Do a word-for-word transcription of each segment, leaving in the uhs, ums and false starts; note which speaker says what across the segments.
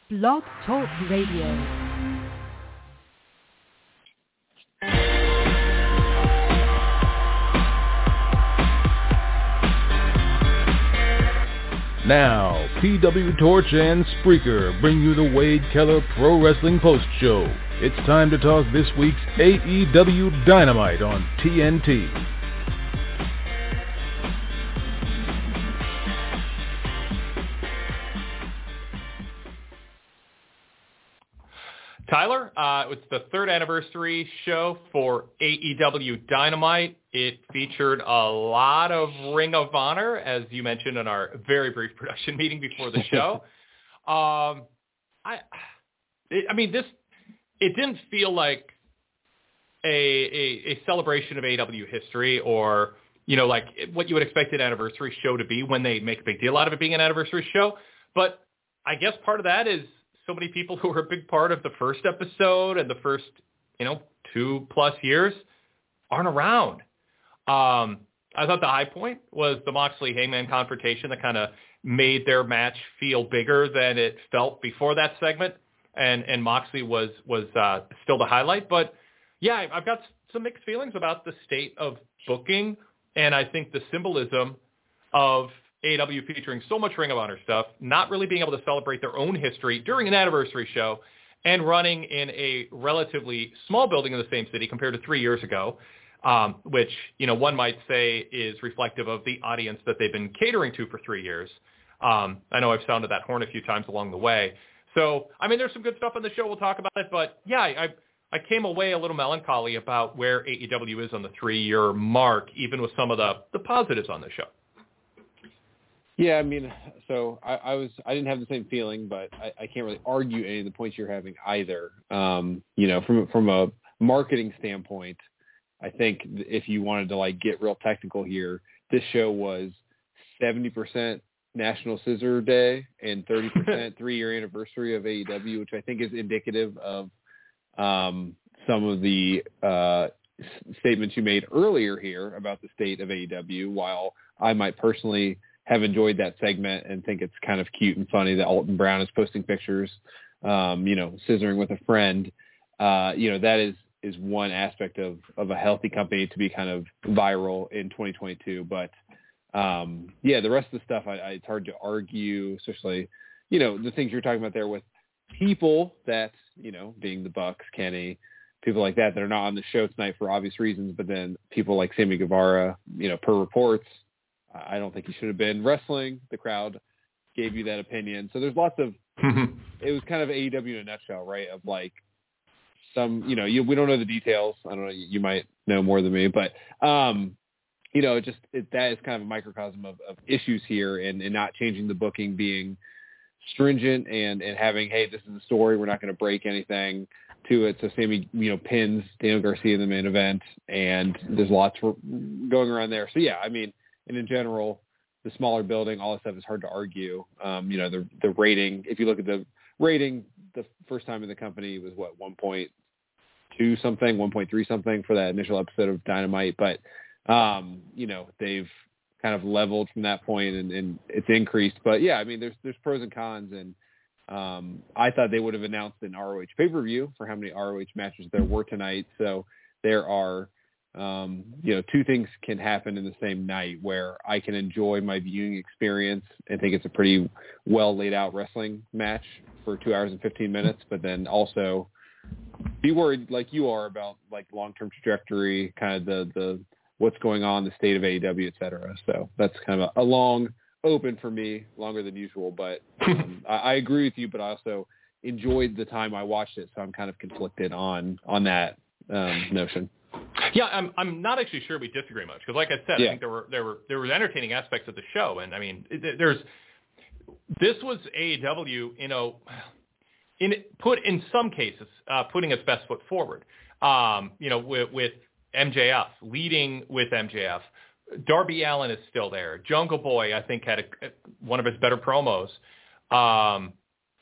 Speaker 1: Blog Talk Radio.
Speaker 2: Now, P W Torch and Spreaker bring you the Wade Keller Pro Wrestling Post Show. It's time to talk this week's A E W Dynamite on T N T.
Speaker 3: Tyler, uh, it's the third anniversary show for A E W Dynamite. It featured a lot of Ring of Honor, as you mentioned in our very brief production meeting before the show. um, I, it, I mean, this it didn't feel like a, a a celebration of A E W history, or you know, like what you would expect an anniversary show to be when they make a big deal out of it being an anniversary show. But I guess part of that is so many people who were a big part of the first episode and the first, you know, two plus years aren't around. Um, I thought the high point was the Moxley-Hangman confrontation that kind of made their match feel bigger than it felt before that segment, and and Moxley was was uh, still the highlight. But yeah, I've got some mixed feelings about the state of booking, and I think the symbolism of A E W featuring so much Ring of Honor stuff, not really being able to celebrate their own history during an anniversary show, and running in a relatively small building in the same city compared to three years ago, um, which, you know, one might say is reflective of the audience that they've been catering to for three years. Um, I know I've sounded that horn a few times along the way. So, I mean, there's some good stuff on the show. We'll talk about it. But, yeah, I, I came away a little melancholy about where A E W is on the three-year mark, even with some of the, the positives on the show.
Speaker 4: Yeah, I mean, so I, I was I didn't have the same feeling, but I, I can't really argue any of the points you're having either. Um, you know, from from a marketing standpoint, I think if you wanted to like get real technical here, this show was seventy percent National Scissor Day and thirty percent three-year anniversary of A E W, which I think is indicative of um, some of the uh, statements you made earlier here about the state of A E W. While I might personally have enjoyed that segment and think it's kind of cute and funny that Alton Brown is posting pictures, um, you know, scissoring with a friend. Uh, you know, that is, is one aspect of, of a healthy company to be kind of viral in twenty twenty-two. But um, yeah, the rest of the stuff, I, I, it's hard to argue, especially, you know, the things you're talking about there with people that, you know, being the Bucks, Kenny, people like that, that are not on the show tonight for obvious reasons. But then people like Sammy Guevara, you know, per reports, I don't think he should have been wrestling. The crowd gave you that opinion. So there's lots of, it was kind of A E W in a nutshell, right? Of like some, you know, you, we don't know the details. I don't know. You, you might know more than me, but, um, you know, it just, it, that is kind of a microcosm of, of issues here, and, and not changing the booking, being stringent and, and having, hey, this is the story. We're not going to break anything to it. So Sammy, you know, pins Daniel Garcia in the main event, and there's lots going around there. So yeah, I mean, and in general, the smaller building, all that stuff is hard to argue. Um, you know, the the rating, if you look at the rating, the first time in the company was what, one point two something, one point three something for that initial episode of Dynamite. But, um, you know, they've kind of leveled from that point, and, and it's increased. But yeah, I mean, there's, there's pros and cons. And um, I thought they would have announced an R O H pay-per-view for how many R O H matches there were tonight. So there are, Um, you know, two things can happen in the same night, where I can enjoy my viewing experience and think it's a pretty well laid out wrestling match for two hours and fifteen minutes, but then also be worried like you are about like long-term trajectory, kind of the, the, what's going on, the state of A E W, et cetera. So that's kind of a, a long open for me, longer than usual, but um, I, I agree with you, but I also enjoyed the time I watched it. So I'm kind of conflicted on, on that um, notion.
Speaker 3: Yeah, I'm I'm not actually sure we disagree much, because, like I said,
Speaker 4: yeah.
Speaker 3: I think there were there were there was entertaining aspects of the show, and I mean, there's this was A E W, you know, in put in some cases uh, putting its best foot forward. Um, you know, with, with M J F leading with M J F, Darby Allin is still there. Jungle Boy, I think, had a, one of his better promos. Um,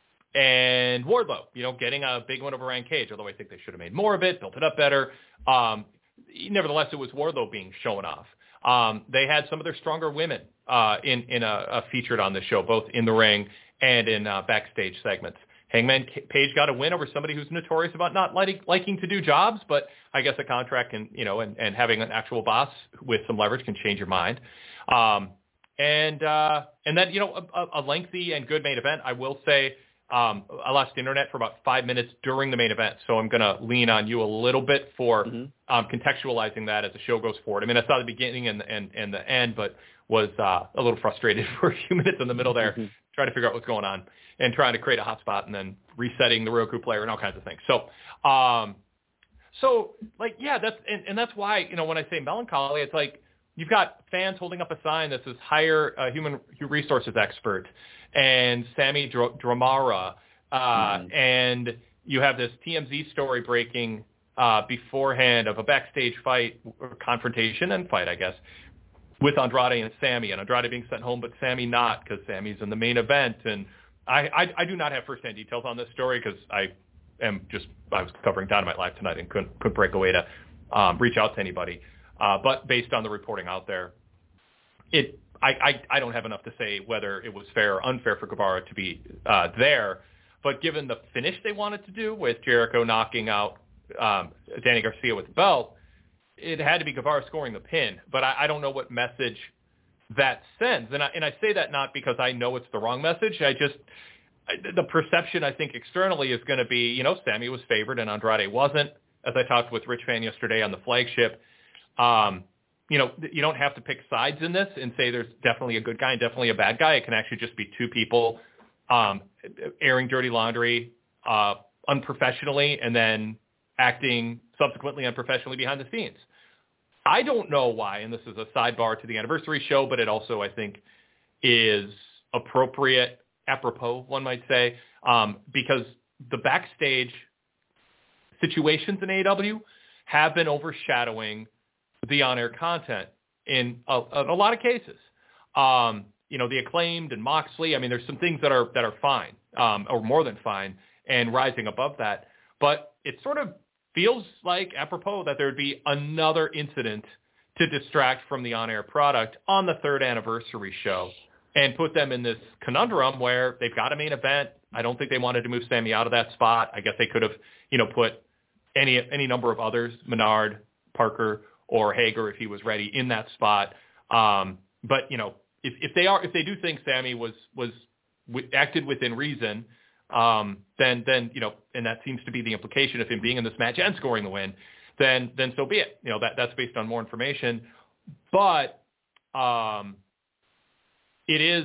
Speaker 3: And Wardlow, you know, getting a big one over Ryan Cage, although I think they should have made more of it, built it up better. Um, nevertheless, it was Wardlow being shown off. Um, they had some of their stronger women uh, in, in a, a featured on the show, both in the ring and in uh, backstage segments. Hangman Page got a win over somebody who's notorious about not liking, liking to do jobs, but I guess a contract can, you know, and, and having an actual boss with some leverage can change your mind. Um, and uh, and then, you know, a, a lengthy and good main event. I will say um, I lost internet for about five minutes during the main event, so I'm going to lean on you a little bit for mm-hmm. um, contextualizing that as the show goes forward. I mean, I saw the beginning and, and, and the end, but was uh, a little frustrated for a few minutes in the middle there, mm-hmm. trying to figure out what's going on and trying to create a hotspot and then resetting the Roku player and all kinds of things. So, um, so like, yeah, that's, and, and that's why, you know, when I say melancholy, it's like you've got fans holding up a sign that says hire a human resources expert and Sammy Dr- Dramara. Uh, mm-hmm. And you have this T M Z story breaking uh, beforehand of a backstage fight or confrontation and fight, I guess, with Andrade and Sammy, and Andrade being sent home, but Sammy not, because Sammy's in the main event. And I, I, I do not have firsthand details on this story because I am just, I was covering Dynamite Live tonight and couldn't, couldn't break away to um, reach out to anybody. Uh, but based on the reporting out there, it, I, I, I don't have enough to say whether it was fair or unfair for Guevara to be uh, there. But given the finish they wanted to do with Jericho knocking out um, Danny Garcia with the belt, it had to be Guevara scoring the pin, but I, I don't know what message that sends. And I, and I say that not because I know it's the wrong message. I just, I, the perception I think externally is going to be, you know, Sammy was favored and Andrade wasn't. As I talked with Rich Fan yesterday on the flagship, um, you know, you don't have to pick sides in this and say there's definitely a good guy and definitely a bad guy. It can actually just be two people um, airing dirty laundry uh, unprofessionally and then acting subsequently unprofessionally behind the scenes. I don't know why, and this is a sidebar to the anniversary show, but it also, I think, is appropriate, apropos, one might say, um, because the backstage situations in A E W have been overshadowing the on-air content in a, a lot of cases. Um, you know, the Acclaimed and Moxley, I mean, there's some things that are that are fine, um, or more than fine, and rising above that. But it sort of feels like apropos that there would be another incident to distract from the on-air product on the third anniversary show and put them in this conundrum where they've got a main event. I don't think they wanted to move Sammy out of that spot. I guess they could have, you know, put any any number of others, Menard, Parker, or Hager if he was ready in that spot. Um, but, you know, if, if they are, if they do think Sammy was, was w- acted within reason, Um, then, then, you know, and that seems to be the implication of him being in this match and scoring the win, then, then so be it. You know, that, that's based on more information, but, um, it is,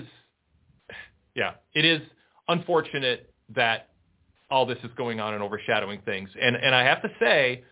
Speaker 3: yeah, it is unfortunate that all this is going on and overshadowing things. And, and I have to say,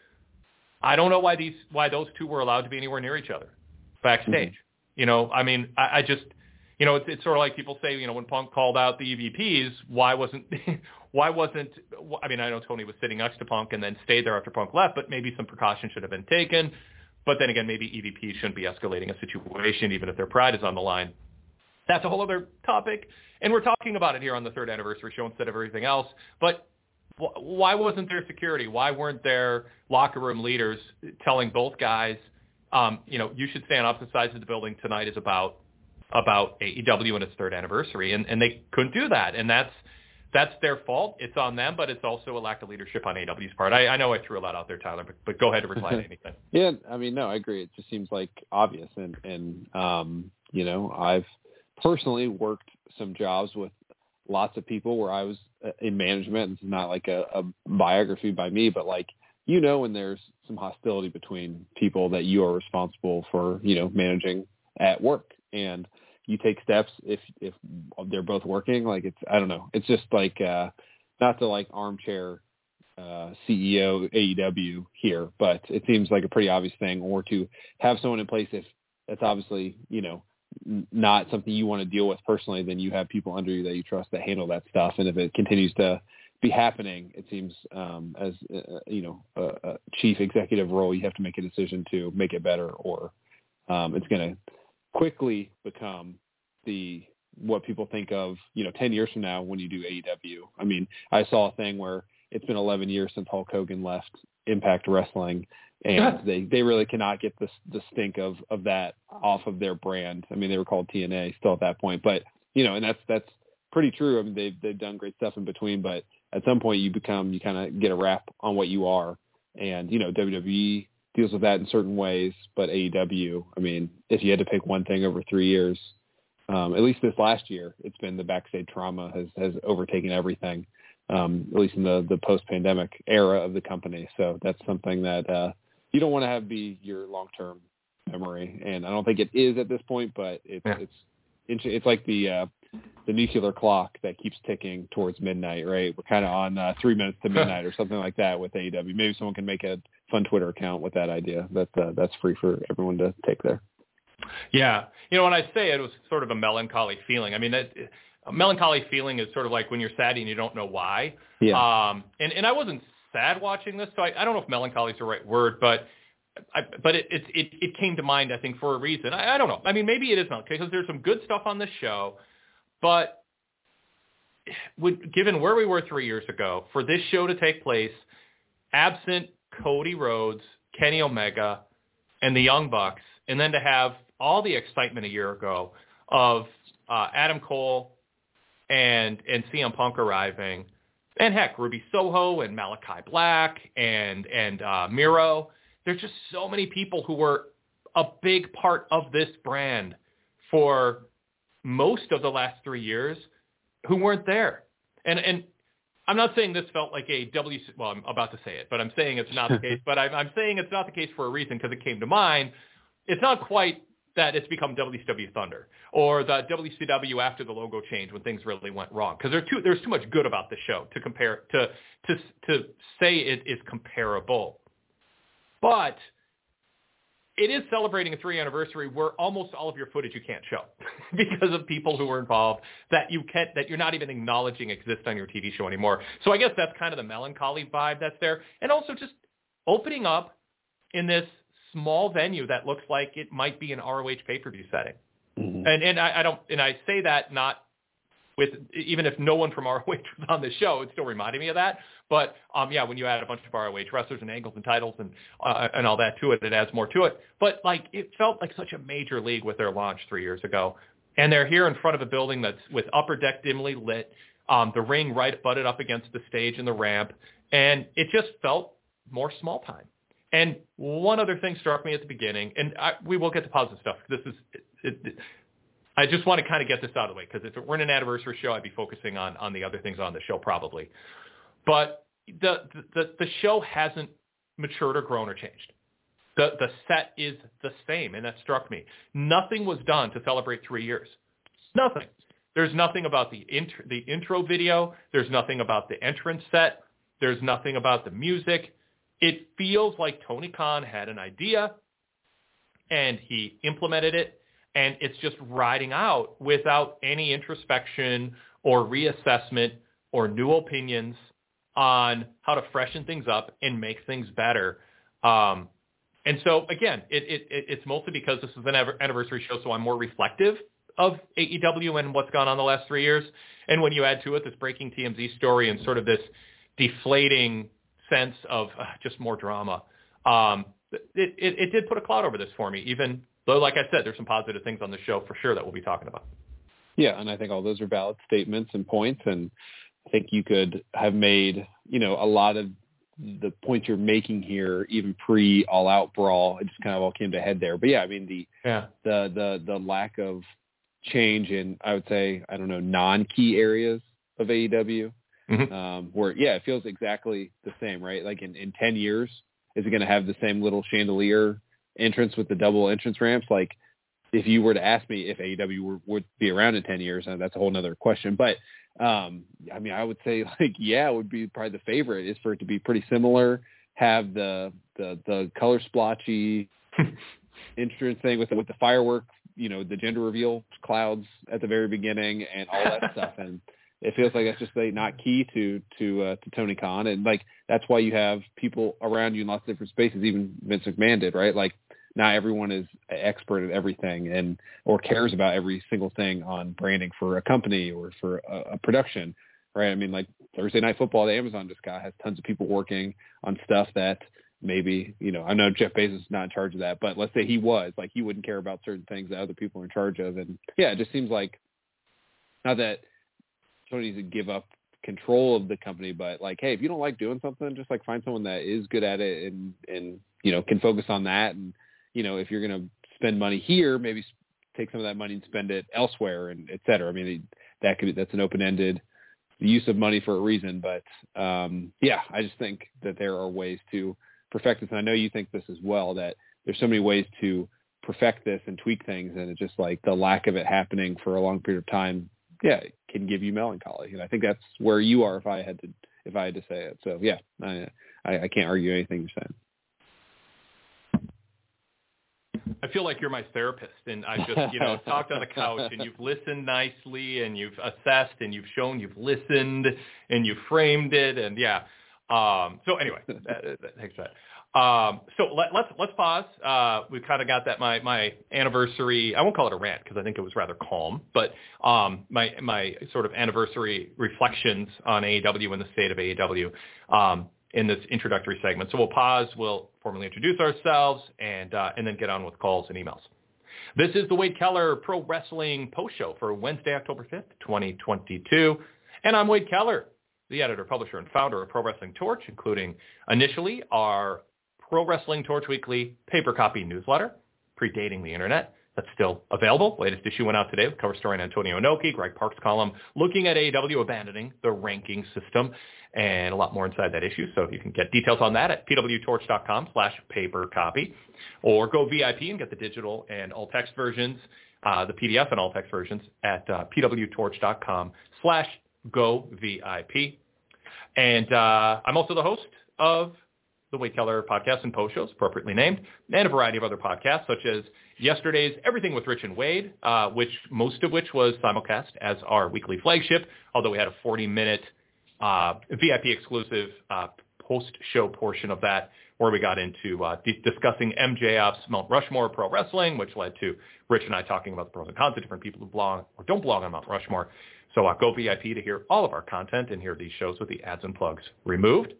Speaker 3: I don't know why these, why those two were allowed to be anywhere near each other backstage. Mm-hmm. You know, I mean, I, I just, You know, it's, it's sort of like people say, you know, when Punk called out the E V Ps, why wasn't, why wasn't, I mean, I know Tony was sitting next to Punk and then stayed there after Punk left, but maybe some precautions should have been taken. But then again, maybe E V Ps shouldn't be escalating a situation, even if their pride is on the line. That's a whole other topic. And we're talking about it here on the third anniversary show instead of everything else. But wh- why wasn't there security? Why weren't there locker room leaders telling both guys, um, you know, you should stay on opposite sides of the building. Tonight is about about A E W and its third anniversary, and, and they couldn't do that, and that's that's their fault. It's on them, but it's also a lack of leadership on A E W's part. I, I know I threw a lot out there, Tyler, but, but go ahead and reply to anything.
Speaker 4: Yeah, I mean, no, I agree. It just seems like obvious, and and um, you know, I've personally worked some jobs with lots of people where I was in management. It's not like a, a biography by me, but like, you know, when there's some hostility between people that you are responsible for, you know, managing at work, and you take steps if if they're both working. Like, it's, I don't know. It's just like, uh, not to like armchair uh, C E O A E W here, but it seems like a pretty obvious thing, or to have someone in place if that's obviously, you know, n- not something you want to deal with personally, then you have people under you that you trust that handle that stuff. And if it continues to be happening, it seems um, as, uh, you know, a, a chief executive role, you have to make a decision to make it better, or um, it's going to quickly become the, what people think of, you know, ten years from now when you do A E W. I mean, I saw a thing where it's been eleven years since Hulk Hogan left Impact Wrestling, and yeah. they, they really cannot get the, the stink of, of that off of their brand. I mean, they were called T N A still at that point, but, you know, and that's, that's pretty true. I mean, they've they've done great stuff in between, but at some point you become you kind of get a wrap on what you are, and you know W W E deals with that in certain ways, but A E W, I mean, if you had to pick one thing over three years, um, at least this last year, it's been the backstage trauma has has overtaken everything. Um, at least in the, the post-pandemic era of the company. So that's something that uh, you don't want to have be your long-term memory. And I don't think it is at this point, but it's yeah. it's it's like the uh, the nuclear clock that keeps ticking towards midnight, right? We're kind of on uh, three minutes to midnight or something like that with A E W. Maybe someone can make a fun Twitter account with that idea. That uh, that's free for everyone to take there.
Speaker 3: Yeah. You know, when I say it, it was sort of a melancholy feeling. I mean, that. A melancholy feeling is sort of like when you're sad and you don't know why. Yeah. Um, and, and I wasn't sad watching this, so I, I don't know if melancholy is the right word, but I, but it, it it it came to mind, I think, for a reason. I, I don't know. I mean, maybe it is melancholy because there's some good stuff on this show, but would, given where we were three years ago, for this show to take place, absent Cody Rhodes, Kenny Omega, and the Young Bucks, and then to have all the excitement a year ago of uh, Adam Cole and and C M Punk arriving, and heck, Ruby Soho and Malachi Black and and uh, Miro. There's just so many people who were a big part of this brand for most of the last three years who weren't there. And and I'm not saying this felt like a W. Well, I'm about to say it, but I'm saying it's not the case. But I'm, I'm saying it's not the case for a reason because it came to mind. It's not quite that it's become W C W Thunder or the W C W after the logo change when things really went wrong. Because there's too there's too much good about the show to compare to to to say it is comparable. But it is celebrating a three-year anniversary where almost all of your footage you can't show because of people who were involved that you can't that you're not even acknowledging exist on your T V show anymore. So I guess that's kind of the melancholy vibe that's there, and also just opening up in this small venue that looks like it might be an R O H pay-per-view setting. Mm-hmm. And and I, I don't and I say that not with even if no one from R O H was on the show, it still reminded me of that. But um yeah, when you add a bunch of R O H wrestlers and angles and titles and uh, and all that to it, it adds more to it. But like it felt like such a major league with their launch three years ago, and they're here in front of a building that's with upper deck dimly lit, um, the ring right butted up against the stage and the ramp, and it just felt more small time. And one other thing struck me at the beginning, and I, we will get to positive stuff. This is, it, it, I just want to kind of get this out of the way because if it weren't an anniversary show, I'd be focusing on on the other things on the show probably. But the the the show hasn't matured or grown or changed. The the set is the same, and that struck me. Nothing was done to celebrate three years. Nothing. There's nothing about the intro, the intro video. There's nothing about the entrance set. There's nothing about the music. It feels like Tony Khan had an idea and he implemented it, and it's just riding out without any introspection or reassessment or new opinions on how to freshen things up and make things better. Um, and so, again, it, it, it's mostly because this is an anniversary show, so I'm more reflective of A E W and what's gone on the last three years. And when you add to it this breaking T M Z story and sort of this deflating sense of uh, just more drama. Um, it, it, it did put a cloud over this for me, even though, like I said, there's some positive things on the show for sure that we'll be talking about.
Speaker 4: Yeah, and I think all those are valid statements and points, and I think you could have made, you know, a lot of the points you're making here, even pre All Out Brawl, it just kind of all came to head there. But yeah, I mean, the yeah. the the the lack of change in, I would say, I don't know, non-key areas of A E W. Mm-hmm. Um, where, yeah, it feels exactly the same, right? Like in, in ten years, is it going to have the same little chandelier entrance with the double entrance ramps? Like, if you were to ask me if A E W were, would be around in ten years, and that's a whole nother question. But, um, I mean, I would say, like, yeah, it would be probably the favorite is for it to be pretty similar, have the the, the color splotchy entrance thing with the, with the firework, you know, the gender reveal clouds at the very beginning and all that stuff. And it feels like that's just like not key to to uh, to Tony Khan, and like that's why you have people around you in lots of different spaces. Even Vince McMahon did, right? Like not everyone is an expert at everything, and or cares about every single thing on branding for a company or for a, a production, right? I mean, like Thursday Night Football, the Amazon just got has tons of people working on stuff that maybe, you know, I know Jeff Bezos is not in charge of that, but let's say he was, like he wouldn't care about certain things that other people are in charge of, and yeah, it just seems like not that. someone needs to give up control of the company, but like, hey, if you don't like doing something, just like find someone that is good at it and, and, you know, can focus on that. And, you know, if you're going to spend money here, maybe take some of that money and spend it elsewhere and et cetera. I mean, that could be, that's an open-ended use of money for a reason, but um, yeah, I just think that there are ways to perfect this. And I know you think this as well, that there's so many ways to perfect this and tweak things. And it's just like the lack of it happening for a long period of time. Yeah, it can give you melancholy. And I think that's where you are if I had to, if I had to say it. So yeah, I, I, I can't argue anything you're saying.
Speaker 3: I feel like you're my therapist, and I just, you know, talked on the couch, and you've listened nicely, and you've assessed, and you've shown you've listened, and you've framed it, and yeah. Um, so anyway, that, that, thanks for that. Um, so let, let's let's pause. Uh, we've kind of got that my my anniversary. I won't call it a rant because I think it was rather calm, but um, my my sort of anniversary reflections on A E W and the state of A E W um, in this introductory segment. So we'll pause. We'll formally introduce ourselves and uh, and then get on with calls and emails. This is the Wade Keller Pro Wrestling Post Show for Wednesday, October fifth, twenty twenty-two, and I'm Wade Keller, the editor, publisher, and founder of Pro Wrestling Torch, including initially our Pro Wrestling Torch Weekly paper copy newsletter, predating the internet. That's still available. Latest issue went out today with cover story on Antonio Inoki, Greg Park's column, looking at A E W abandoning the ranking system, and a lot more inside that issue. So you can get details on that at pwtorch.com slash paper copy, or go V I P and get the digital and all text versions, uh, the P D F and all text versions at uh, pwtorch.com slash go VIP. And uh, I'm also the host of the Wade Keller podcast and post shows, appropriately named, and a variety of other podcasts, such as yesterday's Everything with Rich and Wade, uh, which most of which was simulcast as our weekly flagship, although we had a forty-minute uh, V I P exclusive uh, post-show portion of that, where we got into uh, d- discussing M J F's Mount Rushmore Pro Wrestling, which led to Rich and I talking about the pros and cons of different people who belong or don't belong on Mount Rushmore. So uh, go V I P to hear all of our content and hear these shows with the ads and plugs removed.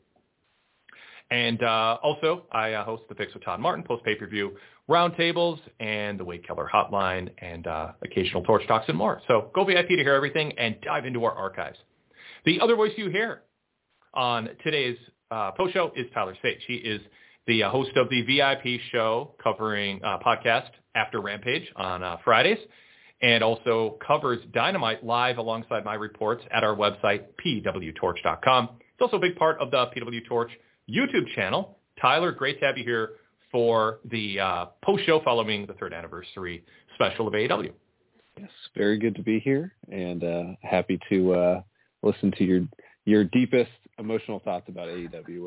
Speaker 3: And uh, also, I uh, host the Fix with Todd Martin, post pay-per-view roundtables, and the Wade Keller Hotline, and uh, occasional Torch Talks and more. So go V I P to hear everything and dive into our archives. The other voice you hear on today's uh, post show is Tyler Sage. He is the uh, host of the V I P show covering uh, podcast After Rampage on uh, Fridays, and also covers Dynamite live alongside my reports at our website, p w torch dot com. It's also a big part of the P W Torch YouTube channel. Tyler, great to have you here for the uh, post-show following the third anniversary special of A E W.
Speaker 4: Yes, very good to be here, and uh, happy to uh, listen to your your deepest emotional thoughts about A E W.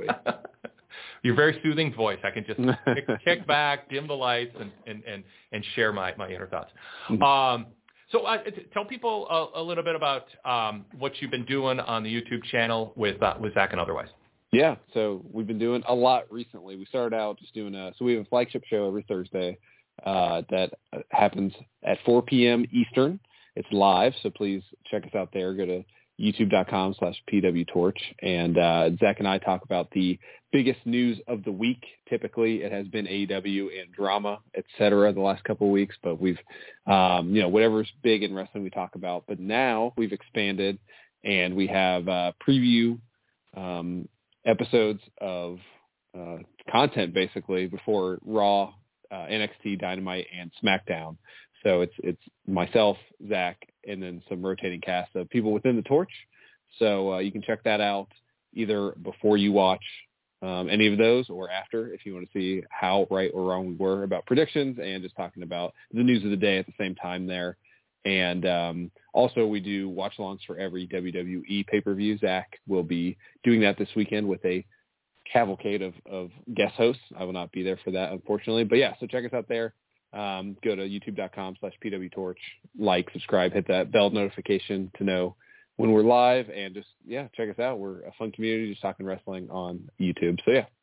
Speaker 3: Your very soothing voice. I can just kick, kick back, dim the lights, and and and, and share my, my inner thoughts. Mm-hmm. Um, so uh, t- tell people a, a little bit about um, what you've been doing on the YouTube channel with uh, with Zach and otherwise.
Speaker 4: Yeah, so we've been doing a lot recently. We started out just doing a, so we have a flagship show every Thursday uh, that happens at four p.m. Eastern. It's live, so please check us out there. Go to youtube.com slash pwtorch. And uh, Zach and I talk about the biggest news of the week. Typically, it has been A E W and drama, et cetera, the last couple of weeks. But we've, um, you know, whatever's big in wrestling we talk about. But now we've expanded, and we have uh, preview um episodes of uh, content basically before Raw, uh, N X T, Dynamite, and SmackDown. So it's it's myself, Zach, and then some rotating cast of people within the Torch. So uh, you can check that out either before you watch um, any of those or after if you want to see how right or wrong we were about predictions and just talking about the news of the day at the same time there. And um, also we do watch-alongs for every W W E pay-per-view. Zach will be doing that this weekend with a cavalcade of, of guest hosts. I will not be there for that, unfortunately. But, yeah, so check us out there. Um, go to youtube.com slash pwtorch. Like, subscribe, hit that bell notification to know when we're live. And just, yeah, check us out. We're a fun community just talking wrestling on YouTube. So, yeah.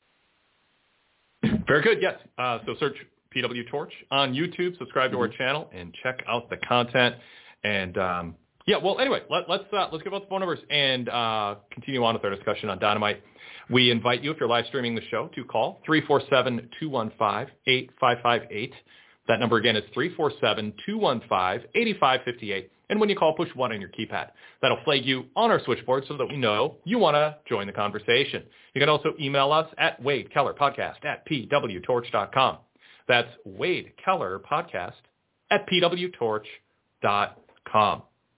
Speaker 3: Very good, yes. Uh, so search P W Torch on YouTube, subscribe to our channel, and check out the content. And um, yeah, well, anyway, let, let's uh, let's give out the phone numbers and uh, continue on with our discussion on Dynamite. We invite you, if you're live streaming the show, to call three four seven, two one five, eight five five eight. That number again is three four seven, two one five, eight five five eight. And when you call, push one on your keypad. That'll flag you on our switchboard so that we know you want to join the conversation. You can also email us at Wade Keller Podcast at p w torch dot com. That's Wade Keller Podcast at p w torch dot com.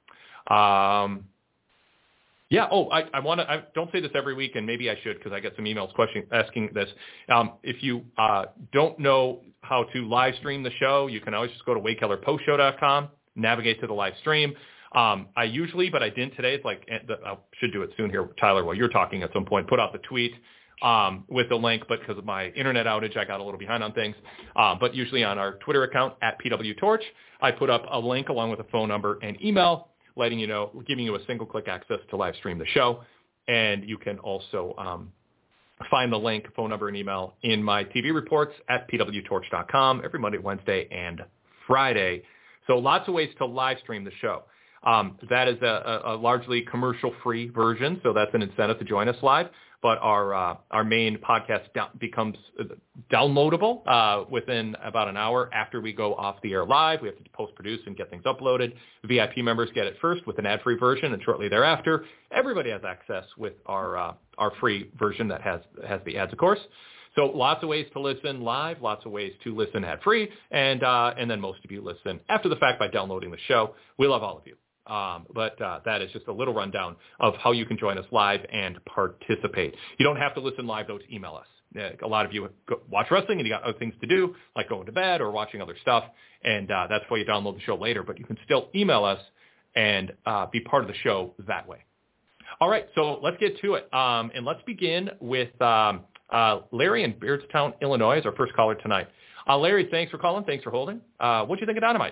Speaker 3: Um, yeah, oh, I, I want to, I don't say this every week, and maybe I should because I get some emails question, asking this. Um, if you uh, don't know how to live stream the show, you can always just go to wade keller post show dot com. Navigate to the live stream. Um, I usually, but I didn't today. It's like, I should do it soon here, Tyler, while you're talking at some point, put out the tweet um, with the link, but because of my internet outage, I got a little behind on things. Um, but usually on our Twitter account, at P W Torch, I put up a link along with a phone number and email, letting you know, giving you a single-click access to live stream the show. And you can also um, find the link, phone number, and email in my T V reports at p w torch dot com every Monday, Wednesday, and Friday. So lots of ways to live stream the show. Um, that is a, a, a largely commercial-free version, so that's an incentive to join us live. But our uh, our main podcast down, becomes downloadable uh, within about an hour after we go off the air live. We have to post-produce and get things uploaded. V I P members get it first with an ad-free version, and shortly thereafter, everybody has access with our uh, our free version that has has the ads, of course. So lots of ways to listen live, lots of ways to listen ad-free, and uh, and then most of you listen after the fact by downloading the show. We love all of you. Um, but uh, that is just a little rundown of how you can join us live and participate. You don't have to listen live, though, to email us. Uh, a lot of you go, watch wrestling and you got other things to do, like going to bed or watching other stuff, and uh, that's why you download the show later. But you can still email us and uh, be part of the show that way. All right, so let's get to it. Um, and let's begin with um, uh, Larry in Beardstown, Illinois, is our first caller tonight. Uh, Larry, thanks for calling. Thanks for holding. Uh, what do you think of Dynamite?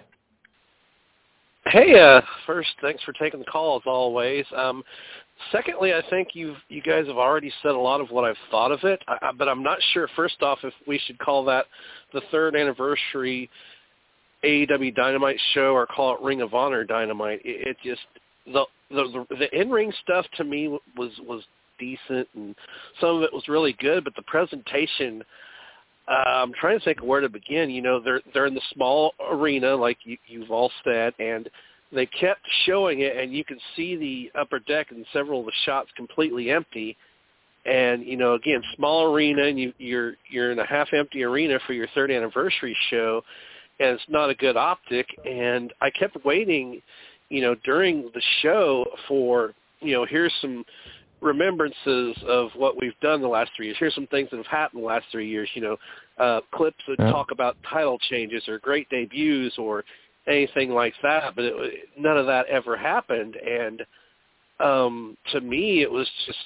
Speaker 5: Hey, uh, first, thanks for taking the call, as always. Um, secondly, I think you've, you guys have already said a lot of what I've thought of it, I, but I'm not sure, first off, if we should call that the third anniversary A E W Dynamite show or call it Ring of Honor Dynamite. It, it just, the, the, the, the in-ring stuff to me was, was decent, and some of it was really good, but the presentation, Uh, I'm trying to think of where to begin. You know, they're they're in the small arena, like you, you've all said, and they kept showing it, and you can see the upper deck and several of the shots completely empty. And you know, again, small arena, and you, you're you're in a half-empty arena for your third anniversary show, and it's not a good optic. And I kept waiting, you know, during the show for, you know, here's some remembrances of what we've done the last three years. Here's some things that have happened the last three years, you know, uh, clips that yeah. talk about title changes or great debuts or anything like that, but it, none of that ever happened. And um, to me, it was just,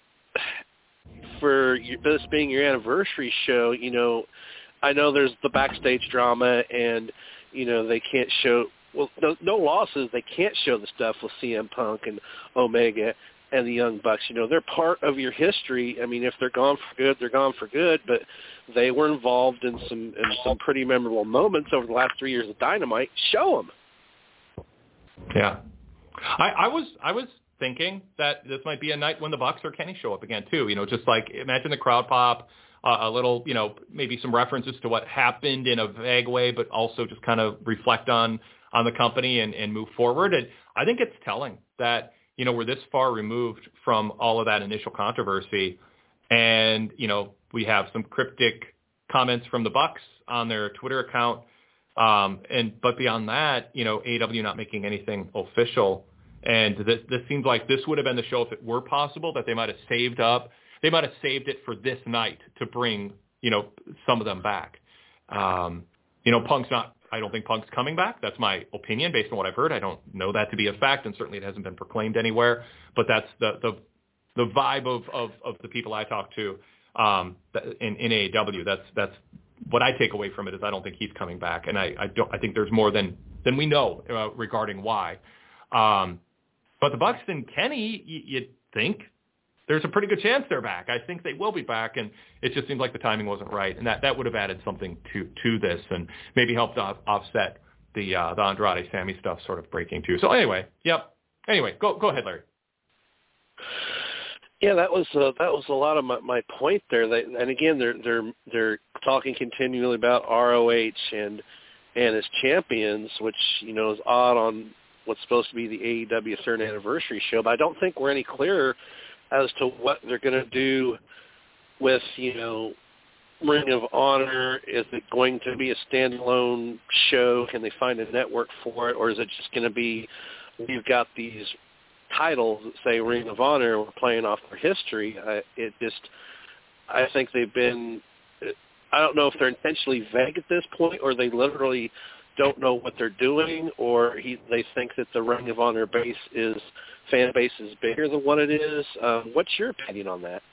Speaker 5: for your, this being your anniversary show, you know, I know there's the backstage drama and, you know, they can't show, well, no, no losses, they can't show the stuff with C M Punk and Omega and the Young Bucks. You know, they're part of your history. I mean, if they're gone for good, they're gone for good, but they were involved in some in some pretty memorable moments over the last three years of Dynamite. Show them.
Speaker 3: Yeah. I, I was I was thinking that this might be a night when the Bucks or Kenny show up again, too. You know, just like imagine the crowd pop, uh, a little, you know, maybe some references to what happened in a vague way, but also just kind of reflect on, on the company and, and move forward. And I think it's telling that, you know, we're this far removed from all of that initial controversy. And, you know, we have some cryptic comments from the Bucks on their Twitter account. Um, and but beyond that, you know, A E W not making anything official. And this, this seems like this would have been the show if it were possible, that they might have saved up. They might have saved it for this night to bring, you know, some of them back. Um, you know, Punk's not, I don't think Punk's coming back. That's my opinion based on what I've heard. I don't know that to be a fact, and certainly it hasn't been proclaimed anywhere. But that's the the, the vibe of, of, of the people I talk to um, in, in A E W. That's that's what I take away from it is I don't think he's coming back, and I, I don't. I think there's more than than we know uh, regarding why. Um, but the Bucks and Kenny, you, you'd think there's a pretty good chance they're back. I think they will be back, and it just seems like the timing wasn't right, and that, that would have added something to, to this and maybe helped off, offset the uh, the Andrade Sammy stuff sort of breaking too. So anyway, yep. Anyway, go go ahead, Larry.
Speaker 5: Yeah, that was uh, that was a lot of my, my point there. They, and again, they're they're they're talking continually about R O H and and as champions, which you know is odd on what's supposed to be the A E W third anniversary show, but I don't think we're any clearer as to what they're going to do with, you know, Ring of Honor. Is it going to be a standalone show? Can they find a network for it? Or is it just going to be, we've got these titles that say Ring of Honor, we're playing off their history? I, it just, I think they've been, I don't know if they're intentionally vague at this point, or they literally don't know what they're doing, or he, they think that the Ring of Honor base is, fan base is bigger than what it is. Um, what's your opinion on that?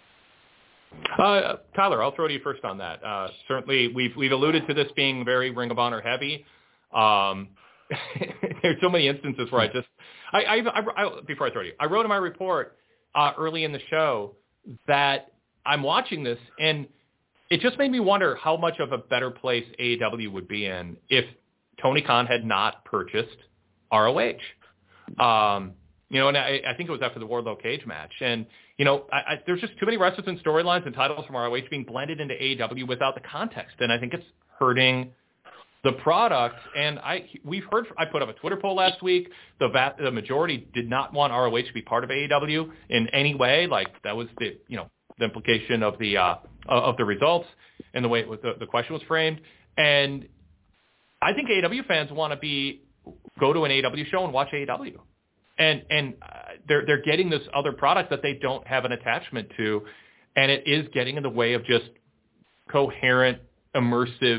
Speaker 3: Uh, Tyler, I'll throw to you first on that. Uh, certainly, we've we've alluded to this being very Ring of Honor heavy. Um, there's so many instances where I just, I, I, I, I before I throw to you, I wrote in my report uh, early in the show that I'm watching this, and it just made me wonder how much of a better place A E W would be in if Tony Khan had not purchased R O H. Um, you know, and I, I think it was after the Wardlow cage match. And, you know, I, I, there's just too many wrestlers and storylines and titles from R O H being blended into A E W without the context. And I think it's hurting the product. And I we've heard, I put up a Twitter poll last week. The, va- the majority did not want R O H to be part of A E W in any way. Like, that was the, you know, the implication of the uh, of the results and the way it was, the, the question was framed. And I think A E W fans want to be go to an A E W show and watch A E W, and and uh, they're they're getting this other product that they don't have an attachment to, and it is getting in the way of just coherent, immersive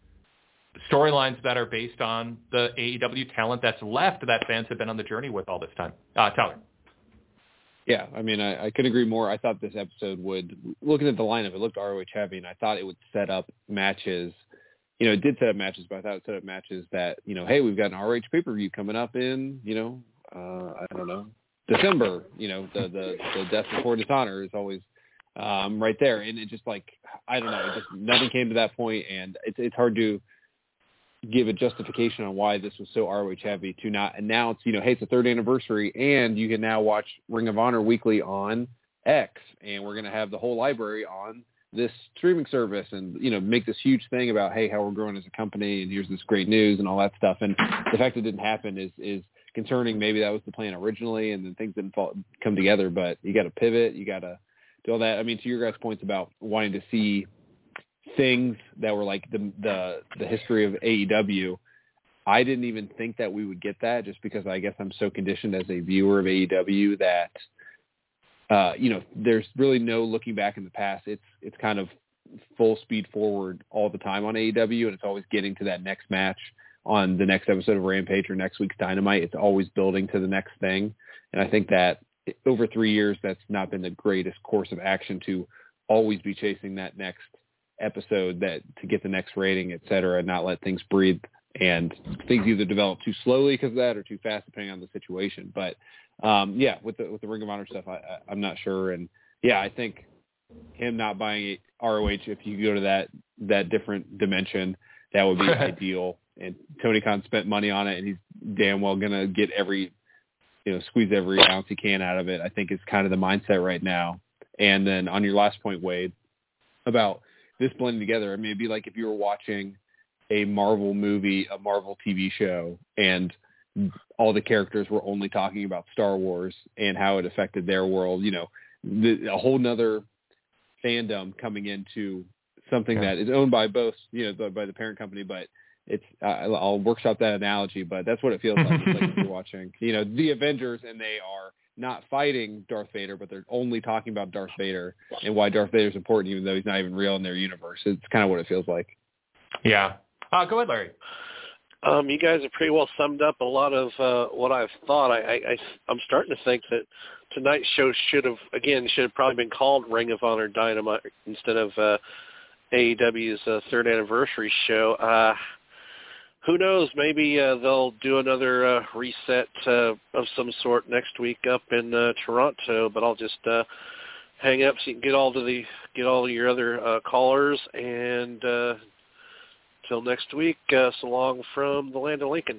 Speaker 3: storylines that are based on the A E W talent that's left that fans have been on the journey with all this time. Uh, Tyler.
Speaker 4: Yeah, I mean, I, I couldn't agree more. I thought this episode would, looking at the lineup, it looked R O H heavy, and I thought it would set up matches. You know, it did set up matches, but I thought it set up matches that, you know, hey, we've got an R O H pay-per-view coming up in, you know, uh, I don't know, December. You know, the the, the Death Before Dishonor is always um, right there. And it just, like, I don't know, it just nothing came to that point, and it's it's hard to give a justification on why this was so R O H heavy to not announce, you know, hey, it's the third anniversary, and you can now watch Ring of Honor weekly on X, and we're going to have the whole library on this streaming service, and, you know, make this huge thing about, hey, how we're growing as a company, and here's this great news and all that stuff. And the fact it didn't happen is is concerning. Maybe that was the plan originally, and then things didn't fall, come together, but you got to pivot, you got to do all that. I mean, to your guys' points about wanting to see things that were like the the the history of A E W, I didn't even think that we would get that, just because I guess I'm so conditioned as a viewer of A E W that uh you know, there's really no looking back in the past. It's it's kind of full speed forward all the time on A E W, and it's always getting to that next match on the next episode of Rampage or next week's Dynamite. It's always building to the next thing, and I think that over three years that's not been the greatest course of action, to always be chasing that next episode that to get the next rating, et cetera, and not let things breathe, and things either develop too slowly because of that or too fast, depending on the situation. But um, yeah, with the with the Ring of Honor stuff, I, I, I'm not sure. And yeah, I think him not buying R O H, if you go to that that different dimension, that would be ideal. And Tony Khan spent money on it, and he's damn well gonna get every, you know, squeeze every ounce he can out of it. I think it's kind of the mindset right now. And then on your last point, Wade, about this blending together, I mean, it'd be like if you were watching a Marvel movie, a Marvel T V show, and all the characters were only talking about Star Wars and how it affected their world. You know, the, a whole nother fandom coming into something yeah. that is owned by both, you know, by the parent company, but it's, uh, I'll workshop that analogy, but that's what it feels like. It's like if you're watching, you know, the Avengers, and they are not fighting Darth Vader, but they're only talking about Darth Vader and why Darth Vader is important, even though he's not even real in their universe. It's kind of what it feels like.
Speaker 3: Yeah. Uh, go ahead, Larry.
Speaker 5: Um, you guys have pretty well summed up a lot of uh, what I've thought. I, I, I, I'm starting to think that tonight's show should have, again, should have probably been called Ring of Honor Dynamite instead of uh, A E W's uh, third anniversary show. Uh, who knows? Maybe uh, they'll do another uh, reset uh, of some sort next week up in uh, Toronto. But I'll just uh, hang up so you can get all to the get all of your other uh, callers. And uh, till next week, uh, so long from the land of Lincoln.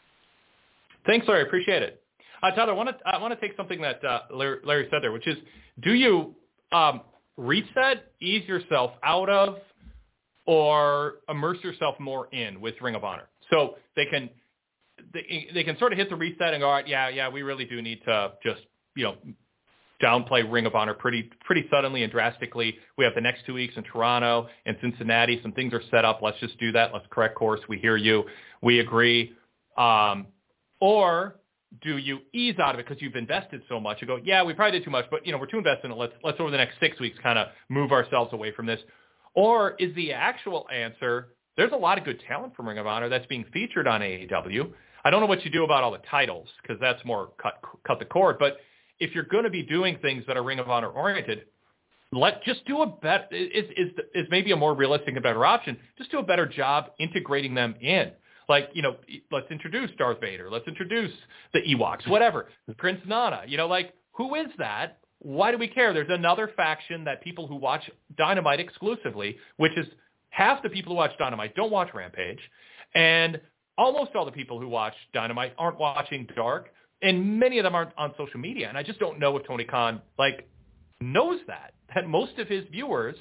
Speaker 3: Thanks, Larry. Appreciate it. Uh, Tyler, I want to I want to take something that uh, Larry, Larry said there, which is, do you um, reset, ease yourself out of, or immerse yourself more in with Ring of Honor? So they can, they, they can sort of hit the reset and go, all right, yeah, yeah, we really do need to just, you know, downplay Ring of Honor pretty pretty suddenly and drastically. We have the next two weeks in Toronto and Cincinnati. Some things are set up. Let's just do that. Let's correct course. We hear you. We agree. Um, or do you ease out of it because you've invested so much? You go, yeah, we probably did too much, but, you know, we're too invested in it. Let's, let's over the next six weeks kind of move ourselves away from this. Or is the actual answer, there's a lot of good talent from Ring of Honor that's being featured on A E W. I don't know what you do about all the titles because that's more cut cut the cord. But if you're going to be doing things that are Ring of Honor oriented, let just do a better is is is maybe a more realistic and better option. Just do a better job integrating them in. Like, you know, let's introduce Darth Vader. Let's introduce the Ewoks, whatever. Prince Nana. You know, like, who is that? Why do we care? There's another faction that people who watch Dynamite exclusively, which is half the people who watch Dynamite don't watch Rampage, and almost all the people who watch Dynamite aren't watching Dark, and many of them aren't on social media. And I just don't know if Tony Khan, like, knows that, that most of his viewers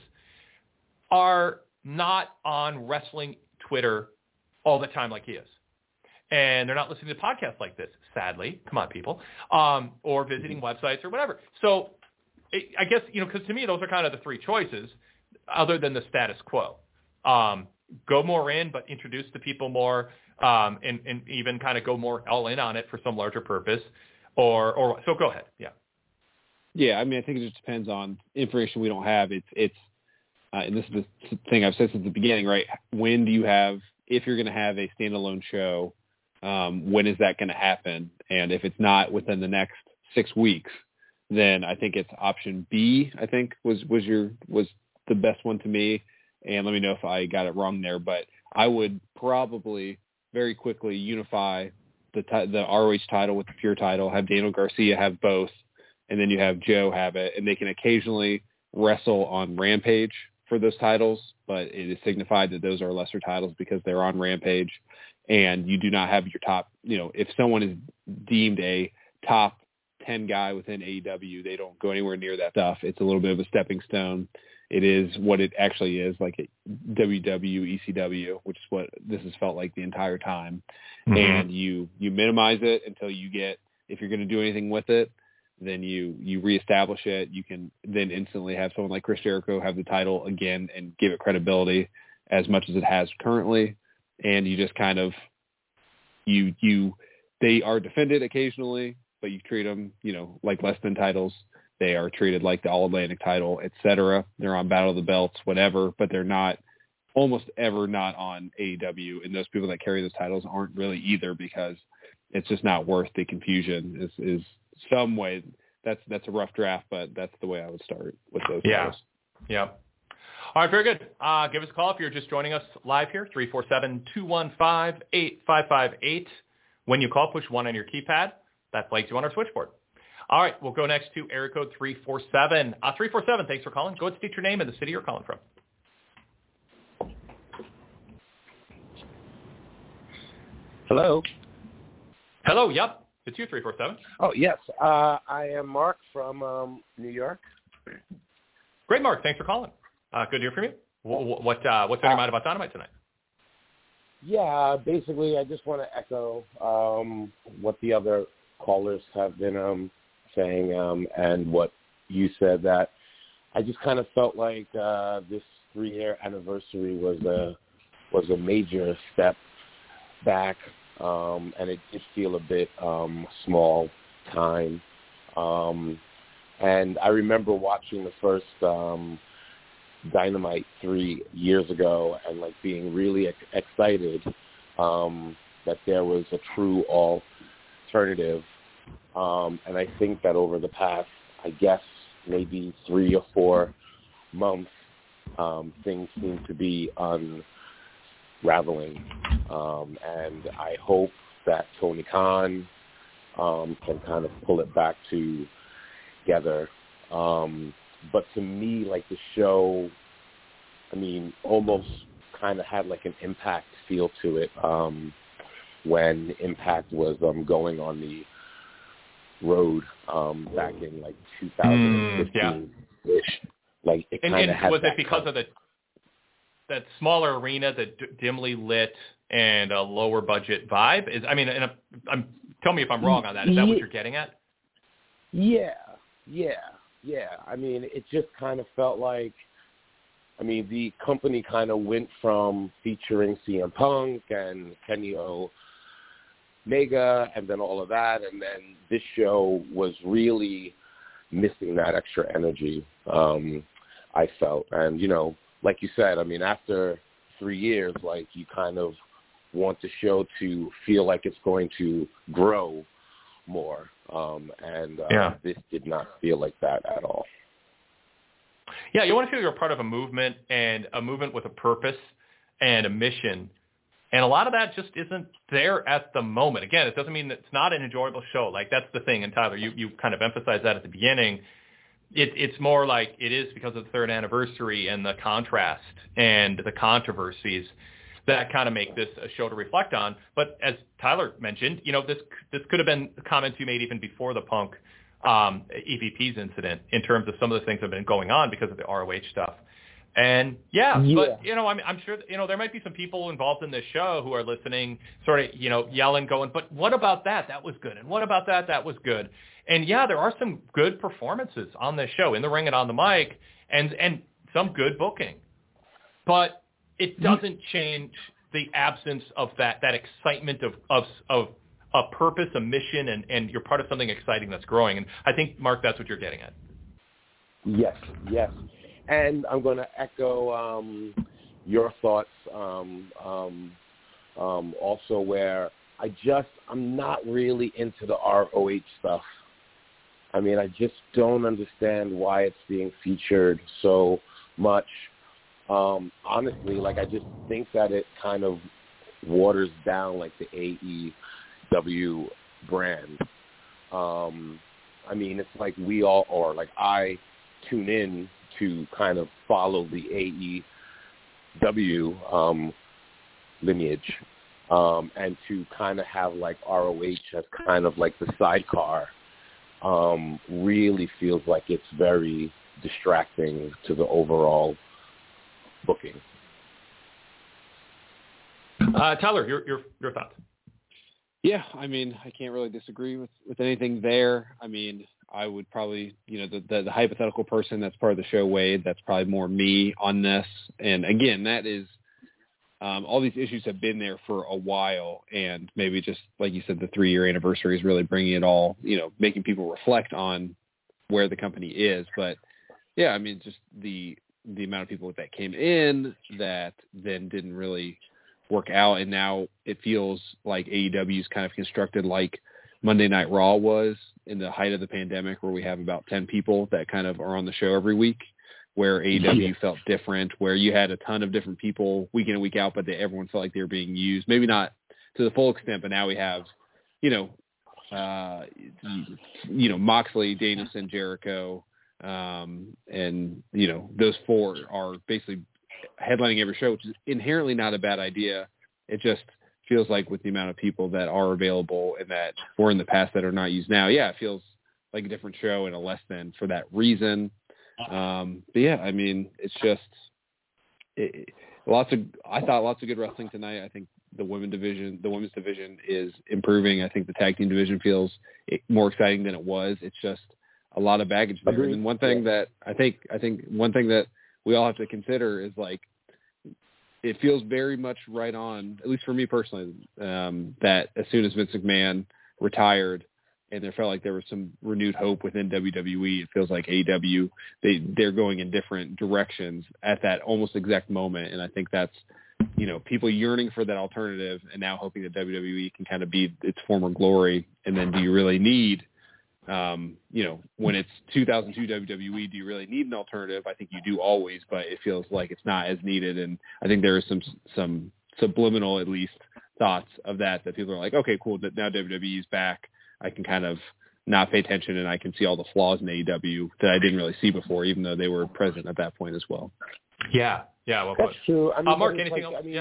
Speaker 3: are not on wrestling Twitter all the time like he is. And they're not listening to podcasts like this, sadly. Come on, people. Um, or visiting websites or whatever. So it, I guess, you know, because to me, those are kind of the three choices other than the status quo. Um, go more in, but introduce the people more, um, and, and even kind of go more all in on it for some larger purpose. Or, or so go ahead. Yeah.
Speaker 4: Yeah, I mean, I think it just depends on information we don't have. It's, it's uh, and this is the thing I've said since the beginning, right? When do you have, if you're going to have a standalone show, um, when is that going to happen? And if it's not within the next six weeks, then I think it's option B, I think was, was your, was the best one to me. And let me know if I got it wrong there, but I would probably very quickly unify the the R O H title with the Pure title, have Daniel Garcia have both, and then you have Joe have it, and they can occasionally wrestle on Rampage for those titles, but it is signified that those are lesser titles because they're on Rampage, and you do not have your top, you know, if someone is deemed a top ten guy within A E W, they don't go anywhere near that stuff. It's a little bit of a stepping stone. It is what it actually is, like W W E C W, which is what this has felt like the entire time. Mm-hmm. And you, you minimize it until you get, if you're going to do anything with it, then you, you reestablish it. You can then instantly have someone like Chris Jericho have the title again and give it credibility as much as it has currently. And you just kind of, you, you, they are defended occasionally, but you treat them, you know, like less than titles. They are treated like the All-Atlantic title, et cetera. They're on Battle of the Belts, whatever, but they're not, almost ever not on A E W. And those people that carry those titles aren't really either because it's just not worth the confusion. Is is some way that's that's a rough draft, but that's the way I would start with those
Speaker 3: yeah.
Speaker 4: titles.
Speaker 3: Yeah. All right, very good. Uh, give us a call if you're just joining us live here, three four seven, two one five, eight five five eight. When you call, push one on your keypad. That flags you on our switchboard. All right, we'll go next to area code three four seven. Uh, three four seven, thanks for calling. Go ahead and state your name and the city you're calling from.
Speaker 6: Hello.
Speaker 3: Hello, yep. It's you, three four seven.
Speaker 6: Oh, yes. Uh, I am Mark from um, New York.
Speaker 3: Great, Mark. Thanks for calling. Uh, good to hear from you. What, what uh, What's on your mind about Dynamite tonight?
Speaker 6: Yeah, basically, I just want to echo um, what the other callers have been um, saying um, and what you said, that I just kind of felt like uh, this three-year anniversary was a was a major step back, um, and it did feel a bit um, small time. Um, and I remember watching the first um, Dynamite three years ago and like being really ex- excited um, that there was a true alternative. Um, and I think that over the past, I guess, maybe three or four months, um, things seem to be unraveling. Um, and I hope that Tony Khan um, can kind of pull it back together. Um, but to me, like the show, I mean, almost kind of had like an Impact feel to it um, when Impact was um, going on the road um, back in like two thousand fifteen-ish. Mm, yeah. Like it kind of had
Speaker 3: was
Speaker 6: that
Speaker 3: it because
Speaker 6: kind
Speaker 3: of the that smaller arena, the d- dimly lit and a lower budget vibe is. I mean, and a, I'm tell me if I'm wrong on that. Is that what you're getting at?
Speaker 6: Yeah, yeah, yeah. I mean, it just kind of felt like. I mean, the company kind of went from featuring C M Punk and Kenny Omega and then all of that, and then this show was really missing that extra energy, um, I felt. And, you know, like you said, I mean, after three years, like, you kind of want the show to feel like it's going to grow more, um, and uh,
Speaker 3: yeah.
Speaker 6: this did not feel like that at all.
Speaker 3: Yeah, you want to feel you're a part of a movement and a movement with a purpose and a mission. And a lot of that just isn't there at the moment. Again, it doesn't mean that it's not an enjoyable show. Like, that's the thing. And Tyler, you, you kind of emphasized that at the beginning. It, it's more like it is because of the third anniversary and the contrast and the controversies that kind of make this a show to reflect on. But as Tyler mentioned, you know, this this could have been comments you made even before the Punk um, E V P's incident in terms of some of the things that have been going on because of the R O H stuff. And yeah,
Speaker 6: yeah,
Speaker 3: but you know, I'm, I'm sure you know there might be some people involved in this show who are listening, sort of you know yelling, going, "But what about that? That was good, and what about that? That was good." And yeah, there are some good performances on this show, in the ring and on the mic, and and some good booking, but it doesn't change the absence of that that excitement of of of a purpose, a mission, and, and you're part of something exciting that's growing. And I think, Mark, that's what you're getting at.
Speaker 6: Yes, yes. And I'm going to echo um, your thoughts um, um, um, also where I just, I'm not really into the R O H stuff. I mean, I just don't understand why it's being featured so much. Um, honestly, like, I just think that it kind of waters down, like, the A E W brand. Um, I mean, it's like we all, or like I tune in to kind of follow the A E W um, lineage um, and to kind of have like R O H as kind of like the sidecar um, really feels like it's very distracting to the overall booking.
Speaker 3: Uh, Tyler, your your your thoughts?
Speaker 4: Yeah, I mean, I can't really disagree with, with anything there. I mean, I would probably, you know, the, the, the hypothetical person that's part of the show, Wade, that's probably more me on this. And again, that is, um, all these issues have been there for a while. And maybe just, like you said, the three-year anniversary is really bringing it all, you know, making people reflect on where the company is. But, yeah, I mean, just the the amount of people that came in that then didn't really work out, and now it feels like A E W is kind of constructed like Monday Night Raw was in the height of the pandemic, where we have about ten people that kind of are on the show every week, where A E W yeah. felt different, where you had a ton of different people week in and week out, but they, everyone felt like they were being used. Maybe not to the full extent, but now we have, you know, uh, you know, Moxley, Danielson, Jericho, um, and, you know, those four are basically headlining every show, which is inherently not a bad idea. It just feels like with the amount of people that are available and that were in the past that are not used now, yeah, it feels like a different show and a less than for that reason. Um, but yeah, I mean, it's just it, lots of, I thought lots of good wrestling tonight. I think the women division, the women's division is improving. I think the tag team division feels more exciting than it was. It's just a lot of baggage there.
Speaker 6: Agreed.
Speaker 4: And one thing yeah. that I think, I think one thing that we all have to consider is like, it feels very much right on, at least for me personally, um, that as soon as Vince McMahon retired and there felt like there was some renewed hope within W W E, it feels like A E W, they, they're going in different directions at that almost exact moment. And I think that's, you know, people yearning for that alternative and now hoping that W W E can kind of be its former glory. And then do you really need, Um, you know, when it's two thousand two W W E, do you really need an alternative? I think you do always, but it feels like it's not as needed. And I think there is some some subliminal, at least, thoughts of that, that people are like, okay, cool, that now W W E is back. I can kind of not pay attention and I can see all the flaws in A E W that I didn't really see before, even though they were present at that point as well.
Speaker 3: Yeah, yeah. Well,
Speaker 6: that's true. I mean,
Speaker 3: uh, Mark, anything
Speaker 6: like,
Speaker 3: else?
Speaker 6: I mean,
Speaker 3: yeah.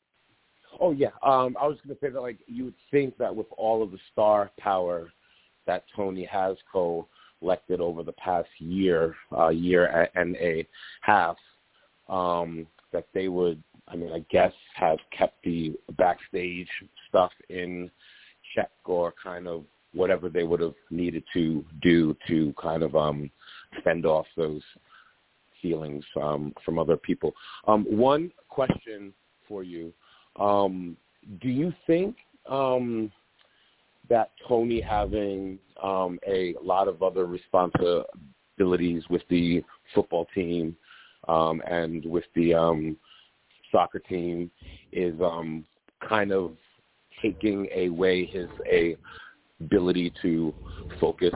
Speaker 6: Oh, yeah. Um, I was going to say that, like, you would think that with all of the star power that Tony has collected over the past year, uh, year and a half, um, that they would, I mean, I guess have kept the backstage stuff in check or kind of whatever they would have needed to do to kind of um, fend off those feelings um, from other people. Um, one question for you. Um, do you think um, that Tony having um, a lot of other responsibilities with the football team um, and with the um, soccer team is um, kind of taking away his a ability to focus?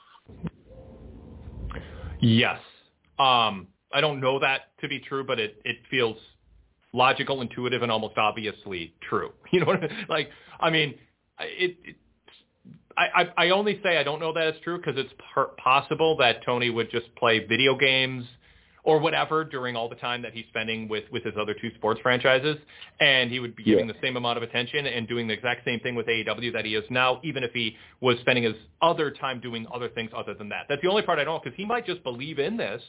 Speaker 3: Yes. Um, I don't know that to be true, but it, it feels logical, intuitive, and almost obviously true. You know what I mean? Like, I mean, it, it I, I only say I don't know that it's true because it's per- possible that Tony would just play video games or whatever during all the time that he's spending with, with his other two sports franchises, and he would be giving yeah. the same amount of attention and doing the exact same thing with A E W that he is now, even if he was spending his other time doing other things other than that. That's the only part I don't know, because he might just believe in this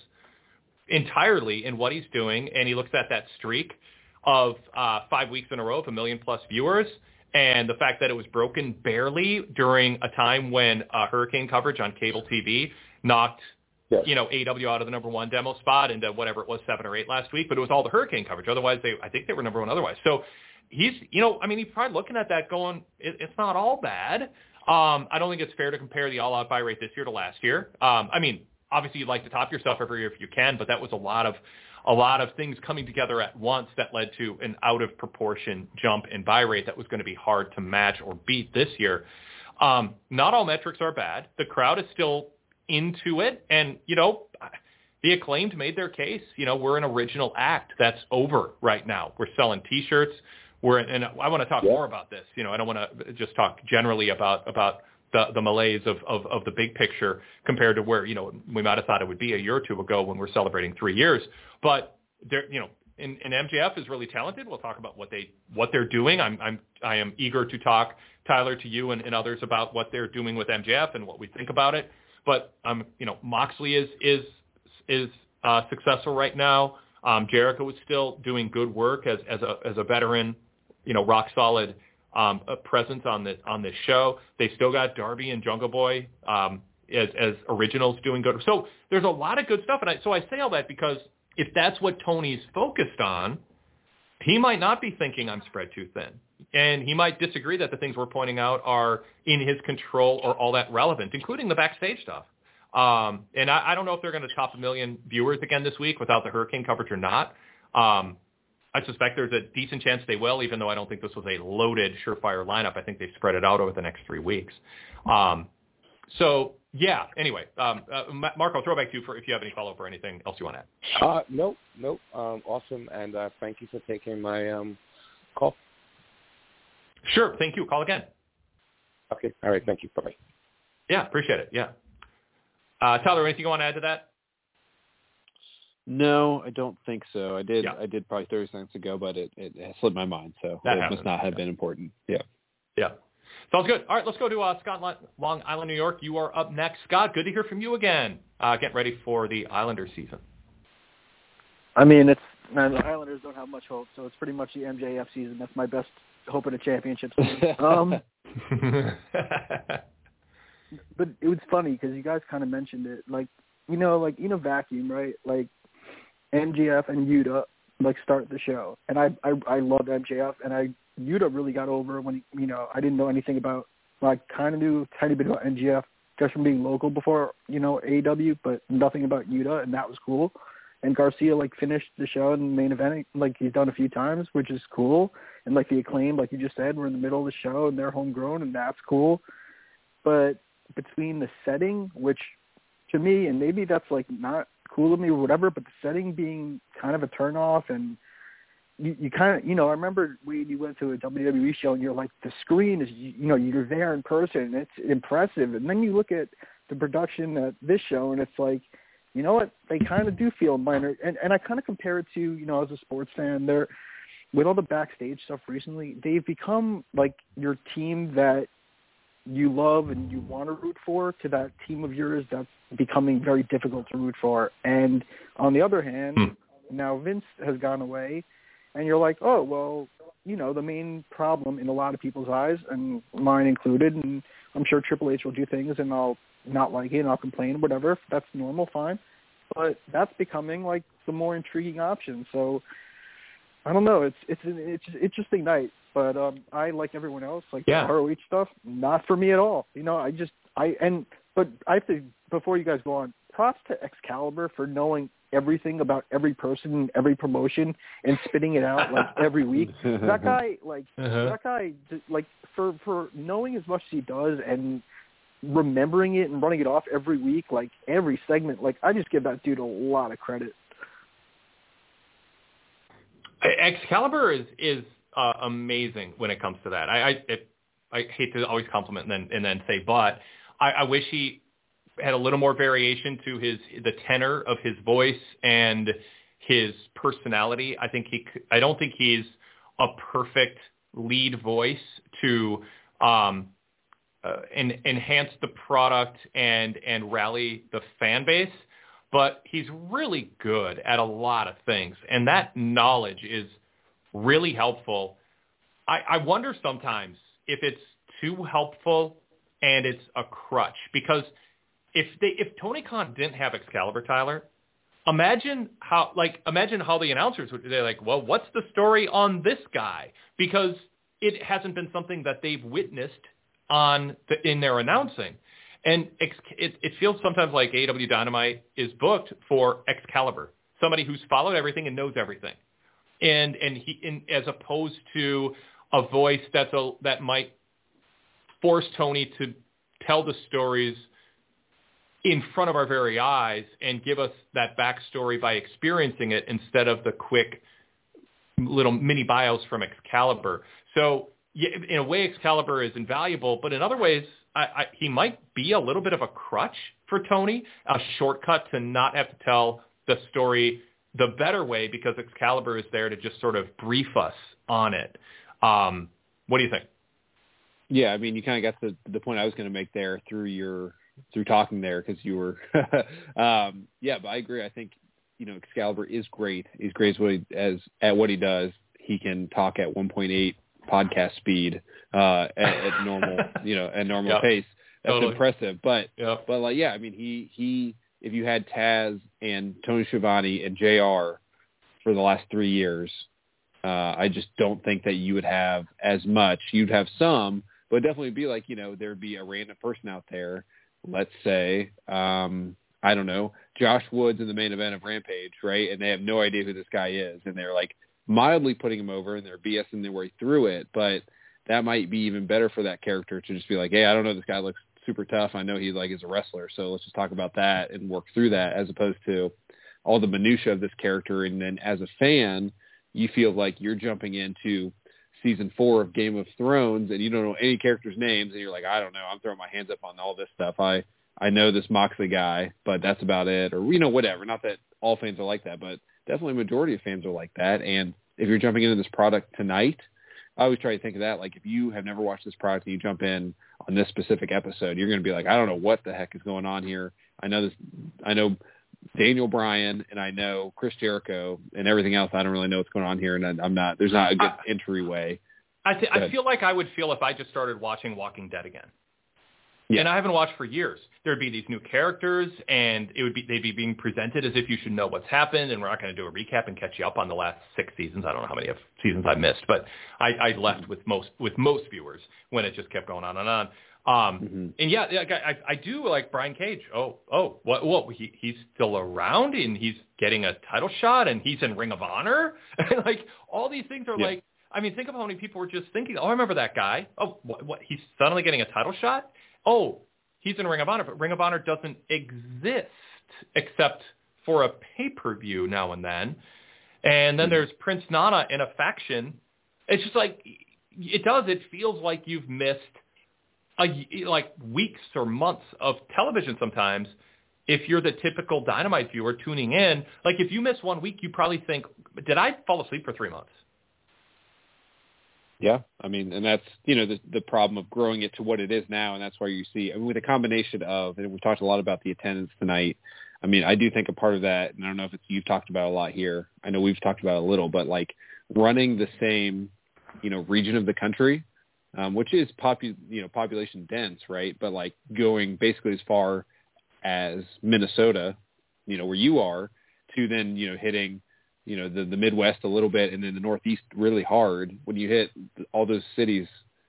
Speaker 3: entirely in what he's doing, and he looks at that streak of uh, five weeks in a row of a million plus viewers, and the fact that it was broken barely during a time when uh, hurricane coverage on cable T V knocked yes. you know, A E W out of the number one demo spot into whatever it was, seven or eight last week, but it was all the hurricane coverage. Otherwise, they I think they were number one otherwise. So he's, you know, I mean, he's probably looking at that going, it, it's not all bad. Um, I don't think it's fair to compare the all-out buy rate this year to last year. Um, I mean, obviously, you'd like to top yourself every year if you can, but that was a lot of a lot of things coming together at once that led to an out-of-proportion jump in buy rate that was going to be hard to match or beat this year. Um, not all metrics are bad. The crowd is still into it, and, you know, the Acclaimed made their case. You know, we're an original act. That's over right now. We're selling T-shirts. We're, and I want to talk yeah. more about this. You know, I don't want to just talk generally about about the, the malaise of, of, of the big picture compared to where, you know, we might have thought it would be a year or two ago when we're celebrating three years. But they're, you know, and, and M J F is really talented. We'll talk about what they what they're doing. I'm I'm I am eager to talk, Tyler, to you and, and others about what they're doing with M J F and what we think about it. But um, you know, Moxley is is is uh, successful right now. Um, Jericho is still doing good work as as a as a veteran, you know, rock solid um, a presence on the on this show. They still got Darby and Jungle Boy um, as as originals doing good. So there's a lot of good stuff, and I, so I say all that because if that's what Tony's focused on, he might not be thinking I'm spread too thin, and he might disagree that the things we're pointing out are in his control or all that relevant, including the backstage stuff. Um, and I, I don't know if they're going to top a million viewers again this week without the hurricane coverage or not. Um, I suspect there's a decent chance they will, even though I don't think this was a loaded, surefire lineup. I think they spread it out over the next three weeks. Um, so, yeah, anyway, um, uh, Mark, I'll throw it back to you for if you have any follow-up or anything else you want to add.
Speaker 6: Uh, nope, nope. Um, awesome, and uh, thank you for taking my um, call.
Speaker 3: Sure, thank you. Call again.
Speaker 6: Okay, all right, thank you. Bye-bye.
Speaker 3: Yeah, appreciate it, yeah. Uh, Tyler, anything you want to add to that?
Speaker 4: No, I don't think so. I did.
Speaker 3: Yeah.
Speaker 4: I did probably thirty seconds ago, but it, it, it slipped my mind, so
Speaker 3: that
Speaker 4: it
Speaker 3: happens.
Speaker 4: must not have
Speaker 3: yeah.
Speaker 4: been important. Yeah.
Speaker 3: Yeah. Sounds good. All right, let's go to uh, Scott, Long Island, New York. You are up next. Scott, good to hear from you again. Uh, get ready for the Islanders season.
Speaker 7: I mean, it's man, the Islanders don't have much hope, so it's pretty much the M J F season. That's my best hope at a championship season. um, but it was funny because you guys kind of mentioned it. Like, you know, like, you know, Vacuum, right? Like, M J F and Yuta, like, start the show. And I I, I love M J F, and I Yuta really got over when, he, you know, I didn't know anything about, well, I kind of knew a tiny bit about M J F just from being local before, you know, A E W, but nothing about Yuta, and that was cool. And Garcia, like, finished the show in the main event, like he's done a few times, which is cool. And, like, the Acclaim, like you just said, we're in the middle of the show, and they're homegrown, and that's cool. But between the setting, which to me, and maybe that's, like, not cool to me or whatever, but the setting being kind of a turnoff, and you, you kind of, you know, I remember when you went to a W W E show and you're like, the screen is, you know, you're there in person, and it's impressive. And then you look at the production at this show, and it's like, you know what, they kind of do feel minor. And, and I kind of compare it to, you know, as a sports fan, they're, with all the backstage stuff recently, they've become like your team that you love and you want to root for to that team of yours that's becoming very difficult to root for. And on the other hand, now Vince has gone away, and you're like, oh, well, you know, the main problem in a lot of people's eyes, and mine included, and I'm sure Triple H will do things, and I'll not like it, and I'll complain, whatever. That's normal, fine. But that's becoming, like, the more intriguing option. So, I don't know. It's it's an it's an interesting night. But um, I, like everyone else, like
Speaker 3: yeah.
Speaker 7: the R O H stuff, not for me at all. You know, I just, I, and, but I have to, before you guys go on, props to Excalibur for knowing everything about every person and every promotion and spitting it out like every week. That guy, like, uh-huh. that guy, like, for, for knowing as much as he does and remembering it and running it off every week, like every segment, like, I just give that dude a lot of credit.
Speaker 3: Excalibur is, is, Uh, amazing when it comes to that. I I, it, I hate to always compliment and then and then say, but I, I wish he had a little more variation to his the tenor of his voice and his personality. I think he. I don't think he's a perfect lead voice to um, uh, en, enhance the product and and rally the fan base. But he's really good at a lot of things, and that knowledge is really helpful. I, I wonder sometimes if it's too helpful and it's a crutch, because if they if Tony Khan didn't have Excalibur, Tyler, imagine how like imagine how the announcers would they're like, well, what's the story on this guy? Because it hasn't been something that they've witnessed on the, in their announcing. And it, it feels sometimes like A E W Dynamite is booked for Excalibur, somebody who's followed everything and knows everything. And and he in, as opposed to a voice that's a that might force Tony to tell the stories in front of our very eyes and give us that backstory by experiencing it instead of the quick little mini bios from Excalibur. So yeah, in a way, Excalibur is invaluable, but in other ways, I, I, he might be a little bit of a crutch for Tony, a shortcut to not have to tell the story the better way, because Excalibur is there to just sort of brief us on it. Um, what do you think?
Speaker 4: Yeah, I mean, you kind of got the the point I was going to make there through your through talking there, because you were, um, yeah. But I agree. I think you know Excalibur is great. He's great as what he, as at what he does. He can talk at one point eight podcast speed uh, at, at normal, you know, at normal
Speaker 3: yep.
Speaker 4: pace. That's
Speaker 3: totally.
Speaker 4: impressive. But
Speaker 3: yep.
Speaker 4: but like yeah, I mean, he he. If you had Taz and Tony Schiavone and J R for the last three years, uh, I just don't think that you would have as much. You'd have some, but it'd definitely be like, you know, there'd be a random person out there, let's say, um, I don't know, Josh Woods in the main event of Rampage, right? And they have no idea who this guy is. And they're like mildly putting him over and they're BSing their way through it. But that might be even better for that character to just be like, hey, I don't know, this guy looks super tough. I know he like is a wrestler, so let's just talk about that and work through that, as opposed to all the minutia of this character. And then as a fan, you feel like you're jumping into season four of Game of Thrones and you don't know any characters' names, and you're like, I don't know, I'm throwing my hands up on all this stuff. I I know this Moxley guy, but that's about it, or you know, whatever. Not that all fans are like that, but definitely a majority of fans are like that. And if you're jumping into this product tonight, I always try to think of that. Like if you have never watched this product and you jump in on this specific episode, you're going to be like, I don't know what the heck is going on here. I know this, I know Daniel Bryan and I know Chris Jericho and everything else. I don't really know what's going on here. And I'm not, there's not a good I, entryway.
Speaker 3: I, th- I feel like I would feel if I just started watching Walking Dead again.
Speaker 4: Yeah.
Speaker 3: And I haven't watched for years. There'd be these new characters, and it would be they'd be being presented as if you should know what's happened, and we're not going to do a recap and catch you up on the last six seasons. I don't know how many of seasons I missed, but I, I left with most with most viewers when it just kept going on and on. Um,
Speaker 4: mm-hmm.
Speaker 3: And yeah, I, I do like Brian Cage. Oh, oh, what? What? He, he's still around, and he's getting a title shot, and he's in Ring of Honor. Like all these things are
Speaker 4: yeah.
Speaker 3: like. I mean, think of how many people were just thinking, oh, I remember that guy. Oh, what? what he's suddenly getting a title shot. Oh, he's in Ring of Honor, but Ring of Honor doesn't exist except for a pay-per-view now and then. And then there's Prince Nana in a faction. It's just like, it does, it feels like you've missed a, like weeks or months of television sometimes. If you're the typical Dynamite viewer tuning in, like if you miss one week, you probably think, did I fall asleep for three months?
Speaker 4: Yeah, I mean, and that's, you know, the the problem of growing it to what it is now, and that's why you see, I mean, with a combination of, and we talked a lot about the attendance tonight, I mean, I do think a part of that, and I don't know if it's you've talked about a lot here. I know we've talked about it a little, but like running the same, you know, region of the country, um, which is popu- you know, population dense, right? But like going basically as far as Minnesota, you know, where you are, to then, you know, hitting, you know, the, the Midwest a little bit and then the Northeast really hard. When you hit all those cities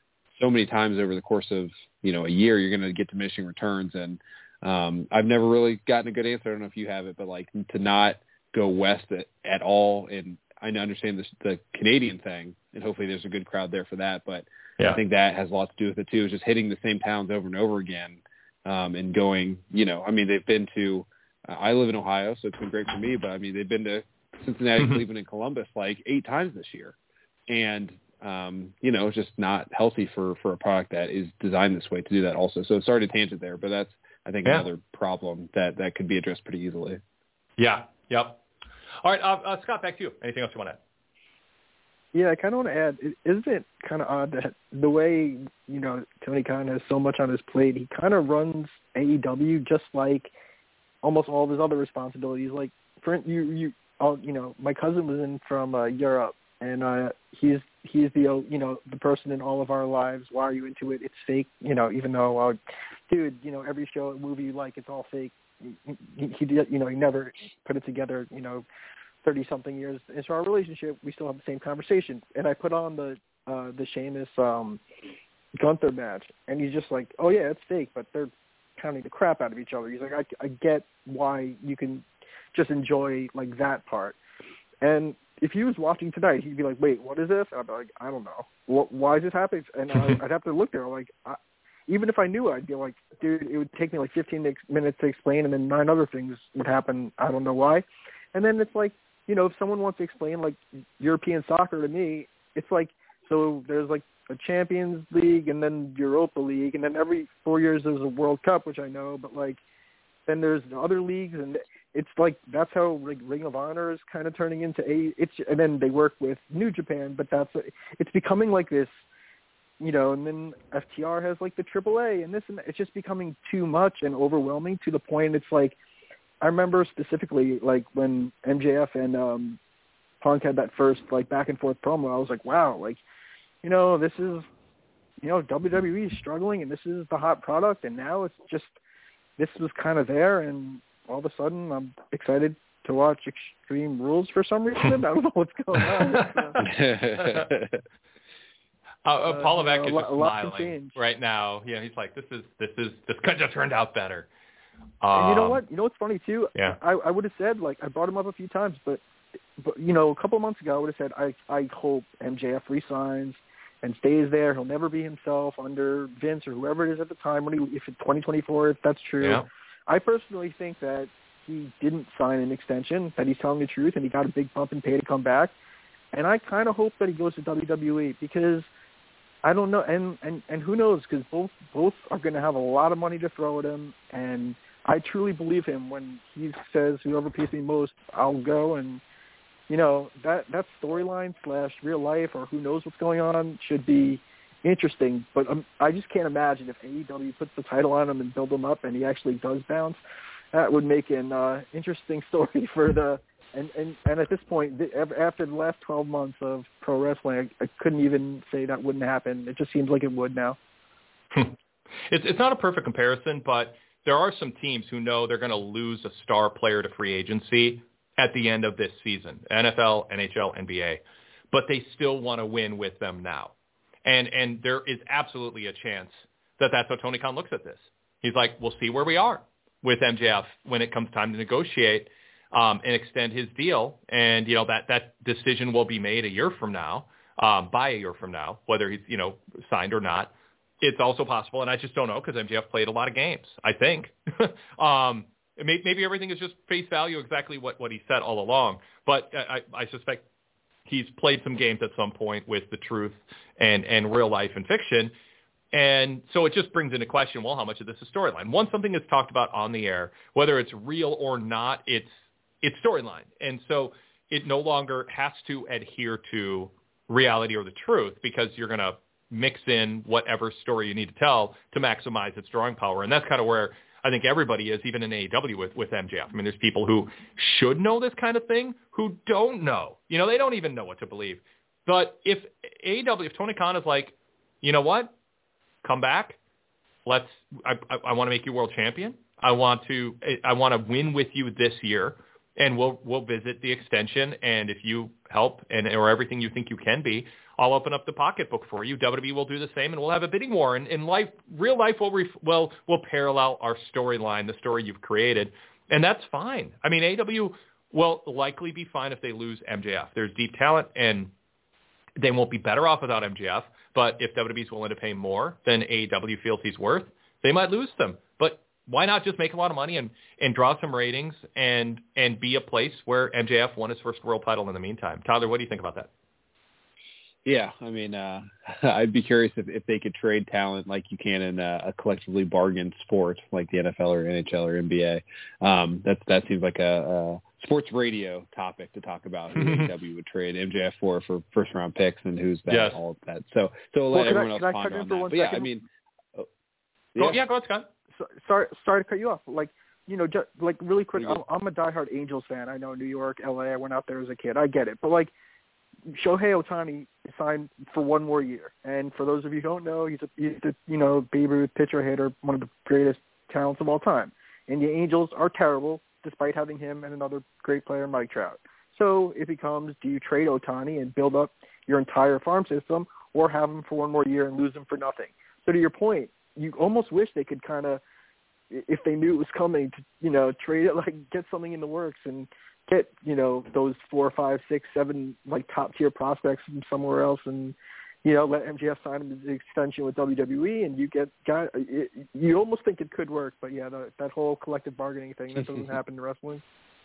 Speaker 4: so many times over the course of, you know, a year, you're going to get diminishing returns. And um, I've never really gotten a good answer. I don't know if you have it, but like to not go west at, at all. And I understand this, the Canadian thing, and hopefully there's a good crowd there for that. But yeah. I think that has a lot to do with it too, is just hitting the same towns over and over again um, and going, you know, I mean, they've been to, uh, I live in Ohio, so it's been great for me, but I mean, they've been to Cincinnati, Cleveland, and Columbus like eight times this year. And, um, you know, it's just not healthy for, for a product that is designed this way to do that also. So sorry to tangent there, but that's, I think, yeah. another problem that, that could be addressed pretty easily.
Speaker 3: Yeah. Yep. All right. Uh, uh, Scott, back to you. Anything else you want to add?
Speaker 7: Yeah, I kind of want to add, isn't it kind of odd that the way, you know, Tony Khan has so much on his plate, he kind of runs A E W just like almost all of his other responsibilities. Like, for you, you, uh, you know, my cousin was in from uh, Europe, and uh, he's he's the you know the person in all of our lives. Why are you into it? It's fake, you know. Even though, uh, dude, you know, every show, movie you like, it's all fake. He, he, he you know, he never put it together, you know. thirty-something years into our relationship, we still have the same conversation. And I put on the uh, the Sheamus um, Gunther match, and he's just like, oh, yeah, it's fake, but they're pounding the crap out of each other. He's like, I, I get why you can just enjoy, like, that part. And if he was watching tonight, he'd be like, wait, what is this? I'd be like, I don't know. What, why is this happening? And I, I'd have to look there. Like, I, even if I knew, I'd be like, dude, it would take me like fifteen minutes to explain, and then nine other things would happen. I don't know why. And then it's like, you know, if someone wants to explain, like, European soccer to me, it's like, so there's, like, a Champions League and then Europa League, and then every four years there's a World Cup, which I know, but, like, then there's other leagues, and it's, like, that's how, like, Ring of Honor is kind of turning into a, it's, and then they work with New Japan, but that's, it's becoming like this, you know, and then F T R has, like, the triple A, and this, and that. It's just becoming too much and overwhelming to the point it's, like, I remember specifically, like, when M J F and um, Punk had that first, like, back-and-forth promo, I was like, wow, like, you know, this is, you know, W W E is struggling, and this is the hot product, and now it's just, this was kind of there, and all of a sudden I'm excited to watch Extreme Rules for some reason. I don't know what's going on.
Speaker 3: uh, uh, Paul Levesque
Speaker 7: uh,
Speaker 3: is
Speaker 7: know,
Speaker 3: just
Speaker 7: a
Speaker 3: smiling right now. Yeah, he's like, this is, this is, this could have turned out better.
Speaker 7: And you know
Speaker 3: Um,
Speaker 7: what? You know what's funny too?
Speaker 3: Yeah.
Speaker 7: I, I would have said, like, I brought him up a few times, but, but you know, a couple of months ago, I would have said, I I hope M J F resigns and stays there. He'll never be himself under Vince or whoever it is at the time. When he, if it's twenty twenty-four, if that's true.
Speaker 3: Yeah.
Speaker 7: I personally think that he didn't sign an extension, that he's telling the truth, and he got a big bump in pay to come back. And I kind of hope that he goes to W W E because I don't know, and and and who knows? Because both both are going to have a lot of money to throw at him, and I truly believe him when he says, whoever pays me most, I'll go. And, you know, that, that storyline slash real life or who knows what's going on should be interesting. But um, I just can't imagine if A E W puts the title on him and build him up and he actually does bounce. That would make an uh, interesting story for the and, – and, and at this point, the, after the last twelve months of pro wrestling, I, I couldn't even say that wouldn't happen. It just seems like it would now.
Speaker 3: it's It's not a perfect comparison, but – there are some teams who know they're going to lose a star player to free agency at the end of this season, N F L, N H L, N B A, but they still want to win with them now. And and there is absolutely a chance that that's how Tony Khan looks at this. He's like, we'll see where we are with M J F when it comes time to negotiate um, and extend his deal. And, you know, that, that decision will be made a year from now, um, by a year from now, whether he's, you know, signed or not. It's also possible, and I just don't know because M J F played a lot of games, I think. um, maybe everything is just face value, exactly what, what he said all along. But I, I suspect he's played some games at some point with the truth and, and real life and fiction. And so it just brings into question, well, how much of this is storyline? Once something is talked about on the air, whether it's real or not, it's it's storyline. And so it no longer has to adhere to reality or the truth because you're going to mix in whatever story you need to tell to maximize its drawing power. And that's kind of where I think everybody is, even in A E W with, with M J F. I mean, there's people who should know this kind of thing who don't know. You know, they don't even know what to believe. But if A E W, if Tony Khan is like, you know what, come back, let's, I, I, I want to make you world champion. I want to, I want to win with you this year, and we'll, we'll visit the extension. And if you help and or everything you think you can be, I'll open up the pocketbook for you. W W E will do the same, and we'll have a bidding war. And in life, real life will ref- will will parallel our storyline, the story you've created, and that's fine. I mean, A E W will likely be fine if they lose M J F. There's deep talent, and they won't be better off without M J F. But if W W E is willing to pay more than A E W feels he's worth, they might lose them. But why not just make a lot of money and, and draw some ratings and and be a place where M J F won his first world title in the meantime? Tyler, what do you think about that?
Speaker 4: Yeah, I mean, uh, I'd be curious if, if they could trade talent like you can in a, a collectively bargained sport like the N F L or N H L or N B A. Um, that that seems like a, a sports radio topic to talk about. Who A E W would trade M J F for for first round picks and who's that, yes. all of that. So so we'll let
Speaker 7: well,
Speaker 4: everyone
Speaker 7: I,
Speaker 4: else ponder on that. But yeah, I mean, oh,
Speaker 3: yeah. Oh, yeah, go ahead, Scott.
Speaker 7: So, sorry, sorry to cut you off. Like, you know, just, like really quick, I'm, I'm a diehard Angels fan. I know New York, L A. I went out there as a kid. I get it, but like. Shohei Ohtani signed for one more year, and for those of you who don't know, he's a, he's a you know Babe Ruth pitcher hitter, one of the greatest talents of all time. And the Angels are terrible, despite having him and another great player, Mike Trout. So it becomes: do you trade Ohtani and build up your entire farm system, or have him for one more year and lose him for nothing? So to your point, you almost wish they could kind of, if they knew it was coming, to you know trade it, like get something in the works and get, you know, those four, five, six, seven, like, top-tier prospects from somewhere else and, you know, let M J F sign him his extension with W W E and you get guy. It, you almost think it could work, but, yeah, the, that whole collective bargaining thing, that doesn't happen in wrestling.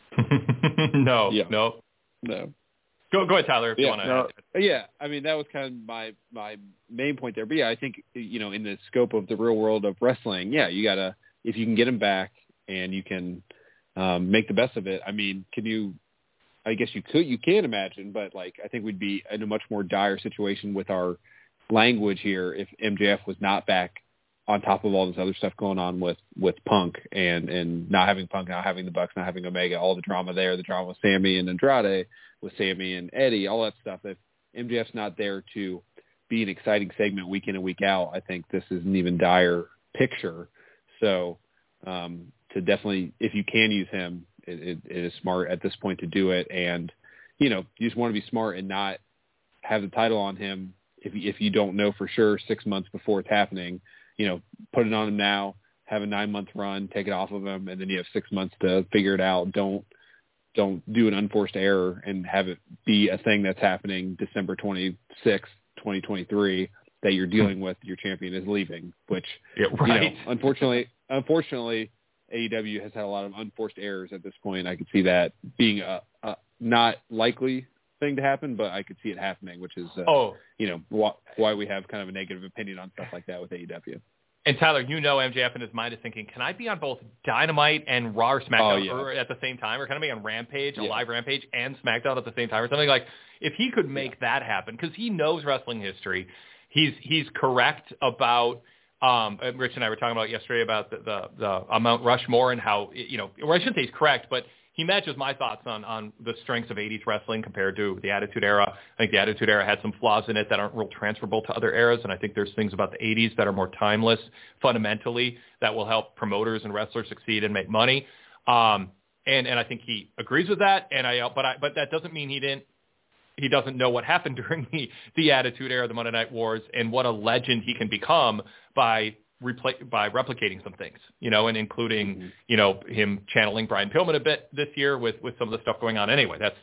Speaker 3: no,
Speaker 4: yeah.
Speaker 3: no.
Speaker 4: No.
Speaker 3: Go, go ahead, Tyler, if
Speaker 4: yeah,
Speaker 3: you want to.
Speaker 4: No, yeah, I mean, that was kind of my, my main point there. But, yeah, I think, you know, in the scope of the real world of wrestling, yeah, you got to, if you can get him back and you can – Um, make the best of it. I mean, can you, I guess you could, you can imagine, but like, I think we'd be in a much more dire situation with our language here if M J F was not back on top of all this other stuff going on with, with Punk and, and not having Punk, not having the Bucks, not having Omega, all the drama there, the drama with Sammy and Andrade, with Sammy and Eddie, all that stuff. If M J F's not there to be an exciting segment week in and week out, I think this is an even dire picture. So, um, to definitely, if you can use him, it, it, it is smart at this point to do it. And, you know, you just want to be smart and not have the title on him if you, if you don't know for sure six months before it's happening. You know, put it on him now, have a nine-month run, take it off of him, and then you have six months to figure it out. Don't don't do an unforced error and have it be a thing that's happening December twenty-sixth, twenty twenty-three, that you're dealing with, your champion is leaving, which,
Speaker 3: yeah, right.
Speaker 4: you know, unfortunately, unfortunately, A E W has had a lot of unforced errors at this point. I could see that being a, a not likely thing to happen, but I could see it happening, which is, uh,
Speaker 3: oh.
Speaker 4: you know, wh- why we have kind of a negative opinion on stuff like that with A E W.
Speaker 3: And Tyler, you know M J F in his mind is thinking, can I be on both Dynamite and Raw or SmackDown
Speaker 4: oh, yeah.
Speaker 3: at the same time? Or can I be on Rampage, a
Speaker 4: yeah.
Speaker 3: live Rampage, and SmackDown at the same time? Or something like, if he could make yeah. that happen, because he knows wrestling history, he's he's correct about, um, Rich and I were talking about yesterday about the, the, the Mount Rushmore and how, you know, or I shouldn't say he's correct, but he matches my thoughts on, on the strengths of eighties wrestling compared to the Attitude Era. I think the Attitude Era had some flaws in it that aren't real transferable to other eras, and I think there's things about the eighties that are more timeless fundamentally that will help promoters and wrestlers succeed and make money. Um, and, and I think he agrees with that. And I, but I, but that doesn't mean he didn't. He doesn't know what happened during the, the Attitude Era, the Monday Night Wars, and what a legend he can become by repl- by replicating some things, you know, and including, mm-hmm. you know, him channeling Brian Pillman a bit this year with, with some of the stuff going on. Anyway, that's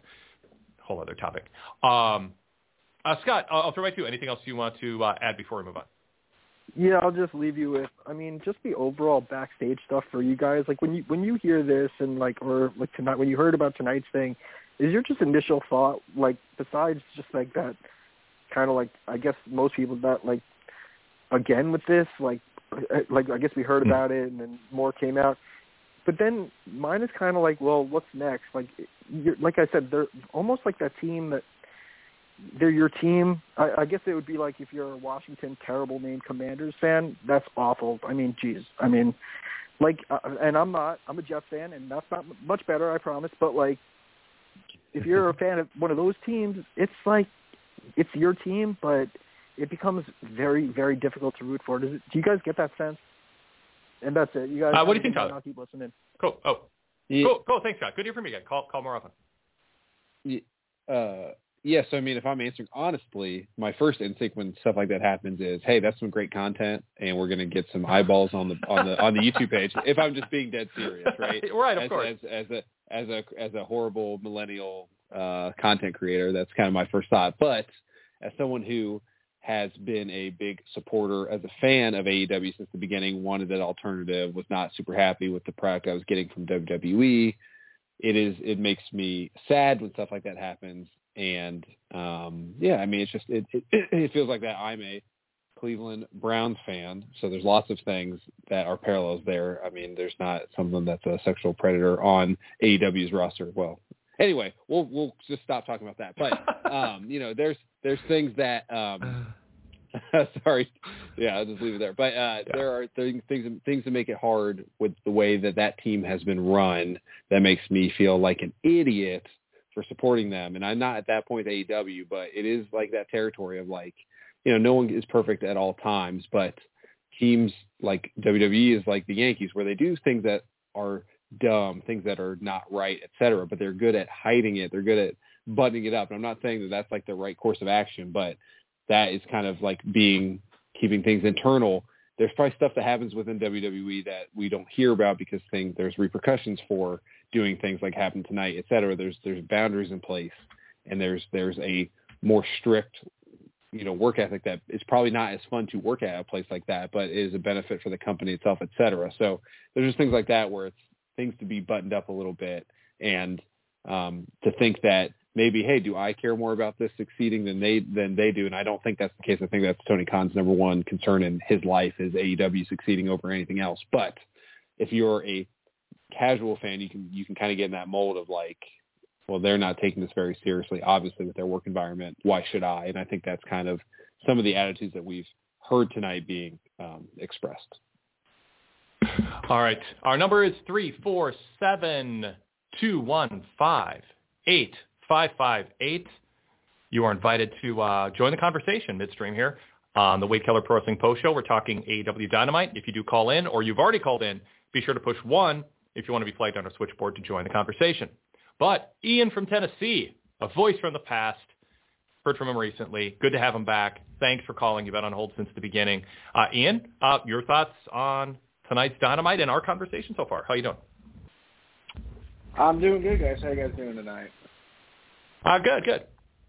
Speaker 3: a whole other topic. Um, uh, Scott, I'll, I'll throw it to you. Anything else you want to uh, add before we move on?
Speaker 7: Yeah, I'll just leave you with, I mean, just the overall backstage stuff for you guys. Like when you when you hear this and like, or like tonight, when you heard about tonight's thing, is your just initial thought, like, besides just, like, that kind of, like, I guess most people that, like, again with this, like, like I guess we heard about it and then more came out. But then mine is kind of like, well, what's next? Like, you're, like I said, they're almost like that team that they're your team. I, I guess it would be like if you're a Washington terrible named Commanders fan, that's awful. I mean, geez. I mean, like, uh, and I'm not. I'm a Jets fan, and that's not much better, I promise. But like, if you're a fan of one of those teams, it's like it's your team, but it becomes very, very difficult to root for. Does it, do you guys get that sense? And that's it. You guys.
Speaker 3: Uh, what do you think, Tyler?
Speaker 7: I'll keep listening.
Speaker 3: Cool. Oh,
Speaker 4: Yeah.
Speaker 3: cool. Cool. Thanks, Scott. Good to hear from you again. Call, call more often.
Speaker 4: Yeah, uh, yes, I mean, if I'm answering honestly, my first instinct when stuff like that happens is, hey, that's some great content, and we're going to get some eyeballs on the on the on the YouTube page. If I'm just being dead serious, right?
Speaker 3: Right, of
Speaker 4: as,
Speaker 3: course.
Speaker 4: As, as a as a as a horrible millennial uh, content creator, that's kind of my first thought. But as someone who has been a big supporter as a fan of A E W since the beginning, wanted that alternative, was not super happy with the product I was getting from W W E. It is. It makes me sad when stuff like that happens, and um, yeah, I mean, it's just it, it. It feels like that I'm a Cleveland Browns fan, so there's lots of things that are parallels there. I mean, there's not someone that's a sexual predator on A E W's roster. Well, anyway, we'll we'll just stop talking about that. But um, you know, there's there's things that. Um, Sorry, yeah, I'll just leave it there. But uh, yeah. there are things, things things that make it hard with the way that that team has been run. That makes me feel like an idiot for supporting them. And I'm not at that point with A E W, but it is like that territory of like, you know, no one is perfect at all times. But teams like W W E is like the Yankees, where they do things that are dumb, things that are not right, et cetera. But they're good at hiding it. They're good at buttoning it up. And I'm not saying that that's like the right course of action, but that is kind of like being, keeping things internal. There's probably stuff that happens within W W E that we don't hear about because things, there's repercussions for doing things like happened tonight, et cetera. There's, there's boundaries in place, and there's, there's a more strict, you know, work ethic that is probably not as fun to work at a place like that, but is a benefit for the company itself, et cetera. So there's just things like that where it's things to be buttoned up a little bit, and um, to think that maybe, hey, do I care more about this succeeding than they than they do? And I don't think that's the case. I think that's Tony Khan's number one concern in his life is A E W succeeding over anything else. But if you're a casual fan, you can you can kind of get in that mold of like, well, they're not taking this very seriously, obviously, with their work environment. Why should I? And I think that's kind of some of the attitudes that we've heard tonight being um, expressed.
Speaker 3: All right. Our number is three four seven, two one five, eight five five eight. You are invited to uh, join the conversation midstream here on the Wade Keller Pro Wrestling Post Show. We're talking A E W Dynamite. If you do call in, or you've already called in, be sure to push one if you want to be flagged on our switchboard to join the conversation. But Ian from Tennessee, a voice from the past, heard from him recently. Good to have him back. Thanks for calling. You've been on hold since the beginning. Uh, Ian, uh, your thoughts on tonight's Dynamite and our conversation so far? How you doing?
Speaker 8: I'm doing good, guys. How you guys doing tonight?
Speaker 3: Uh, good, good.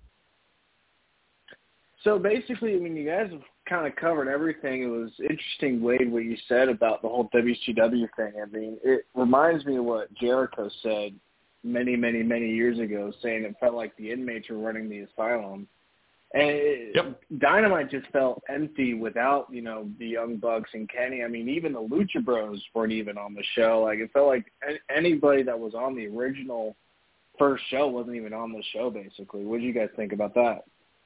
Speaker 8: So basically, I mean, you guys have kind of covered everything. It was interesting, Wade, what you said about the whole W C W thing. I mean, it reminds me of what Jericho said many, many, many years ago, saying it felt like the inmates were running the asylum. And it,
Speaker 3: yep.
Speaker 8: Dynamite just felt empty without, you know, the Young Bucks and Kenny. I mean, even the Lucha Bros weren't even on the show. Like, it felt like anybody that was on the original first show wasn't even on the show, basically. What do you guys think about that?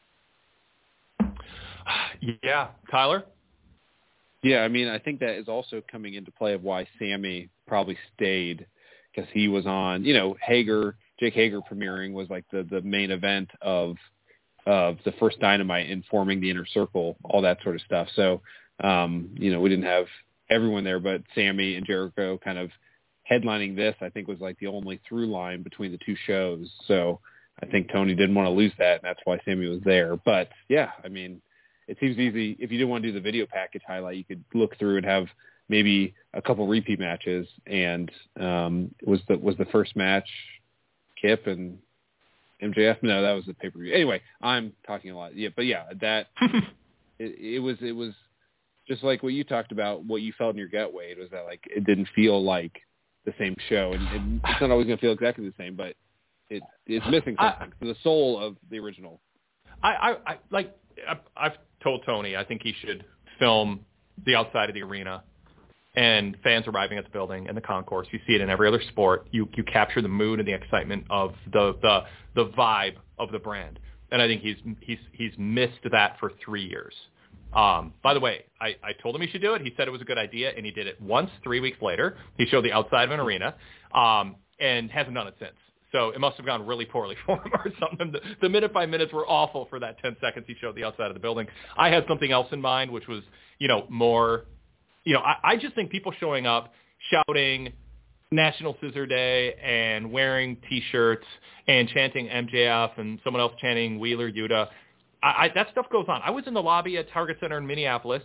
Speaker 3: Yeah. Tyler?
Speaker 4: Yeah, I mean, I think that is also coming into play of why Sammy probably stayed, because he was on, you know, Hager, Jake Hager premiering was like the, the main event of of the first Dynamite, informing the Inner Circle, all that sort of stuff. So, um, you know, we didn't have everyone there, but Sammy and Jericho kind of headlining this, I think, was like the only through line between the two shows. So I think Tony didn't want to lose that, and that's why Sammy was there. But, yeah, I mean, it seems easy. If you didn't want to do the video package highlight, you could look through and have maybe a couple repeat matches. And um, was the was the first match Kip and M J F? No, that was the pay-per-view. Anyway, I'm talking a lot. Yeah, but yeah, that it, it was it was just like what you talked about. What you felt in your gut, Wade, was that like it didn't feel like the same show, and, and it's not always going to feel exactly the same, but it it's missing something. I, the soul of the original.
Speaker 3: I, I, I like I, I've told Tony I think he should film the outside of the arena and fans arriving at the building and the concourse. You see it in every other sport. You you capture the mood and the excitement of the the the vibe of the brand. And I think he's he's he's missed that for three years. Um, by the way, I, I told him he should do it. He said it was a good idea, and he did it once three weeks later. He showed the outside of an arena um, and hasn't done it since. So it must have gone really poorly for him or something. The, the minute by minutes were awful for that ten seconds he showed the outside of the building. I had something else in mind, which was, you know, more, you know, I, I just think people showing up, shouting National Scissor Day and wearing T-shirts and chanting M J F and someone else chanting Wheeler Yuta, I, I, that stuff goes on. I was in the lobby at Target Center in Minneapolis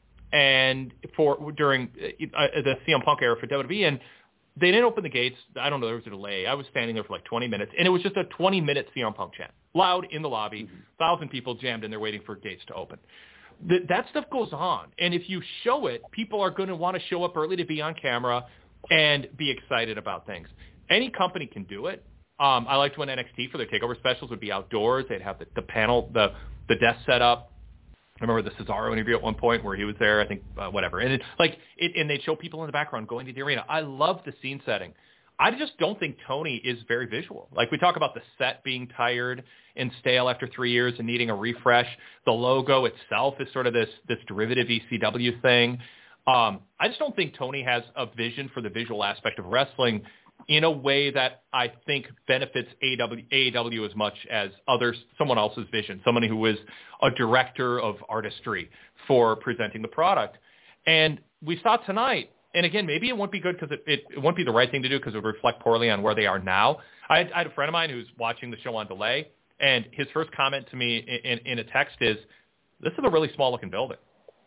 Speaker 3: and for during uh, the C M Punk era for W W E, and they didn't open the gates. I don't know, there was a delay. I was standing there for like twenty minutes, and it was just a twenty-minute C M Punk chant, loud in the lobby, mm-hmm. thousand people jammed in there waiting for gates to open. Th- that stuff goes on, and if you show it, people are going to want to show up early to be on camera and be excited about things. Any company can do it. Um, I liked when N X T for their takeover specials would be outdoors. They'd have the, the panel, the the desk set up. I remember the Cesaro interview at one point where he was there, I think, uh, whatever. And it, like, it, and they'd show people in the background going to the arena. I love the scene setting. I just don't think Tony is very visual. Like, we talk about the set being tired and stale after three years and needing a refresh. The logo itself is sort of this, this derivative E C W thing. Um, I just don't think Tony has a vision for the visual aspect of wrestling in a way that I think benefits A E W as much as others, someone else's vision, someone who is a director of artistry for presenting the product. And we saw tonight, and again, maybe it won't be good because it, it, it won't be the right thing to do because it would reflect poorly on where they are now. I had, I had a friend of mine who's watching the show on delay, and his first comment to me in, in, in a text is, this is a really small-looking building.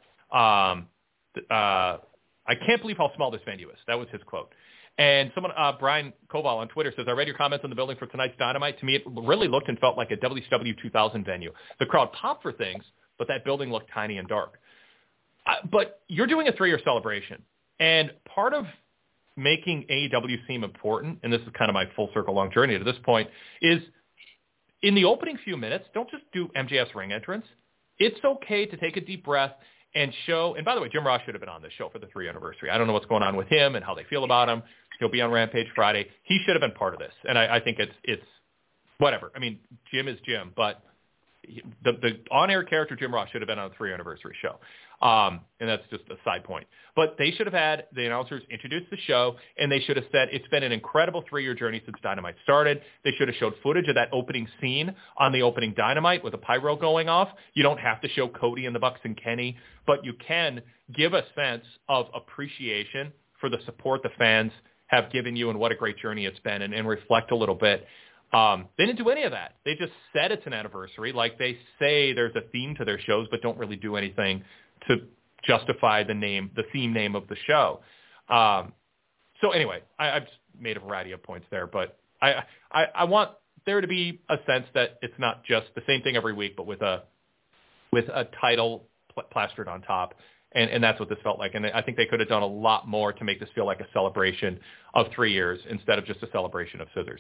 Speaker 3: Um, uh, I can't believe how small this venue is. That was his quote. And someone, uh, Brian Koval on Twitter says, I read your comments on the building for tonight's Dynamite. To me, it really looked and felt like a W C W two thousand venue. The crowd popped for things, but that building looked tiny and dark. Uh, but you're doing a three-year celebration. And part of making A E W seem important, and this is kind of my full circle long journey to this point, is in the opening few minutes, don't just do M J F's ring entrance. It's okay to take a deep breath and show, and by the way, Jim Ross should have been on this show for the three anniversary. I don't know what's going on with him and how they feel about him. He'll be on Rampage Friday. He should have been part of this. And I, I think it's, it's whatever. I mean, Jim is Jim, but he, the, the on-air character Jim Ross should have been on the three anniversary show. Um, and that's just a side point. But they should have had the announcers introduce the show, and they should have said it's been an incredible three-year journey since Dynamite started. They should have showed footage of that opening scene on the opening Dynamite with a pyro going off. You don't have to show Cody and the Bucks and Kenny, but you can give a sense of appreciation for the support the fans have given you and what a great journey it's been, and, and reflect a little bit. Um, they didn't do any of that. They just said it's an anniversary. Like they say there's a theme to their shows, but don't really do anything to justify the name, the theme name of the show. Um, so anyway, I, I've made a variety of points there, but I, I, I want there to be a sense that it's not just the same thing every week, but with a, with a title pl- plastered on top. And, and that's what this felt like. And I think they could have done a lot more to make this feel like a celebration of three years instead of just a celebration of scissors.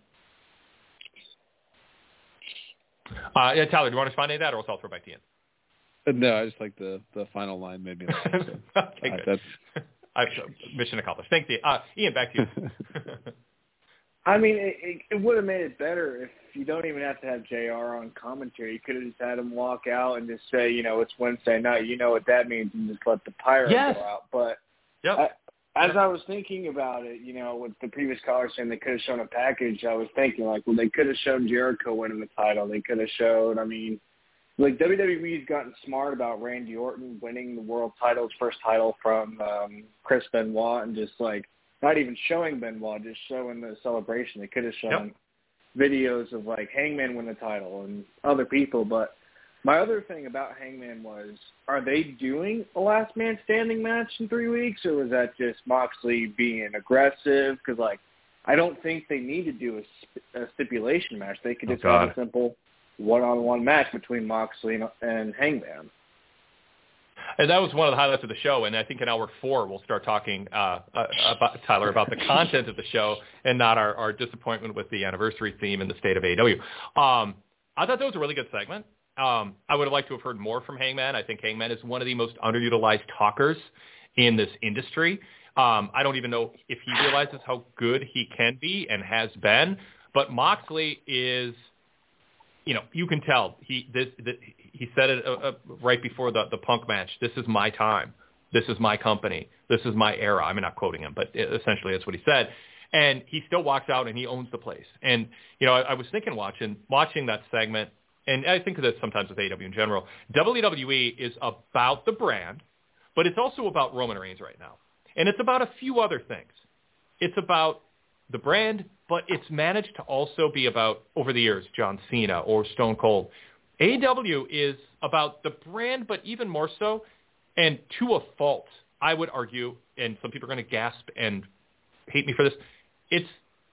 Speaker 3: Uh, yeah, Tyler, do you want to respond to any of that, or else I'll throw back to Ian?
Speaker 4: No, I just like the, the final line made me laugh. So.
Speaker 3: Okay,
Speaker 4: uh,
Speaker 3: good.
Speaker 4: That's...
Speaker 3: I've, mission accomplished. Thanks, Ian. Uh, Ian, back to you.
Speaker 8: I mean, it, it, it would have made it better if you don't even have to have J R on commentary. You could have just had him walk out and just say, you know, it's Wednesday night. You know what that means, and just let the pyro
Speaker 3: yes.
Speaker 8: go out. But
Speaker 3: yep.
Speaker 8: I, as I was thinking about it, you know, with the previous caller saying they could have shown a package, I was thinking, like, well, they could have shown Jericho winning the title. They could have showed, I mean, like W W E's gotten smart about Randy Orton winning the world title, his first title from um, Chris Benoit, and just, like, not even showing Benoit, just showing the celebration. They could have shown yep. videos of, like, Hangman win the title and other people. But my other thing about Hangman was, are they doing a last man standing match in three weeks, or was that just Moxley being aggressive? Because, like, I don't think they need to do a, a stipulation match. They could just oh, have a simple one-on-one match between Moxley and, and Hangman.
Speaker 3: And that was one of the highlights of the show, and I think in hour four we'll start talking, uh, about, Tyler, about the content of the show and not our, our disappointment with the anniversary theme and the state of A E W. Um, I thought that was a really good segment. Um, I would have liked to have heard more from Hangman. I think Hangman is one of the most underutilized talkers in this industry. Um, I don't even know if he realizes how good he can be and has been, but Moxley is... You know, you can tell he this, this he said it uh, uh, right before the, the Punk match. This is my time. This is my company. This is my era. I'm not quoting him, but essentially that's what he said. And he still walks out and he owns the place. And, you know, I, I was thinking watching watching that segment, and I think of this sometimes with A E W in general, W W E is about the brand, but it's also about Roman Reigns right now. And it's about a few other things. It's about the brand, but it's managed to also be about, over the years, John Cena or Stone Cold. A E W is about the brand, but even more so, and to a fault, I would argue, and some people are going to gasp and hate me for this, it's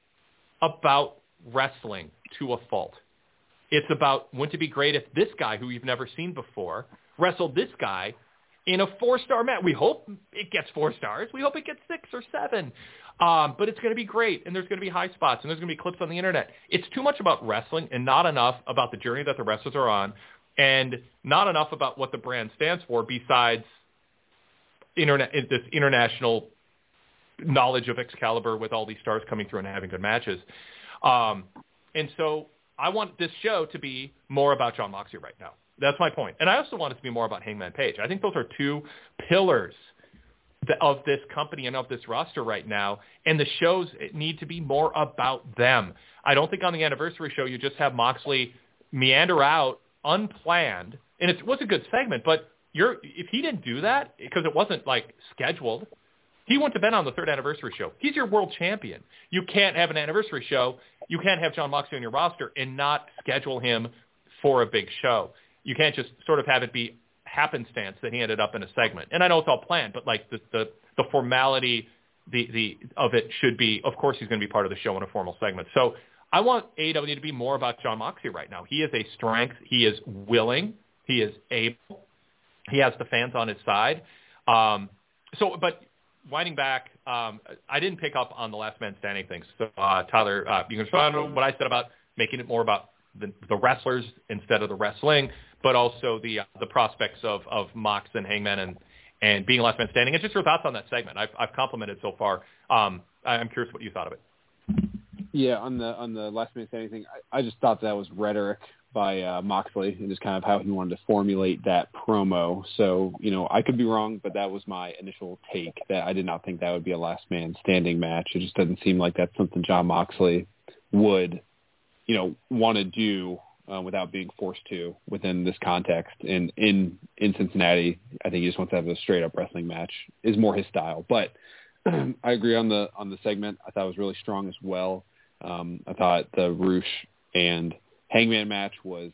Speaker 3: about wrestling to a fault. It's about, wouldn't it be great if this guy, who you've never seen before, wrestled this guy in a four-star match. We hope it gets four stars. We hope it gets six or seven. Um, but it's going to be great, and there's going to be high spots, and there's going to be clips on the Internet. It's too much about wrestling and not enough about the journey that the wrestlers are on, and not enough about what the brand stands for besides internet, this international knowledge of Excalibur with all these stars coming through and having good matches. Um, and so I want this show to be more about Jon Moxley right now. That's my point. And I also want it to be more about Hangman Page. I think those are two pillars of this company and of this roster right now, and the shows need to be more about them. I don't think on the anniversary show you just have Moxley meander out unplanned, and it was a good segment, but you're if he didn't do that, because it wasn't like scheduled, he wouldn't have been on the third anniversary show. He's your world champion. You can't have an anniversary show. You can't have Jon Moxley on your roster and not schedule him for a big show. You can't just sort of have it be happenstance that he ended up in a segment. And I know it's all planned, but like the the, the formality the, the of it should be, of course he's going to be part of the show in a formal segment. So I want A E W to be more about Jon Moxley right now. He is a strength. He is willing. He is able. He has the fans on his side. Um, so, but winding back, um, I didn't pick up on the last man standing things. So, uh, Tyler, uh, you can respond what I said about making it more about the, the wrestlers instead of the wrestling, but also the uh, the prospects of, of Mox and Hangman and, and being last man standing. And just your thoughts on that segment. I've, I've complimented so far. Um, I'm curious what you thought of it.
Speaker 4: Yeah, on the on the last man standing thing, I, I just thought that was rhetoric by uh, Moxley and just kind of how he wanted to formulate that promo. So, you know, I could be wrong, but that was my initial take, that I did not think that would be a last man standing match. It just doesn't seem like that's something Jon Moxley would, you know, want to do uh, without being forced to within this context. And in, in Cincinnati, I think he just wants to have a straight up wrestling match is more his style. But I agree on the, on the segment. I thought it was really strong as well. Um, I thought the Rush and Hangman match was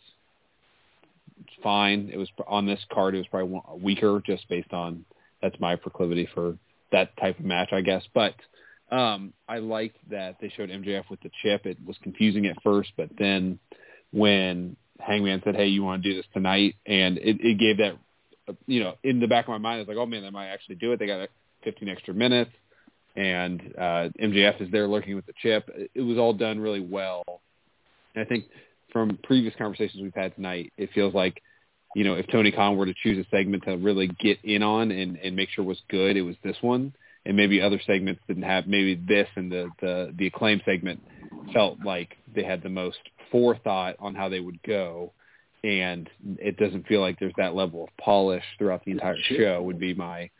Speaker 4: fine. It was on this card. It was probably weaker just based on, that's my proclivity for that type of match, I guess. But um, I liked that they showed M J F with the chip. It was confusing at first, but then when Hangman said, hey, you want to do this tonight? And it, it gave that, you know, in the back of my mind, I was like, oh man, they might actually do it. They got fifteen extra minutes. And uh, M J F is there lurking with the chip. It was all done really well. And I think from previous conversations we've had tonight, it feels like, you know, if Tony Khan were to choose a segment to really get in on and, and make sure it was good, it was this one. And maybe other segments didn't have, maybe this and the, the, the Acclaim segment felt like they had the most forethought on how they would go. And it doesn't feel like there's that level of polish throughout the entire show would be my,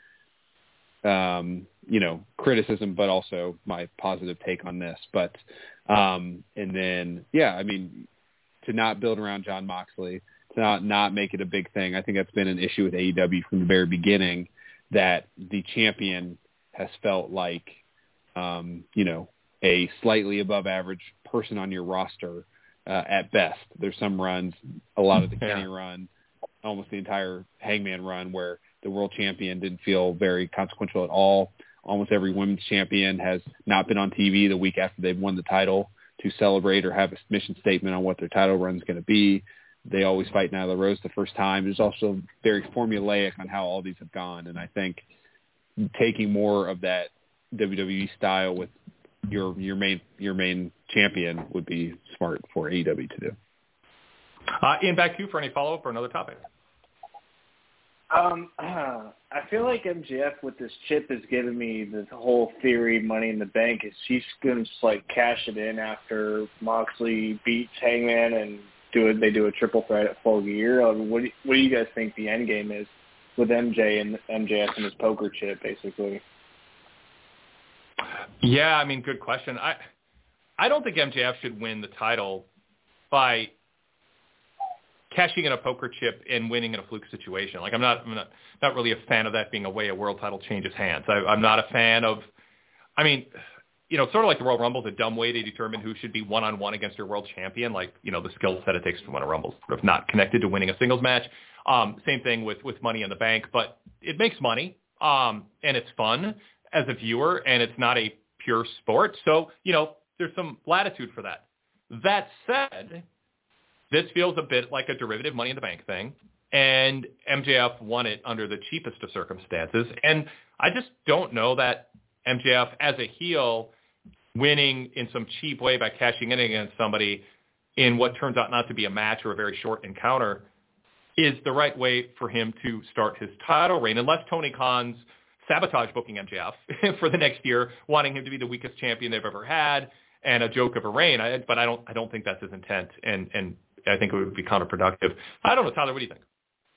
Speaker 4: um, you know, criticism, but also my positive take on this. But, um, and then, yeah, I mean, to not build around Jon Moxley, to not, not make it a big thing. I think that's been an issue with A E W from the very beginning, that the champion has felt like, um, you know, a slightly above average person on your roster uh, at best. There's some runs, a lot of the Kenny yeah. run, almost the entire Hangman run, where the world champion didn't feel very consequential at all. Almost every women's champion has not been on T V the week after they've won the title to celebrate or have a mission statement on what their title run is going to be. They always fight Nyla Rose the first time. It's also very formulaic on how all these have gone. And I think taking more of that W W E style with your your main your main champion would be smart for A E W to do.
Speaker 3: Uh, Ian, back to you for any follow-up or another topic.
Speaker 8: Um, uh, I feel like M J F with this chip has given me the whole theory Money in the Bank is he's going to just like cash it in after Moxley beats Hangman and do it. They do a triple threat at Full Gear. I mean, what do you, what do you guys think the end game is with M J and M J F and his poker chip, basically?
Speaker 3: Yeah, I mean, good question. I I don't think M J F should win the title by cashing in a poker chip and winning in a fluke situation. Like I'm not, I'm not, not really a fan of that being a way a world title changes hands. I, I'm not a fan of, I mean, you know, sort of like the Royal Rumble is a dumb way to determine who should be one-on-one against your world champion. Like, you know, the skill set it takes to win a Rumble is sort of not connected to winning a singles match. Um, same thing with, with Money in the Bank, but it makes money um, and it's fun as a viewer and it's not a pure sport. So, you know, there's some latitude for that. That said, this feels a bit like a derivative Money in the Bank thing, and M J F won it under the cheapest of circumstances. And I just don't know that M J F, as a heel, winning in some cheap way by cashing in against somebody in what turns out not to be a match or a very short encounter is the right way for him to start his title reign, unless Tony Khan's sabotage booking M J F for the next year, wanting him to be the weakest champion they've ever had and a joke of a reign. I, but I don't, I don't think that's his intent, and and I think it would be counterproductive. I don't know, Tyler. What do you think?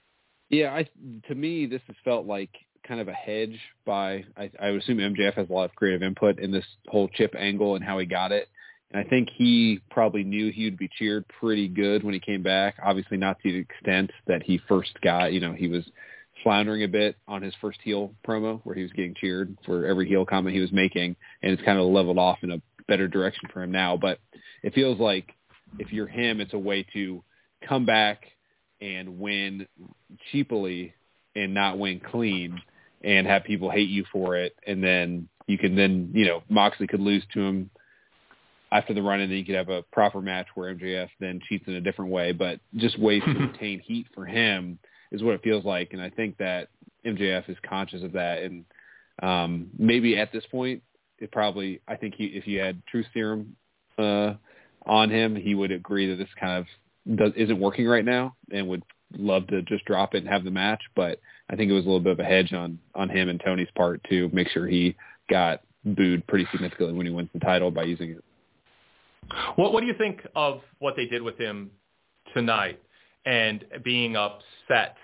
Speaker 4: Yeah, I, to me, this has felt like kind of a hedge by, I, I would assume M J F has a lot of creative input in this whole chip angle and how he got it. And I think he probably knew he would be cheered pretty good when he came back. Obviously not to the extent that he first got, you know, he was floundering a bit on his first heel promo where he was getting cheered for every heel comment he was making. And it's kind of leveled off in a better direction for him now. But it feels like if you're him, it's a way to come back and win cheaply and not win clean and have people hate you for it. And then you can then, you know, Moxley could lose to him after the run, and then you could have a proper match where M J F then cheats in a different way. But just ways to obtain heat for him is what it feels like. And I think that M J F is conscious of that. And um, maybe at this point, it probably, I think he, if you had Truth Serum uh, on him, he would agree that this kind of does, isn't working right now and would love to just drop it and have the match. But I think it was a little bit of a hedge on, on him and Tony's part to make sure he got booed pretty significantly when he wins the title by using it.
Speaker 3: What, what do you think of what they did with him tonight and being upset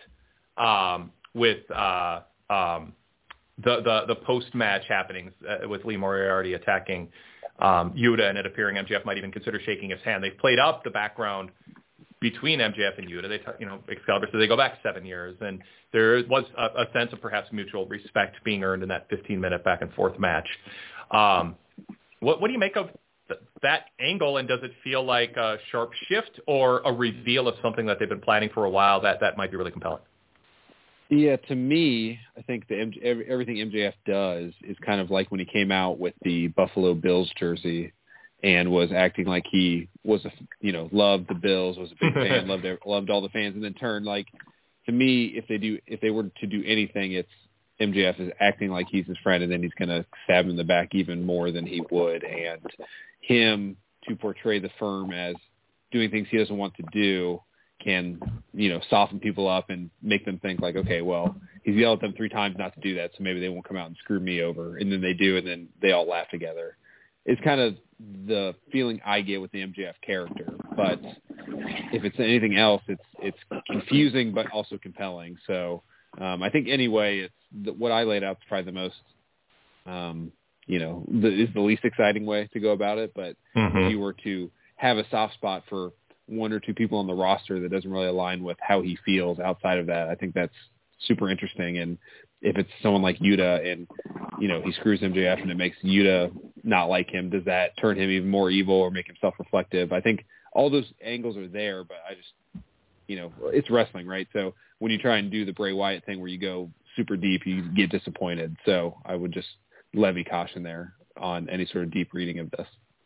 Speaker 3: um, with uh, um, the, the, the post-match happenings uh, with Lee Moriarty attacking um, Yuta, and it appearing M J F might even consider shaking his hand? They've played up the background between M J F and Yuta. They, you know, Excalibur, so they go back seven years, and there was a, a sense of perhaps mutual respect being earned in that fifteen-minute back-and-forth match. Um, what, what do you make of th- that angle, and does it feel like a sharp shift or a reveal of something that they've been planning for a while that, that might be really compelling?
Speaker 4: Yeah, to me, I think the M J, everything M J F does is kind of like when he came out with the Buffalo Bills jersey and was acting like he was, a, you know, loved the Bills, was a big fan, loved loved all the fans, and then turned like, to me, if they do, if they were to do anything, it's M J F is acting like he's his friend, and then he's going to stab him in the back even more than he would, and him to portray the firm as doing things he doesn't want to do can, you know, soften people up and make them think like, okay, well, he's yelled at them three times not to do that, so maybe they won't come out and screw me over, and then they do, and then they all laugh together. It's kind of the feeling I get with the M J F character, but if it's anything else, it's it's confusing but also compelling. So um, I think anyway, it's the, what I laid out is probably the most, um, you know, the, is the least exciting way to go about it. But mm-hmm. if you were to have a soft spot for one or two people on the roster that doesn't really align with how he feels outside of that, I think that's super interesting. And if it's someone like Yuta and, you know, he screws M J F and it makes Yuta not like him, does that turn him even more evil or make him self-reflective? I think all those angles are there, but I just, you know, it's wrestling, right? So when you try and do the Bray Wyatt thing where you go super deep, you get disappointed. So I would just levy caution there on any sort of deep reading of this.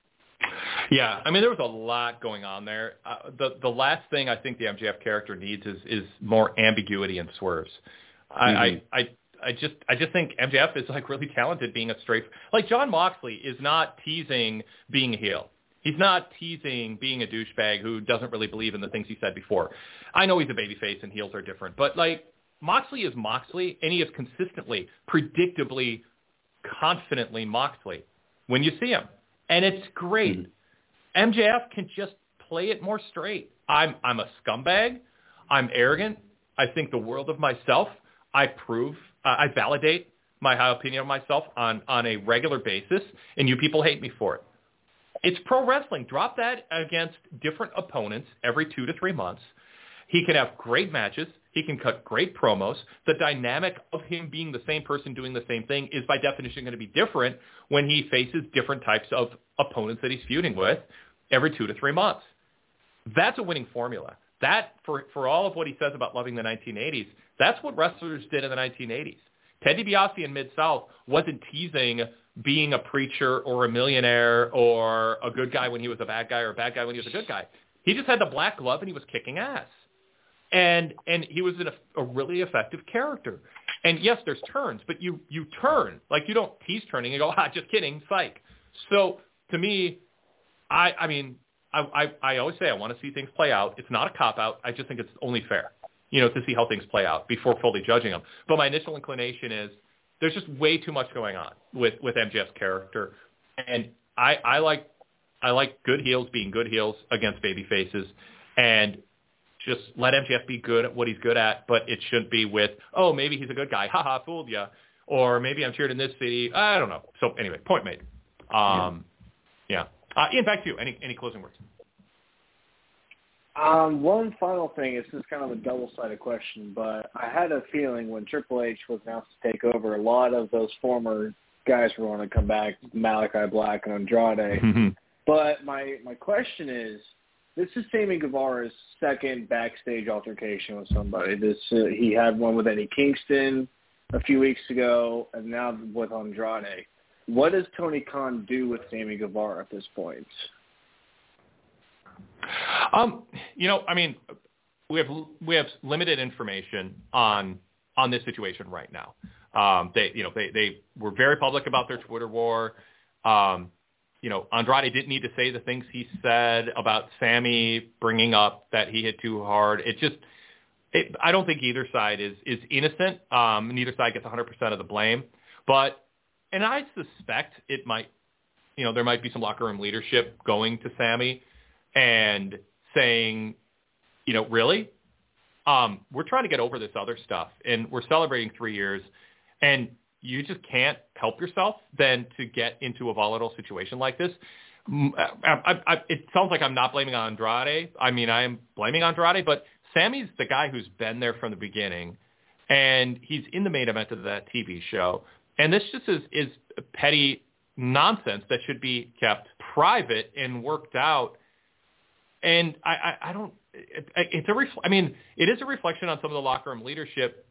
Speaker 3: Yeah, I mean, there was a lot going on there. Uh, the the last thing I think the M J F character needs is, is more ambiguity and swerves. I, mm-hmm. I, I I just I just think M J F is like really talented being a straight, like Jon Moxley is not teasing being a heel. He's not teasing being a douchebag who doesn't really believe in the things he said before. I know he's a babyface and heels are different, but like Moxley is Moxley, and he is consistently, predictably, confidently Moxley when you see him, and it's great. Mm-hmm. M J F can just play it more straight. I'm I'm a scumbag. I'm arrogant. I think the world of myself. I prove, uh, I validate my high opinion of myself on, on a regular basis, and you people hate me for it. It's pro wrestling. Drop that against different opponents every two to three months. He can have great matches. He can cut great promos. The dynamic of him being the same person doing the same thing is by definition going to be different when he faces different types of opponents that he's feuding with every two to three months. That's a winning formula. That, for, for all of what he says about loving the nineteen eighties, that's what wrestlers did in the nineteen eighties. Ted DiBiase in Mid-South wasn't teasing being a preacher or a millionaire or a good guy when he was a bad guy or a bad guy when he was a good guy. He just had the black glove and he was kicking ass. And and he was an, a really effective character. And yes, there's turns, but you, you turn. Like, you don't tease turning and go, ah, just kidding, psych. So to me, I, I mean, I, I, I always say I want to see things play out. It's not a cop-out. I just think it's only fair, you know, to see how things play out before fully judging them. But my initial inclination is there's just way too much going on with, with M J F's character. And I, I like I like good heels being good heels against baby faces. And just let M J F be good at what he's good at, but it shouldn't be with, oh, maybe he's a good guy. Ha ha, fooled ya. Or maybe I'm cheered in this city. I don't know. So anyway, point made. Um, yeah. Uh, Ian, back to you. Any any closing words?
Speaker 8: Um, one final thing. This is kind of a double-sided question, but I had a feeling when Triple H was announced to take over, a lot of those former guys were going to come back, Malachi Black and Andrade.
Speaker 3: Mm-hmm.
Speaker 8: But my, my question is, this is Sammy Guevara's second backstage altercation with somebody. This uh, he had one with Eddie Kingston a few weeks ago, and now with Andrade. What does Tony Khan do with Sammy Guevara at this point?
Speaker 3: Um, you know, I mean, we have we have limited information on on this situation right now. Um, they, you know, they they were very public about their Twitter war. Um, you know, Andrade didn't need to say the things he said about Sammy bringing up that he hit too hard. It just, it, I don't think either side is is innocent. Um, neither side gets one hundred percent of the blame. But, and I suspect it might, you know, there might be some locker room leadership going to Sammy and saying, you know, really, um, we're trying to get over this other stuff, and we're celebrating three years, and you just can't help yourself then to get into a volatile situation like this. I, I, I, it sounds like I'm not blaming Andrade. I mean, I am blaming Andrade, but Sammy's the guy who's been there from the beginning, and he's in the main event of that T V show. And this just is, is petty nonsense that should be kept private and worked out. And I, I, I don't, it, it's a, refl- I mean, it is a reflection on some of the locker room leadership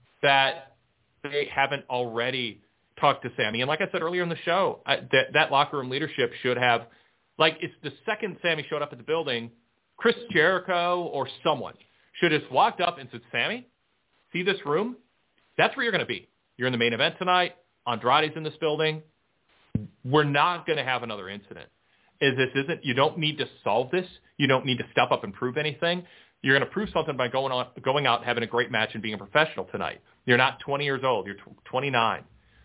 Speaker 3: that they haven't already talked to Sammy. And like I said earlier in the show, I, that, that locker room leadership should have, like, it's the second Sammy showed up at the building, Chris Jericho or someone should have walked up and said, Sammy, see this room? That's where you're going to be. You're in the main event tonight. Andrade's in this building. We're not going to have another incident. Is this isn't, you don't need to solve this. You don't need to step up and prove anything. You're going to prove something by going on, going out, having a great match, and being a professional tonight. You're not twenty years old. You're twenty-nine.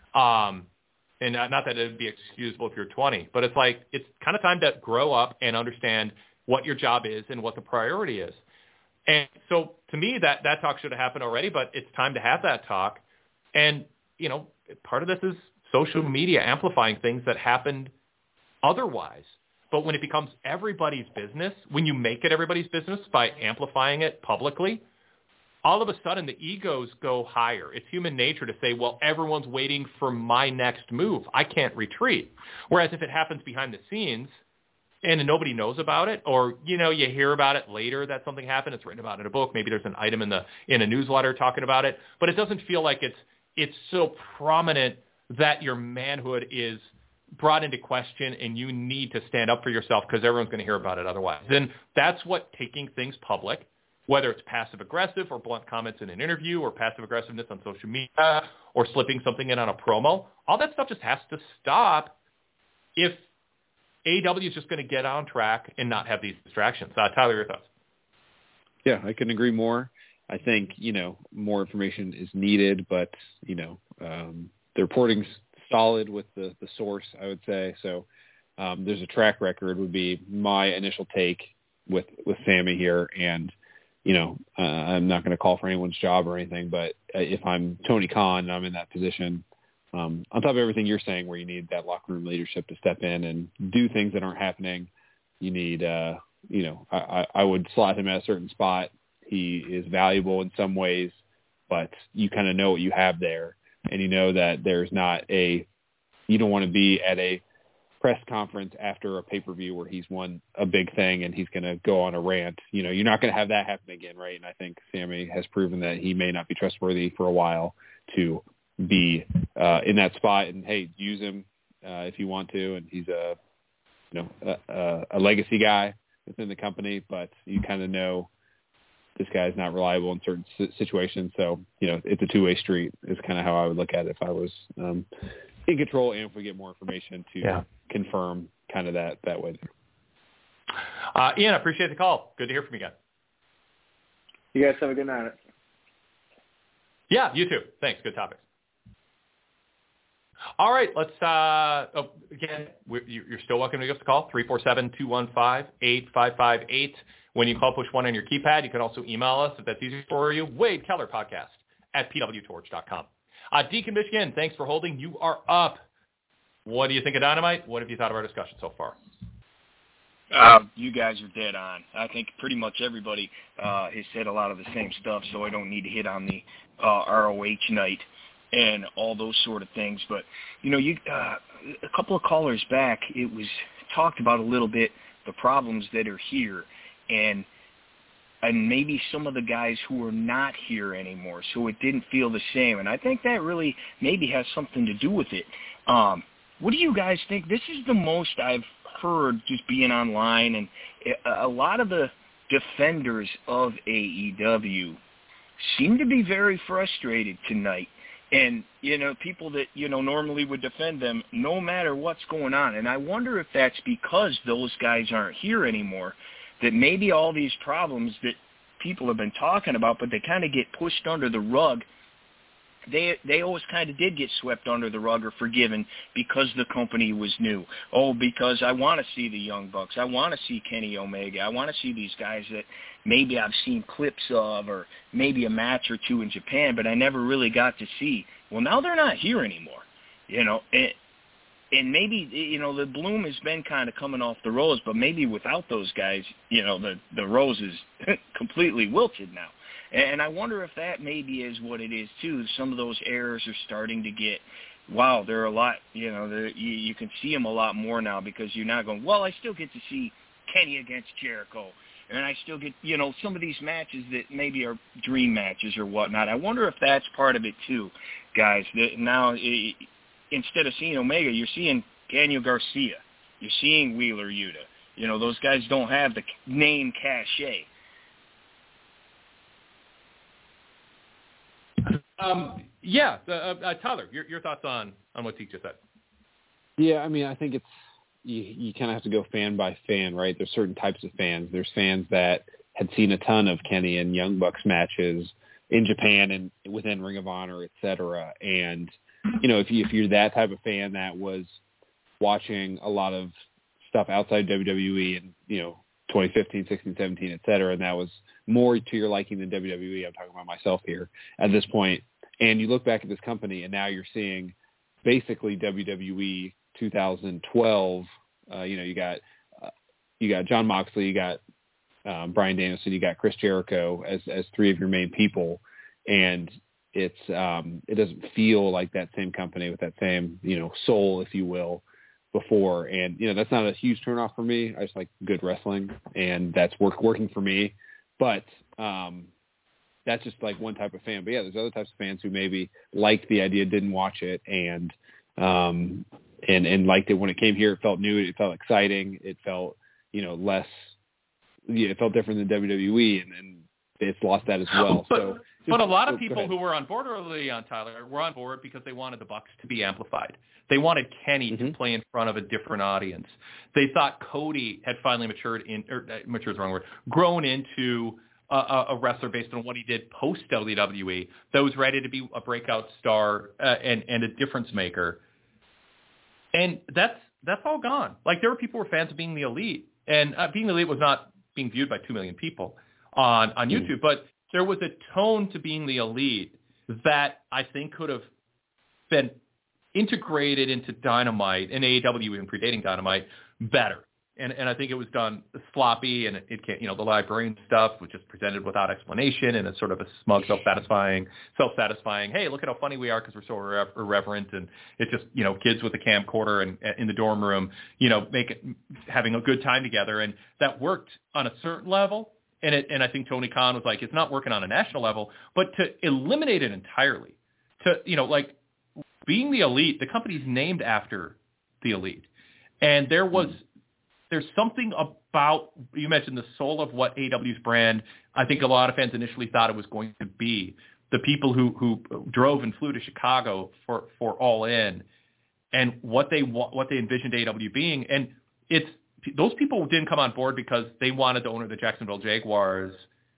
Speaker 3: Um, and not that it would be excusable if you're twenty, but it's like, it's kind of time to grow up and understand what your job is and what the priority is. And so to me, that, that talk should have happened already, but it's time to have that talk. And, you know, part of this is social media amplifying things that happened otherwise. But when it becomes everybody's business, when you make it everybody's business by amplifying it publicly, all of a sudden the egos go higher. It's human nature to say, well, everyone's waiting for my next move. I can't retreat. Whereas if it happens behind the scenes and nobody knows about it, or, you know, you hear about it later that something happened, it's written about in a book, maybe there's an item in the in a newsletter talking about it, but it doesn't feel like it's it's so prominent that your manhood is brought into question and you need to stand up for yourself because everyone's going to hear about it otherwise. And that's what taking things public, whether it's passive-aggressive or blunt comments in an interview or passive-aggressiveness on social media or slipping something in on a promo, all that stuff just has to stop if A E W is just going to get on track and not have these distractions. Uh, Tyler, your thoughts?
Speaker 4: Yeah, I couldn't agree more. I think, you know, more information is needed, but, you know, um, the reporting's solid with the, the source, I would say. So um, there's a track record would be my initial take. with with Sammy here, and you know, uh, I'm not going to call for anyone's job or anything, but if I'm Tony Khan and I'm in that position, um, on top of everything you're saying, where you need that locker room leadership to step in and do things that aren't happening, you need, uh, you know, I, I would slot him at a certain spot. He is valuable in some ways, but you kind of know what you have there, and you know that there's not a, you don't want to be at a press conference after a pay-per-view where he's won a big thing and he's going to go on a rant. You know, you're not going to have that happen again, right? And I think Sammy has proven that he may not be trustworthy for a while to be uh, in that spot. And hey, use him uh, if you want to. And he's a, you know, a, a legacy guy within the company, but you kind of know this guy's not reliable in certain situations. So, you know, it's a two-way street is kind of how I would look at it if I was um, in control, and if we get more information to yeah. confirm kind of that, that way.
Speaker 3: Uh, Ian, I appreciate the call. Good to hear from you again.
Speaker 8: You guys have a good night.
Speaker 3: Yeah, you too. Thanks. Good topics. All right, let's, uh, oh, again, we're, you're still welcome to give us a call, three four seven, two one five, eight five five eight. When you call, push one on your keypad. You can also email us if that's easier for you, Wade Keller Podcast at p w torch dot com. Uh, Deacon Michigan, thanks for holding. You are up. What do you think of Dynamite? What have you thought of our discussion so far?
Speaker 9: Uh, you guys are dead on. I think pretty much everybody uh, has said a lot of the same stuff, so I don't need to hit on the uh, R O H night and all those sort of things. But, you know, you uh, a couple of callers back, it was talked about a little bit the problems that are here, and and maybe some of the guys who are not here anymore, so it didn't feel the same. And I think that really maybe has something to do with it. Um, what do you guys think? This is the most I've heard just being online, and a lot of the defenders of A E W seem to be very frustrated tonight. And, you know, people that, you know, normally would defend them no matter what's going on. And I wonder if that's because those guys aren't here anymore, that maybe all these problems that people have been talking about, but they kind of get pushed under the rug, they they always kind of did get swept under the rug or forgiven because the company was new. Oh, because I want to see the Young Bucks. I want to see Kenny Omega. I want to see these guys that maybe I've seen clips of, or maybe a match or two in Japan, but I never really got to see. Well, now they're not here anymore, you know, and, and maybe, you know, the bloom has been kind of coming off the rose, but maybe without those guys, you know, the, the rose is completely wilted now. And I wonder if that maybe is what it is, too. Some of those errors are starting to get, wow, they're a lot, you know, you, you can see them a lot more now, because you're not going, well, I still get to see Kenny against Jericho, and I still get, you know, some of these matches that maybe are dream matches or whatnot. I wonder if that's part of it, too, guys. That now, it, instead of seeing Omega, you're seeing Daniel Garcia. You're seeing Wheeler Yuta. You know, those guys don't have the name cachet.
Speaker 3: Um, yeah, uh, uh, Tyler, your, your thoughts on, on what Zeke just said?
Speaker 4: Yeah, I mean, I think it's you, you kind of have to go fan by fan, right? There's certain types of fans. There's fans that had seen a ton of Kenny and Young Bucks matches in Japan and within Ring of Honor, et cetera. And, you know, if, you, if you're that type of fan that was watching a lot of stuff outside W W E and, you know, twenty fifteen, sixteen, seventeen, et cetera, and that was more to your liking than W W E, I'm talking about myself here at this point, and you look back at this company, and now you're seeing basically W W E two thousand twelve, uh, you know, you got uh, you got John Moxley, you got um, Bryan Danielson, you got Chris Jericho as as three of your main people, and it's um, it doesn't feel like that same company with that same, you know, soul, if you will, before. And, you know, that's not a huge turnoff for me. I just like good wrestling, and that's work working for me. But um, that's just like one type of fan. But yeah, there's other types of fans who maybe liked the idea, didn't watch it, and um, and and liked it when it came here. It felt new. It felt exciting. It felt, you know, less. Yeah, it felt different than W W E, and, and it's lost that as well.
Speaker 3: But,
Speaker 4: so,
Speaker 3: but a lot of
Speaker 4: oh,
Speaker 3: people who were on board early on, Tyler, were on board because they wanted the Bucks to be amplified. They wanted Kenny mm-hmm. to play in front of a different audience. They thought Cody had finally matured in, or uh, matured is the wrong word, grown into a, a wrestler based on what he did post W W E that was ready to be a breakout star uh, and, and a difference maker. And that's that's all gone. Like, there were people who were fans of Being the Elite, and uh, Being the Elite was not being viewed by two million people on, on YouTube, but there was a tone to being the elite that I think could have been integrated into Dynamite and A E W even predating Dynamite better. And and I think it was done sloppy, and it, it can't, you know, the librarian stuff was just presented without explanation, and it's sort of a smug, self-satisfying, self-satisfying, hey, look at how funny we are because we're so irre- irreverent, and it's just, you know, kids with a camcorder and in the dorm room, you know, make it, having a good time together, and that worked on a certain level, and it and I think Tony Khan was like, it's not working on a national level, but to eliminate it entirely, to, you know, like being the elite, the company's named after the elite, and there was. There's something about, you mentioned the soul of what A E W's brand, I think a lot of fans initially thought it was going to be. The people who, who drove and flew to Chicago for, for All In, and what they what they envisioned A E W being. And it's those people didn't come on board because they wanted the owner of the Jacksonville Jaguars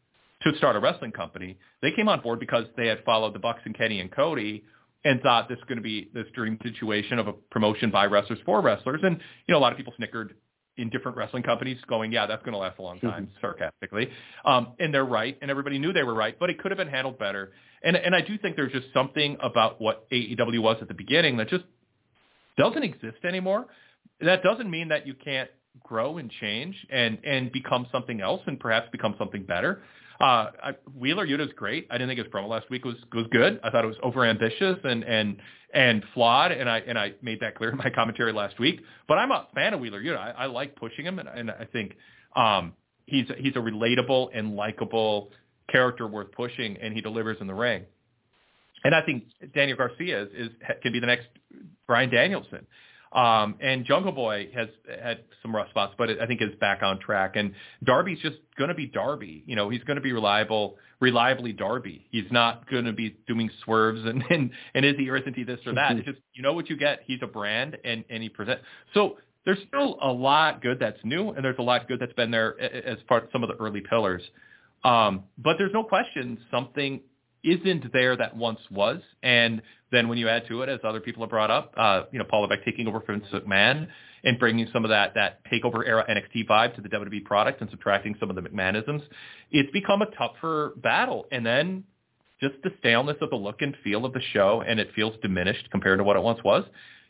Speaker 3: to start a wrestling company. They came on board because they had followed the Bucks and Kenny and Cody and thought this was going to be this dream situation of a promotion by wrestlers for wrestlers. And, you know, a lot of people snickered in different wrestling companies going, yeah, that's going to last a long time, mm-hmm. sarcastically. Um, and they're right, and everybody knew they were right, but it could have been handled better. And and I do think there's just something about what A E W was at the beginning that just doesn't exist anymore. That doesn't mean that you can't grow and change and, and become something else and perhaps become something better. Uh, I, Wheeler Yuta's great. I didn't think his promo last week was was good. I thought it was overambitious and and and flawed, and I and I made that clear in my commentary last week. But I'm a fan of Wheeler Yuta. I, I like pushing him, and, and I think um, he's he's a relatable and likable character worth pushing, and he delivers in the ring. And I think Daniel Garcia is, is can be the next Bryan Danielson. Um, and Jungle Boy has had some rough spots, but I think is back on track. And Darby's just going to be Darby. You know, he's going to be reliable, reliably Darby. He's not going to be doing swerves and, and, and is he or isn't he this or that. It's just, you know what you get. He's a brand, and, and he presents. So there's still a lot good that's new, and there's a lot good that's been there as part of some of the early pillars. Um, but there's no question something isn't there that once was. And then when you add to it, as other people have brought up, uh, you know, Paul Levesque taking over from Vince McMahon and bringing some of that, that takeover era N X T vibe to the W W E product and subtracting some of the McMahonisms, it's become a tougher battle. And then just the staleness of the look and feel of the show, and it feels diminished compared to what it once was.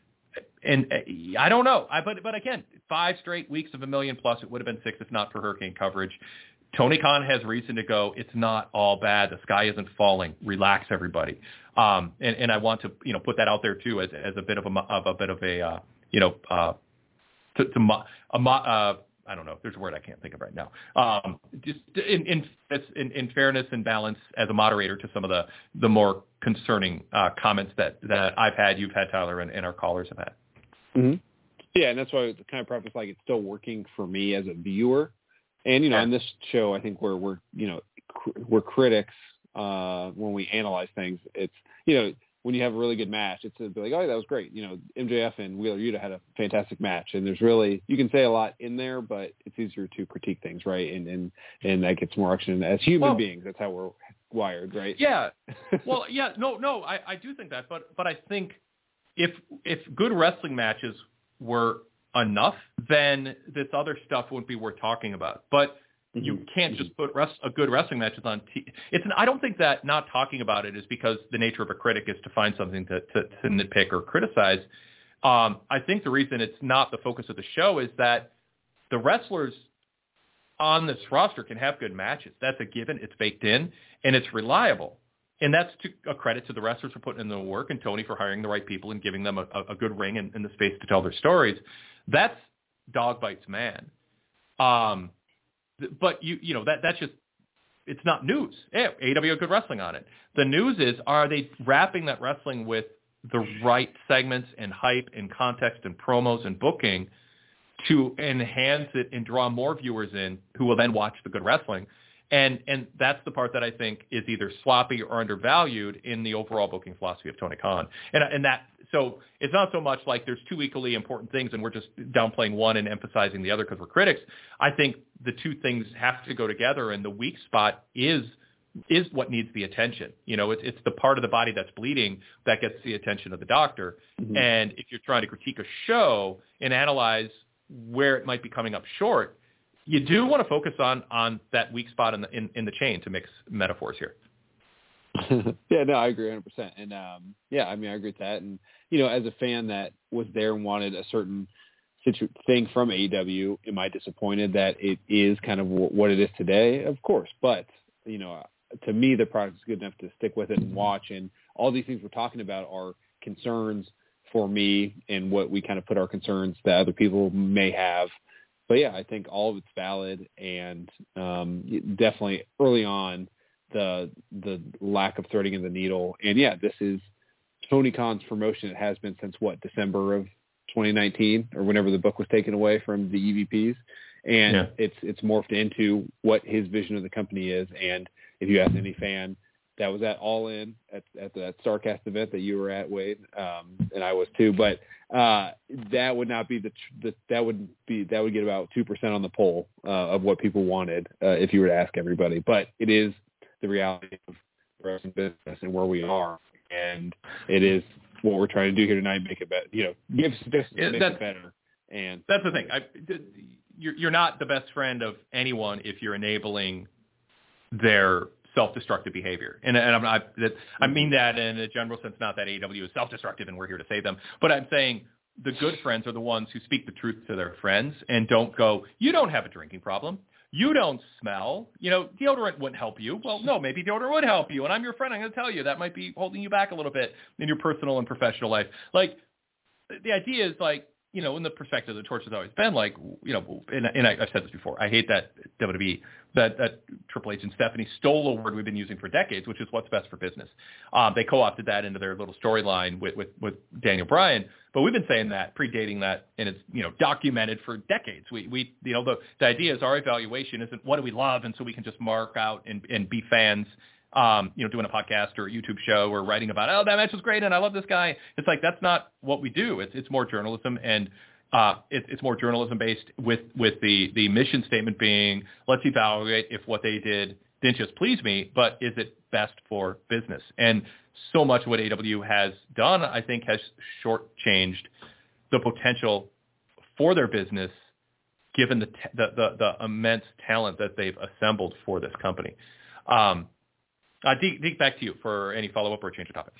Speaker 3: And uh, I don't know. I, but, but again, five straight weeks of a million plus, it would have been six if not for hurricane coverage. Tony Khan has reason to go, it's not all bad. The sky isn't falling. Relax, everybody. Um, and, and I want to, you know, put that out there too as, as a bit of a, of a bit of a, uh, you know, uh, to, to mo- a, mo- uh, I don't know. There's a word I can't think of right now. Um, just in, in, in, in fairness and balance as a moderator to some of the, the more concerning uh, comments that, that I've had, you've had, Tyler, and, and our callers have had.
Speaker 4: Mm-hmm. Yeah, and that's why I kind of preface like it's still working for me as a viewer. And, you know, on this show, I think we're, we're you know, cr- we're critics uh, when we analyze things. It's, you know, when you have a really good match, it's a, like, oh, that was great. You know, M J F and Wheeler Yuta had a fantastic match. And there's really, you can say a lot in there, but it's easier to critique things, right? And and, and that gets more action. As human well, beings, that's how we're wired, right?
Speaker 3: Yeah. Well, yeah, no, no, I, I do think that. But but I think if if good wrestling matches were enough, then this other stuff wouldn't be worth talking about. But mm-hmm. you can't just put rest, a good wrestling matches on T V. It's an, I don't think that not talking about it is because the nature of a critic is to find something to, to, to nitpick or criticize. Um, I think the reason it's not the focus of the show is that the wrestlers on this roster can have good matches. That's a given. It's baked in, and it's reliable. And that's to a credit to the wrestlers for putting in the work and Tony for hiring the right people and giving them a, a good ring and, and the space to tell their stories. That's dog bites man. Um, but you you know that that's just it's not news. Yeah, A E W had good wrestling on it. The news is, are they wrapping that wrestling with the right segments and hype and context and promos and booking to enhance it and draw more viewers in who will then watch the good wrestling? And and that's the part that I think is either sloppy or undervalued in the overall booking philosophy of Tony Khan. And and that so it's not so much like there's two equally important things and we're just downplaying one and emphasizing the other because we're critics. I think the two things have to go together, and the weak spot is is what needs the attention. You know, it's it's the part of the body that's bleeding that gets the attention of the doctor. Mm-hmm. And if you're trying to critique a show and analyze where it might be coming up short, you do want to focus on on that weak spot in the in, in the chain, to mix metaphors here.
Speaker 4: Yeah, no, I agree one hundred percent. And um, yeah, I mean, I agree with that. And you know, as a fan that was there and wanted a certain situ- thing from A E W, am I disappointed that it is kind of w- what it is today? Of course, but you know, to me, the product is good enough to stick with it and watch. And all these things we're talking about are concerns for me and what we kind of put our concerns that other people may have. But yeah, I think all of it's valid, and um, definitely early on, the the lack of threading of the needle. And yeah, this is Tony Khan's promotion. It has been since what, December of twenty nineteen, or whenever the book was taken away from the E V Ps. And yeah. it's it's morphed into what his vision of the company is. And if you ask any fan that was at All In at, at that StarCast event that you were at, Wade, um, and I was too, but uh, that would not be the, the that would be that would get about two percent on the poll uh, of what people wanted uh, if you were to ask everybody. But it is the reality of the wrestling business and where we are, and it is what we're trying to do here tonight. Make it better, you know, give suggestions to make it better. And
Speaker 3: that's the thing. I, you're you're not the best friend of anyone if you're enabling their self-destructive behavior. And, and I'm not, that, I mean that in a general sense, not that A E W is self-destructive and we're here to save them, but I'm saying the good friends are the ones who speak the truth to their friends and don't go, you don't have a drinking problem. You don't smell. You know, deodorant wouldn't help you. Well, no, maybe deodorant would help you. And I'm your friend. I'm going to tell you that might be holding you back a little bit in your personal and professional life. Like, the idea is like, you know, in the perspective, the torch has always been like, you know, and, and I, I've said this before, I hate that W W E, that, that Triple H and Stephanie stole a word we've been using for decades, which is what's best for business. Um, they co-opted that into their little storyline with, with, with Daniel Bryan, but we've been saying that, predating that, and it's, you know, documented for decades. We, we you know, the, the idea is our evaluation isn't what do we love, and so we can just mark out and, and be fans, Um, you know, doing a podcast or a YouTube show or writing about, oh, that match was great and I love this guy. It's like, that's not what we do. It's it's more journalism, and uh, it, it's more journalism based with, with the, the mission statement being, let's evaluate if what they did didn't just please me, but is it best for business? And so much of what A E W has done, I think, has shortchanged the potential for their business, given the, t- the, the, the immense talent that they've assembled for this company. Um, Uh, Deke, Deke, back to you for any follow-up or change of topic.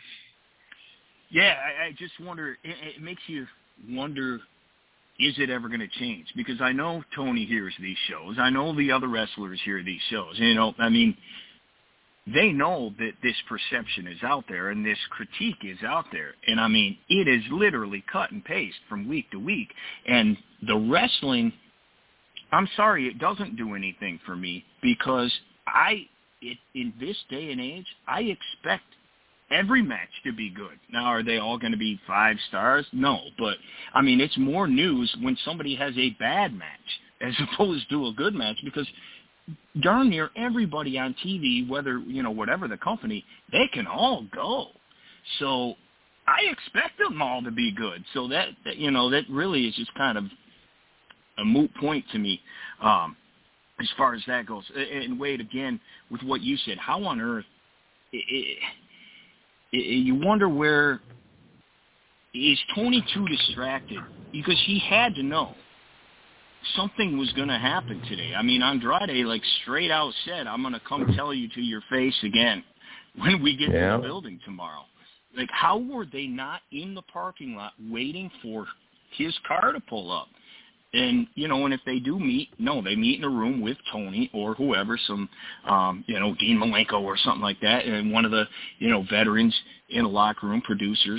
Speaker 9: Yeah, I, I just wonder, it, it makes you wonder, is it ever going to change? Because I know Tony hears these shows. I know the other wrestlers hear these shows. You know, I mean, they know that this perception is out there and this critique is out there. And, I mean, it is literally cut and paste from week to week. And the wrestling, I'm sorry, it doesn't do anything for me, because I – It, in this day and age, I expect every match to be good. Now, are they all going to be five stars? No, but, I mean, it's more news when somebody has a bad match as opposed to a good match, because darn near everybody on T V, whether, you know, whatever the company, they can all go. So I expect them all to be good. So that, that you know, that really is just kind of a moot point to me. Um, as far as that goes. And Wade, again, with what you said, how on earth, it, it, it, you wonder where, is Tony too distracted? Because he had to know something was going to happen today. I mean, Andrade, like, straight out said, I'm going to come tell you to your face again when we get yeah. to the building tomorrow. Like, how were they not in the parking lot waiting for his car to pull up? And, you know, and if they do meet, no, they meet in a room with Tony or whoever, some, um, you know, Dean Malenko or something like that, and one of the, you know, veterans in a locker room, producers.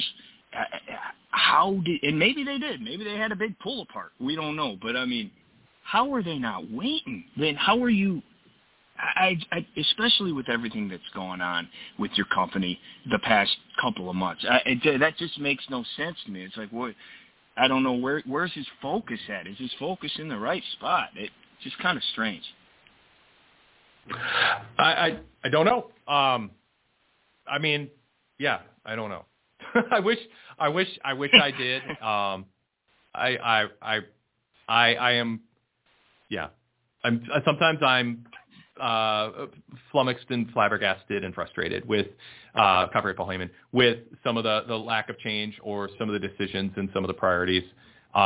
Speaker 9: How did, and maybe they did. Maybe they had a big pull apart. We don't know. But, I mean, how are they not waiting? Then how are you, I, I, especially with everything that's going on with your company the past couple of months, I, it, that just makes no sense to me. It's like, what? I don't know, where where's his focus at? Is his focus in the right spot? It's just kind of strange.
Speaker 3: I I, I don't know. Um, I mean, yeah, I don't know. I wish I wish I wish I did. Um, I I I I I am yeah. I'm sometimes I'm uh, flummoxed and flabbergasted and frustrated with uh, copyright Paul Heyman, with some of the, the lack of change or some of the decisions and some of the priorities. Um,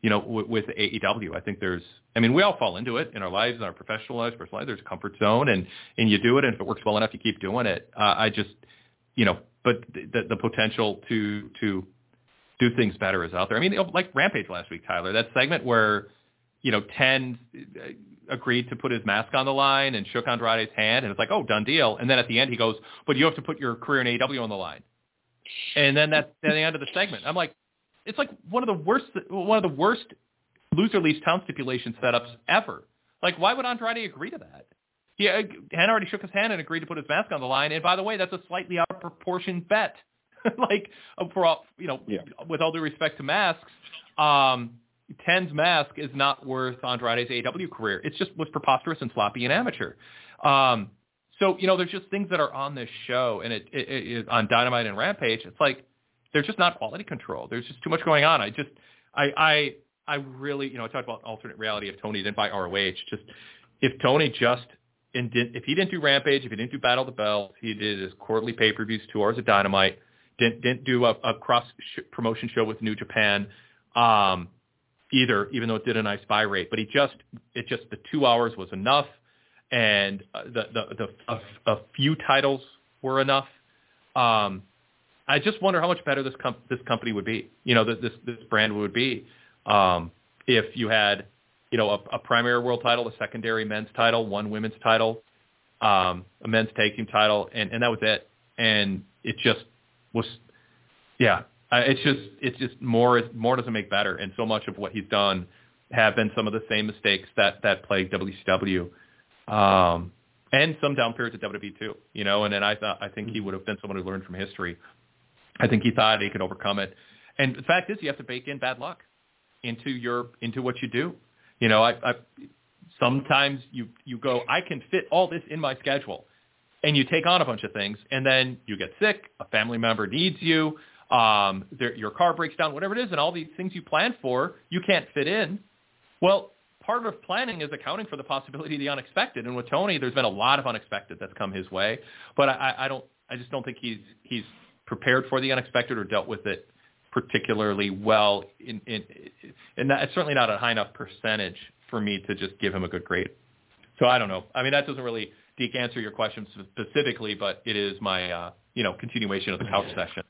Speaker 3: you know, w- with A E W. I think there's, I mean, we all fall into it in our lives, in our professional lives, personal lives. There's a comfort zone, and, and you do it, and if it works well enough, you keep doing it. Uh, I just, you know, but the, the potential to to do things better is out there. I mean, like Rampage last week, Tyler, that segment where, you know, Ten agreed to put his mask on the line and shook Andrade's hand, and it's like, oh, done deal. And then at the end, he goes, but you have to put your career in A E W on the line. And then that's at the end of the segment. I'm like, it's like one of the worst, one of the worst loser leaves town stipulation setups ever. Like, why would Andrade agree to that? He Hen already shook his hand and agreed to put his mask on the line. And by the way, that's a slightly out of proportion bet. like, for all, you know, yeah. with all due respect to masks, um, Ten's mask is not worth Andrade's A E W career. It's just was preposterous and sloppy and amateur. Um, so, you know, there's just things that are on this show and it, it, it is on Dynamite and Rampage. It's like, there's just not quality control. There's just too much going on. I just, I, I, I really, you know, I talked about alternate reality if Tony didn't buy R O H. Just if Tony just, and did, if he didn't do Rampage, if he didn't do Battle of the Belts, he did his quarterly pay-per-views, two hours of Dynamite, didn't didn't do a, a cross sh- promotion show with New Japan, um, either, even though it did a nice buy rate. But he just, it just the two hours was enough, and uh, the the the a, a few titles were enough. Um, I just wonder how much better this com- this company would be. You know, this this, this brand would be um, if you had, you know, a, a primary world title, a secondary men's title, one women's title, um, a men's tag team title, and, and that was it. And it just was, yeah. Uh, it's just it's just more more doesn't make better. And so much of what he's done have been some of the same mistakes that that plagued W C W, um, and some down periods at W W E too. You know, and then I thought I think he would have been someone who learned from history. I think he thought he could overcome it. And the fact is, you have to bake in bad luck into your into what you do. You know, I, I sometimes you you go, I can fit all this in my schedule, and you take on a bunch of things, and then you get sick, a family member needs you, um, there, your car breaks down, whatever it is, and all these things you plan for, you can't fit in. Well, part of planning is accounting for the possibility of the unexpected. And with Tony, there's been a lot of unexpected that's come his way, but I, I don't, I just don't think he's he's prepared for the unexpected or dealt with it particularly well. In, in, and that, it's certainly not a high enough percentage for me to just give him a good grade. So I don't know. I mean, that doesn't really Deke, answer your question specifically, but it is my, uh, you know, continuation of the couch session.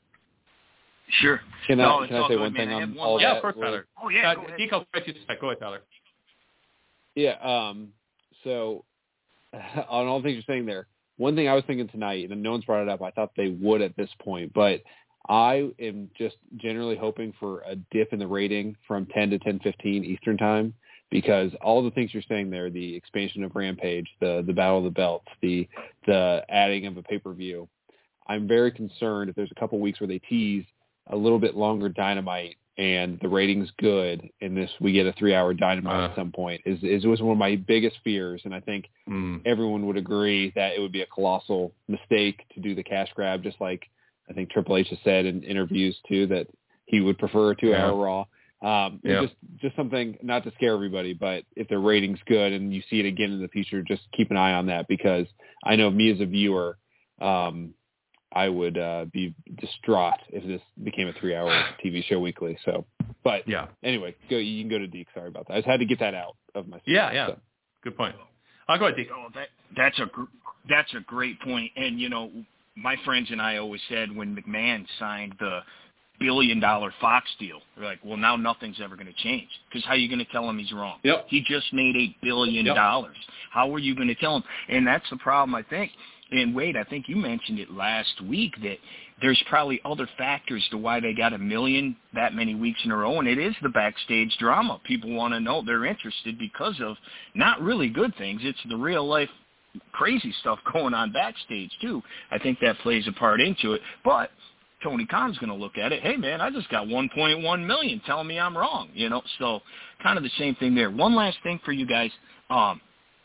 Speaker 9: Sure.
Speaker 4: Can
Speaker 9: no,
Speaker 4: I, can I say
Speaker 9: good,
Speaker 4: one
Speaker 9: man.
Speaker 4: thing on
Speaker 9: one
Speaker 4: all
Speaker 3: yeah,
Speaker 4: that?
Speaker 3: of course, Tyler.
Speaker 9: Oh, yeah.
Speaker 3: Uh,
Speaker 9: go ahead.
Speaker 3: Deke, I'll let you go ahead, Tyler.
Speaker 4: Yeah. Um, so on all the things you're saying there, one thing I was thinking tonight, and no one's brought it up, I thought they would at this point, but I am just generally hoping for a dip in the rating from ten to ten fifteen Eastern time, because all the things you're saying there, the expansion of Rampage, the the Battle of the Belts, the the adding of a pay-per-view, I'm very concerned if there's a couple weeks where they tease a little bit longer Dynamite and the rating's good, and this we get a three-hour Dynamite uh, at some point, is is was one of my biggest fears, and I think mm. everyone would agree that it would be a colossal mistake to do the cash grab, just like I think Triple H has said in interviews too that he would prefer a two-hour yeah. Raw. Um, yeah. Just just something not to scare everybody, but if the rating's good and you see it again in the future, just keep an eye on that, because I know me as a viewer, um, I would uh, be distraught if this became a three-hour T V show weekly. So, but
Speaker 3: yeah.
Speaker 4: Anyway, go. You can go to Deke. Sorry about that. I just had to get that out of my.
Speaker 3: Yeah, yeah.
Speaker 4: So.
Speaker 3: Good point. I'll go ahead, Deke.
Speaker 9: Oh, that, that's a gr- that's a great point. And you know, my friends and I always said when McMahon signed the billion-dollar Fox deal, they're like, well, now nothing's ever going to change, because how are you going to tell him he's wrong?
Speaker 3: Yep.
Speaker 9: He just made eight billion dollars.
Speaker 3: Yep.
Speaker 9: How are you going to tell him? And that's the problem, I think. And Wade, I think you mentioned it last week that there's probably other factors to why they got a million that many weeks in a row, and it is the backstage drama. People want to know. They're interested because of not really good things. It's the real-life crazy stuff going on backstage, too. I think that plays a part into it. But Tony Khan's going to look at it, hey, man, I just got one point one million telling me I'm wrong, you know. So kind of the same thing there. One last thing for you guys. Um,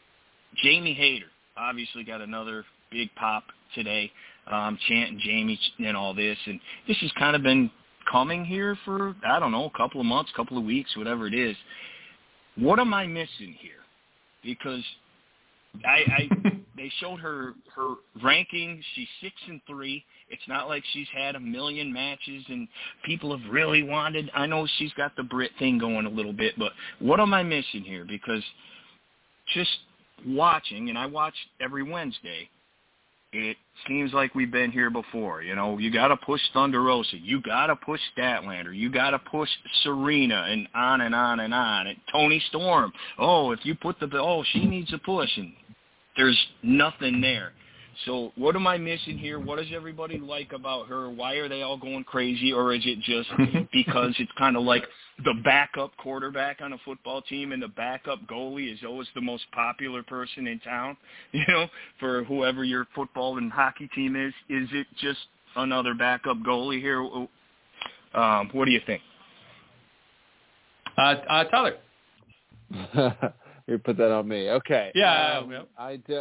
Speaker 9: Jamie Hayter obviously got another big pop today, um, chanting Jamie and all this. And this has kind of been coming here for, I don't know, a couple of months, couple of weeks, whatever it is. What am I missing here? Because I, I they showed her her ranking. She's six and three. It's not like she's had a million matches and people have really wanted. I know she's got the Brit thing going a little bit, but what am I missing here? Because just watching, and I watch every Wednesday, it seems like we've been here before. You know, you got to push Thunder Rosa. You got to push Statlander. You got to push Serena, and on and on and on. And Toni Storm. Oh, if you put the, oh, she needs a push. And there's nothing there. So what am I missing here? What does everybody like about her? Why are they all going crazy? Or is it just because it's kind of like the backup quarterback on a football team and the backup goalie is always the most popular person in town, you know, for whoever your football and hockey team is? Is it just another backup goalie here? Um, what do you think?
Speaker 3: Uh, uh, Tyler.
Speaker 4: You put that on me. Okay.
Speaker 3: Yeah.
Speaker 4: Um,
Speaker 3: yeah.
Speaker 4: I do.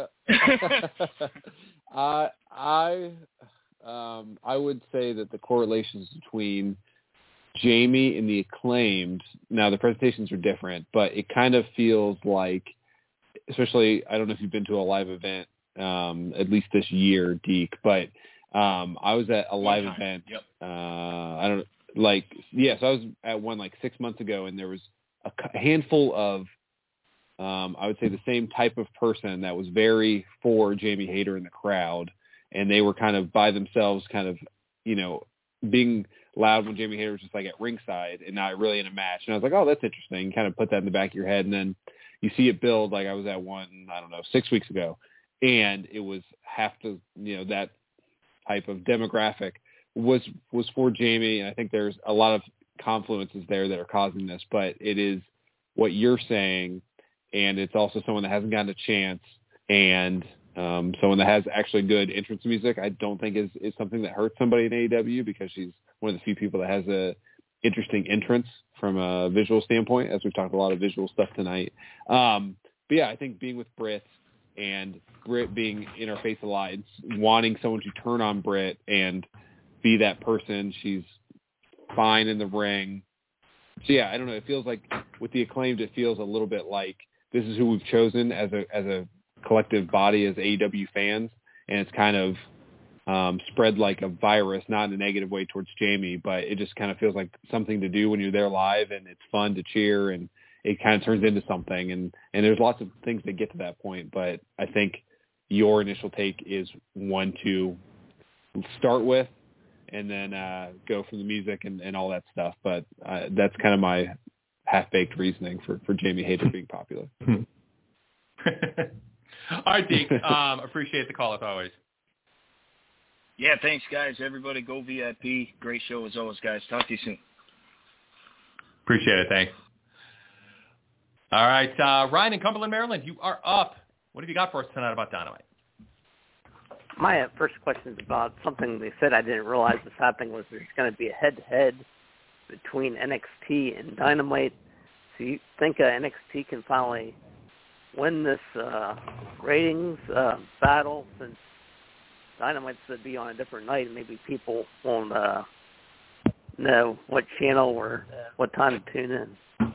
Speaker 4: I I um I would say that the correlations between Jamie and the Acclaimed, now the presentations are different, but it kind of feels like, especially, I don't know if you've been to a live event, um, at least this year, Deke, but um, I was at a live event.
Speaker 9: Yep.
Speaker 4: Uh, I don't like, yes, I was at one like six months ago, and there was a handful of, um, I would say the same type of person that was very for Jamie Hayter in the crowd, and they were kind of by themselves, kind of, you know, being loud when Jamie Hayter was just like at ringside and not really in a match. And I was like, oh, that's interesting. Kind of put that in the back of your head. And then you see it build. Like I was at one, I don't know, six weeks ago, and it was half the, you know, that type of demographic was, was for Jamie. And I think there's a lot of confluences there that are causing this, but it is what you're saying. And it's also someone that hasn't gotten a chance, and um, someone that has actually good entrance music. I don't think is, is something that hurts somebody in A E W, because she's one of the few people that has a interesting entrance from a visual standpoint, as we've talked a lot of visual stuff tonight. Um, but yeah, I think being with Britt and Britt being in her face a lot, it's wanting someone to turn on Britt and be that person. She's fine in the ring. So yeah, I don't know. It feels like with the Acclaimed, it feels a little bit like this is who we've chosen as a, as a collective body, as A E W fans. And it's kind of um, spread like a virus, not in a negative way towards Jamie, but it just kind of feels like something to do when you're there live, and it's fun to cheer, and it kind of turns into something. And, and there's lots of things that get to that point. But I think your initial take is one to start with, and then uh, go from the music and, and all that stuff. But uh, that's kind of my half-baked reasoning for, for Jamie Hayter being popular.
Speaker 3: All right, Deke. Um, appreciate the call as always.
Speaker 9: Yeah, thanks, guys. Everybody go V I P. Great show as always, guys. Talk to you soon.
Speaker 3: Appreciate it. Thanks. All right, uh, Ryan in Cumberland, Maryland, you are up. What have you got for us tonight about Dynamite?
Speaker 10: My uh, first question is about something they said I didn't realize was happening, was there's going to be a head-to-head between N X T and Dynamite. So you think uh, N X T can finally win this uh, ratings uh, battle, since Dynamite's to be on a different night, and maybe people won't uh, know what channel or what time to tune in?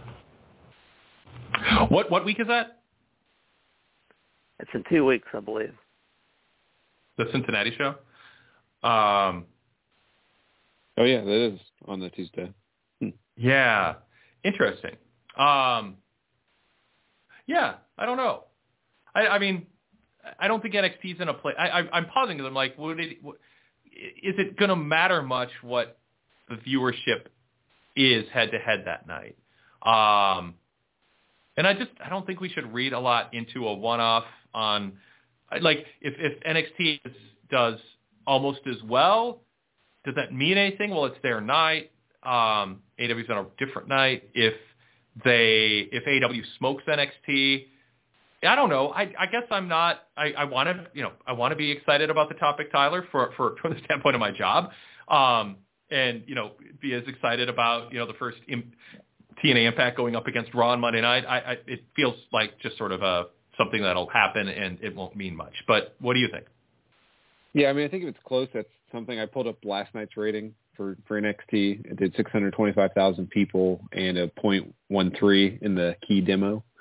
Speaker 3: What what week is that?
Speaker 10: It's in two weeks, I believe.
Speaker 3: The Cincinnati show? Um,
Speaker 4: oh, yeah, that is on the Tuesday. Hmm.
Speaker 3: Yeah. Interesting. Um, yeah, I don't know. I, I mean, I don't think N X T's in a place. I, I'm pausing because I'm like, would it, what, is it going to matter much what the viewership is head-to-head that night? Um, and I just, I don't think we should read a lot into a one-off on, like, if, if N X T is, does almost as well, does that mean anything? Well, it's their night. Um, A E W's on a different night. If they, if A E W smokes N X T, I don't know. I, I guess I'm not. I, I want to, you know, I want to be excited about the topic, Tyler, for, for from the standpoint of my job, um, and you know, be as excited about, you know, the first Im- T N A Impact going up against Raw on Monday night. I, I, it feels like just sort of a something that'll happen, and it won't mean much. But what do you think?
Speaker 4: Yeah, I mean, I think if it's close, that's something. I pulled up last night's rating for, for N X T. It did six hundred twenty-five thousand people and a point one three in the key demo.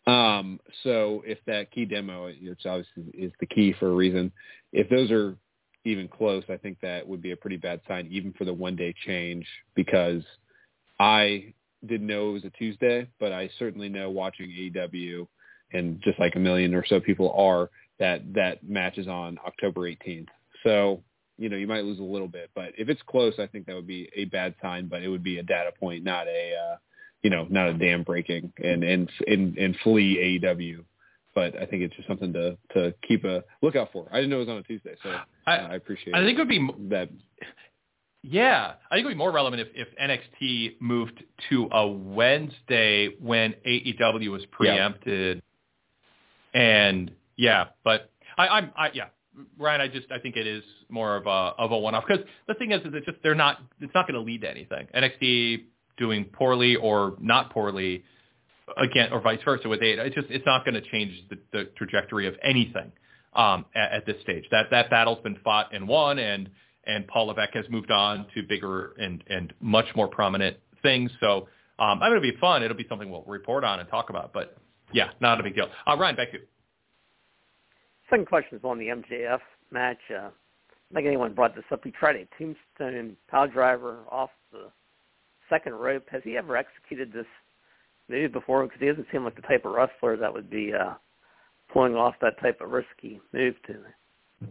Speaker 4: Um, so if that key demo, which obviously is the key for a reason, if those are even close, I think that would be a pretty bad sign, even for the one-day change, because I didn't know it was a Tuesday, but I certainly know watching A E W, and just like a million or so people are, that that match is on October eighteenth. So, you know, you might lose a little bit, but if it's close, I think that would be a bad sign, but it would be a data point, not a, uh, you know, not a dam breaking and, and, and, and flee A E W. But I think it's just something to, to keep a lookout for. I didn't know it was on a Tuesday, so uh, I, I appreciate
Speaker 3: I think it would be
Speaker 4: that.
Speaker 3: Yeah, I think it would be more relevant if, if N X T moved to a Wednesday when A E W was preempted. Yeah. And yeah, but I, I'm, I, yeah, Ryan, I just, I think it is more of a, of a one-off, because the thing is, is it's just, they're not, it's not going to lead to anything. N X T doing poorly or not poorly, again, or vice versa with A E W, it's just, it's not going to change the, the trajectory of anything um, at, at this stage. That, that battle's been fought and won, and, and Paul Levesque has moved on to bigger and, and much more prominent things. So um, it'll be fun. It'll be something we'll report on and talk about, but yeah, not a big deal. Uh, Ryan, back to you.
Speaker 10: Second question is on the M J F match. Uh, I don't think anyone brought this up. He tried a tombstone power driver off the second rope. Has he ever executed this move before? Because he doesn't seem like the type of wrestler that would be uh, pulling off that type of risky move to me.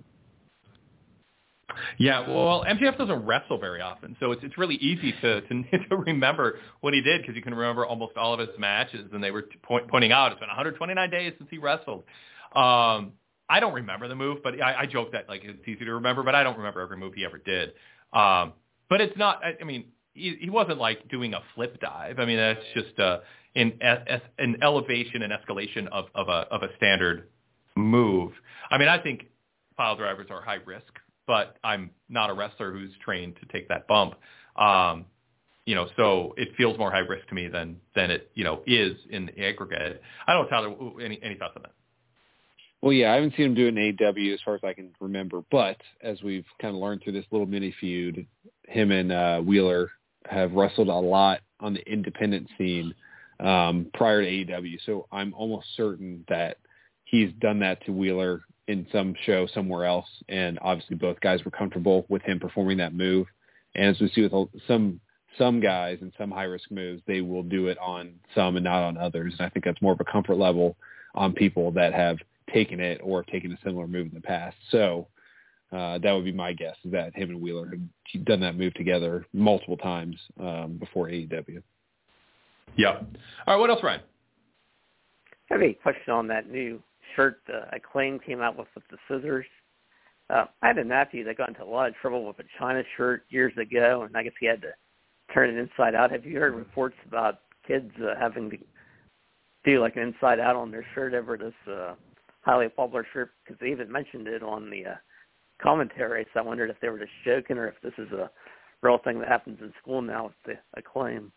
Speaker 3: Yeah, well, M J F doesn't wrestle very often, so it's it's really easy to to, to remember what he did, because you can remember almost all of his matches, and they were point, pointing out it's been one hundred twenty-nine days since he wrestled. Um, I don't remember the move, but I, I joke that like it's easy to remember, but I don't remember every move he ever did. Um, but it's not. I, I mean, he, he wasn't like doing a flip dive. I mean, that's just uh, an an elevation and escalation of of a of a standard move. I mean, I think pile drivers are high risk, but I'm not a wrestler who's trained to take that bump. Um, you know, so it feels more high risk to me than than it you know is in the aggregate. I don't know, Tyler. Any any thoughts on that?
Speaker 4: Well, yeah, I haven't seen him do an A E W as far as I can remember, but as we've kind of learned through this little mini feud, him and uh, Wheeler have wrestled a lot on the independent scene um, prior to A E W, so I'm almost certain that he's done that to Wheeler in some show somewhere else, and obviously both guys were comfortable with him performing that move. And as we see with some some guys and some high-risk moves, they will do it on some and not on others, and I think that's more of a comfort level on people that have taken it or taken a similar move in the past. So uh, that would be my guess, is that him and Wheeler have done that move together multiple times um, before A E W.
Speaker 3: Yeah. All right, what else, Ryan?
Speaker 10: I have a question on that new shirt uh, Acclaim came out with with the scissors. Uh, I had a nephew that got into a lot of trouble with a China shirt years ago, and I guess he had to turn it inside out. Have you heard reports about kids uh, having to do like an inside out on their shirt over this uh, highly popular shirt? Because they even mentioned it on the uh, commentary, so I wondered if they were just joking or if this is a real thing that happens in school now with the Acclaim.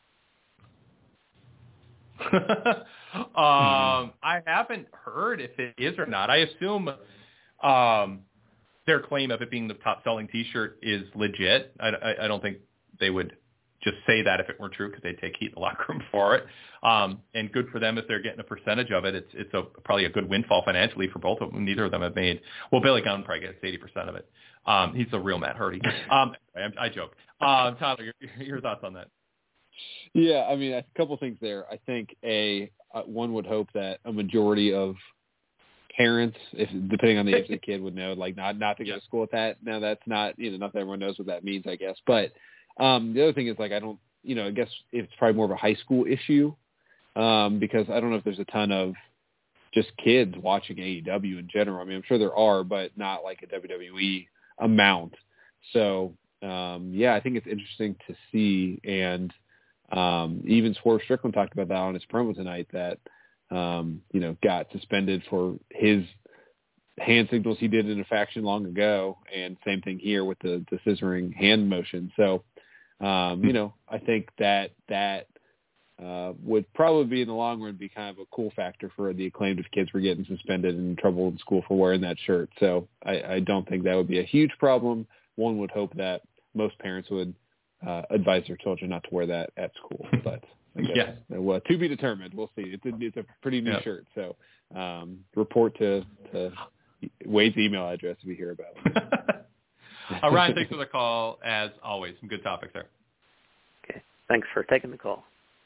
Speaker 3: um, I haven't heard if it is or not. I assume um, their claim of it being the top-selling T-shirt is legit. I, I, I don't think they would just say that if it weren't true, because they'd take heat in the locker room for it. Um, and good for them if they're getting a percentage of it. It's it's a probably a good windfall financially for both of them. Neither of them have made. Well, Billy Gunn probably gets eighty percent of it. Um, he's a real Matt Hardy. Um, I, I joke. Um, Tyler, your, your thoughts on that?
Speaker 4: Yeah, I mean, a couple things there. I think a uh, one would hope that a majority of parents, if depending on the age of the kid, would know, like not not to go to school with that. Now that's not, you know, not that everyone knows what that means, I guess. But um, the other thing is, like, I don't, you know, I guess it's probably more of a high school issue um, because I don't know if there's a ton of just kids watching A E W in general. I mean, I'm sure there are, but not like a W W E amount. So um, yeah, I think it's interesting to see. And um, even Swerve Strickland talked about that on his promo tonight, that um, you know, got suspended for his hand signals he did in a faction long ago, and same thing here with the, the scissoring hand motion. So, um, you know, I think that that uh, would probably be in the long run be kind of a cool factor for the Acclaimed if kids were getting suspended and in trouble in school for wearing that shirt. So I, I don't think that would be a huge problem. One would hope that most parents would uh, advise their children not to wear that at school, but I guess.
Speaker 3: Yeah.
Speaker 4: Well, to be determined. We'll see. It's a, it's a pretty new
Speaker 3: yeah.
Speaker 4: shirt. So um, report to, to Wade's email address if you hear about it.
Speaker 3: uh, Ryan, thanks for the call. As always, some good topics there.
Speaker 10: Okay. Thanks for taking the call.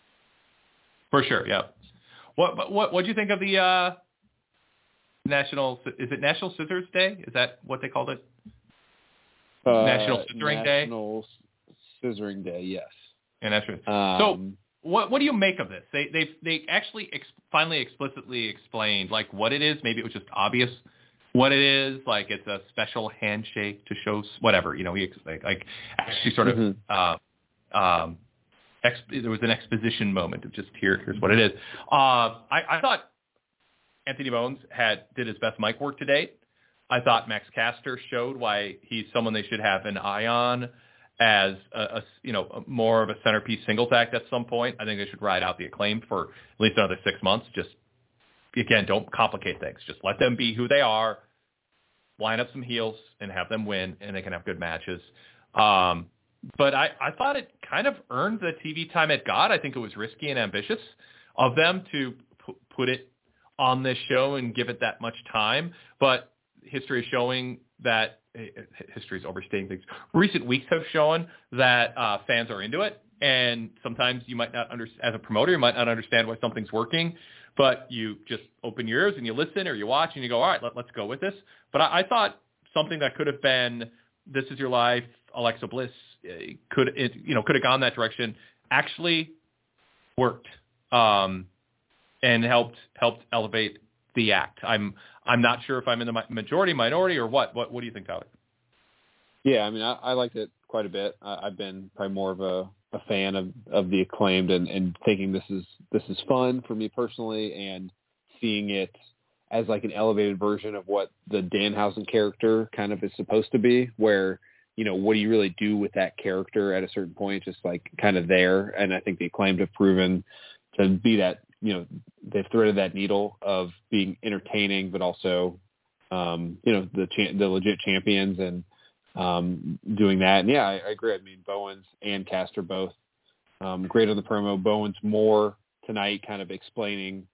Speaker 3: For sure, yeah. What what what do you think of the uh, National, is it National Scissors Day? Is that what they called it?
Speaker 4: Uh,
Speaker 3: National Scissoring Day?
Speaker 4: National Scissoring Day, yes.
Speaker 3: And that's right.
Speaker 4: Um,
Speaker 3: so what what do you make of this? They they they actually ex- finally explicitly explained like what it is. Maybe it was just obvious what it is. Like it's a special handshake to show whatever. You know, he like, like actually sort of mm-hmm. uh, um, ex- there was an exposition moment of just here here's what it is. Uh, I, I thought Anthony Bowens had did his best mic work to date. I thought Max Caster showed why he's someone they should have an eye on as a, a you know more of a centerpiece singles act at some point. I think they should ride out the Acclaim for at least another six months. Just again, don't complicate things. Just let them be who they are. Line up some heels and have them win, and they can have good matches. Um, but I, I thought it kind of earned the T V time it got. I think it was risky and ambitious of them to p- put it on this show and give it that much time. But history is showing that history is overstating things. Recent weeks have shown that uh, fans are into it, and sometimes you might not under, as a promoter, you might not understand why something's working, but you just open your ears and you listen or you watch and you go, all right, let, let's go with this. But I, I thought something that could have been This Is Your Life, Alexa Bliss, could it you know could have gone that direction, actually worked um, and helped helped elevate the act. I'm I'm not sure if I'm in the majority, minority, or what. What What do you think, Tyler?
Speaker 4: Yeah, I mean, I, I liked it quite a bit. I, I've been probably more of a, a fan of, of the Acclaimed and, and thinking this is this is fun for me personally, and seeing it as like an elevated version of what the Danhausen character kind of is supposed to be, where, you know, what do you really do with that character at a certain point, just like kind of there. And I think the Acclaimed have proven to be that, you know, they've threaded that needle of being entertaining, but also, um, you know, the cha- the legit champions and um, doing that. And yeah, I, I agree. I mean, Bowens and Caster both um, great on the promo. Bowens more tonight, kind of explaining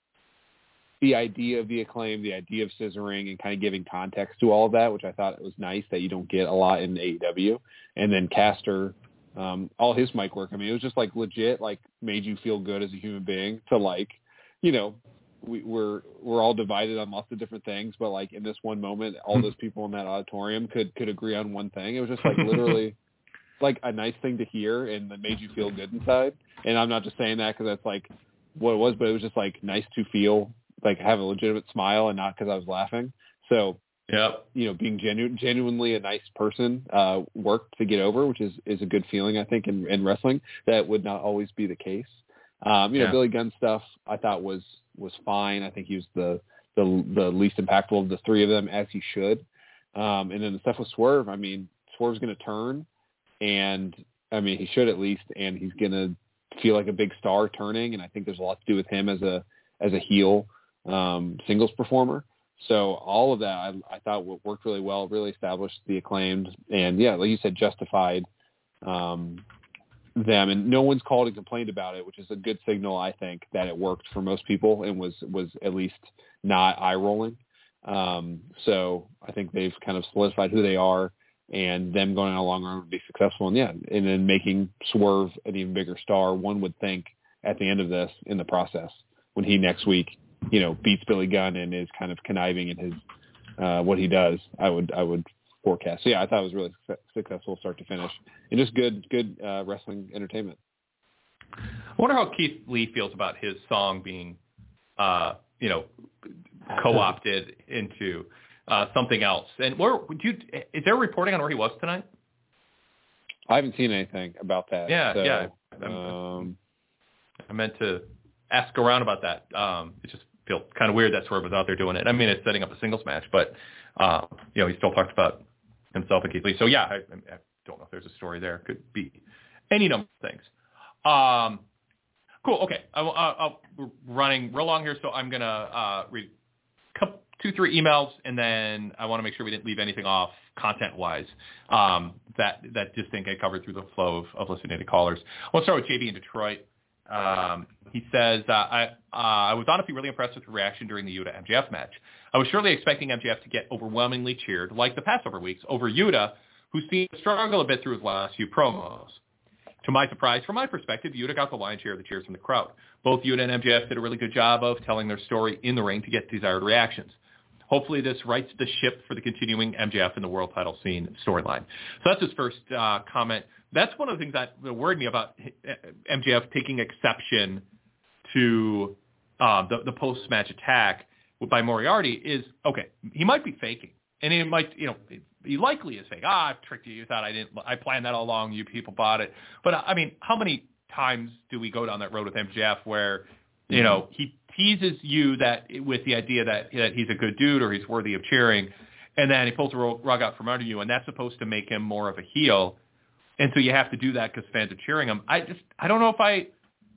Speaker 4: the idea of the Acclaim, the idea of scissoring, and kind of giving context to all of that, which I thought it was nice that you don't get a lot in A E W. And then Caster, um, all his mic work, I mean, it was just like legit, like made you feel good as a human being to like, you know, we, we're we're all divided on lots of different things, but like in this one moment, all those people in that auditorium could could agree on one thing. It was just like literally like a nice thing to hear, and that made you feel good inside. And I'm not just saying that because that's like what it was, but it was just like nice to feel like have a legitimate smile and not because I was laughing. So,
Speaker 3: yeah, you
Speaker 4: know, being genu- genuinely a nice person uh, worked to get over, which is, is a good feeling, I think, in, in wrestling. That would not always be the case. Um, you know,
Speaker 3: yeah.
Speaker 4: Billy Gunn stuff I thought was was fine. I think he was the the, the least impactful of the three of them, as he should. Um, and then the stuff with Swerve, I mean, Swerve's going to turn, and I mean, he should at least, and he's going to feel like a big star turning, and I think there's a lot to do with him as a as a heel um, singles performer. So all of that I, I thought worked really well, really established the Acclaimed, and yeah, like you said, justified um, them, and no one's called and complained about it, which is a good signal, I think, that it worked for most people and was was at least not eye rolling. Um, so I think they've kind of solidified who they are, and them going on a long run would be successful. And yeah, and then making Swerve an even bigger star, one would think at the end of this in the process when he next week, you know, beats Billy Gunn and is kind of conniving in his uh, what he does. I would I would forecast. So yeah, I thought it was really su- successful start to finish, and just good good uh, wrestling entertainment.
Speaker 3: I wonder how Keith Lee feels about his song being, uh, you know, co-opted into uh, something else. And where would you? Is there reporting on where he was tonight?
Speaker 4: I haven't seen anything about that.
Speaker 3: Yeah,
Speaker 4: so,
Speaker 3: yeah.
Speaker 4: Um,
Speaker 3: I meant to ask around about that. Um, it just feels kind of weird that Swerve was out there doing it. I mean, it's setting up a singles match, but uh, you know, he still talked about himself and Keith Lee. So yeah, I, I don't know if there's a story there. Could be any number of things. Um, cool. Okay, I, I, I'll, we're running real long here, so I'm gonna uh, read a couple, two, three emails, and then I want to make sure we didn't leave anything off content-wise um, that that just didn't get covered through the flow of, of listening to callers. I'll start with J B in Detroit. Um, he says, uh, I, uh, I was honestly really impressed with the reaction during the Yuta M J F match. I was surely expecting M J F to get overwhelmingly cheered, like the past several weeks, over Yuta, who seemed to struggle a bit through his last few promos. To my surprise, from my perspective, Yuta got the lion's share of the cheers from the crowd. Both Yuta and M J F did a really good job of telling their story in the ring to get desired reactions. Hopefully this rights the ship for the continuing M J F in the world title scene storyline. So that's his first uh, comment. That's one of the things that worried me about M J F taking exception to uh, the, the post-match attack by Moriarty is, okay, he might be faking. And he might, you know, he likely is fake. Ah, I tricked you. You thought I didn't. I planned that all along. You people bought it. But, I mean, how many times do we go down that road with M J F where, you know, he teases you that with the idea that, that he's a good dude or he's worthy of cheering, and then he pulls the rug out from under you, and that's supposed to make him more of a heel. And so you have to do that because fans are cheering him. I just, I don't know if I,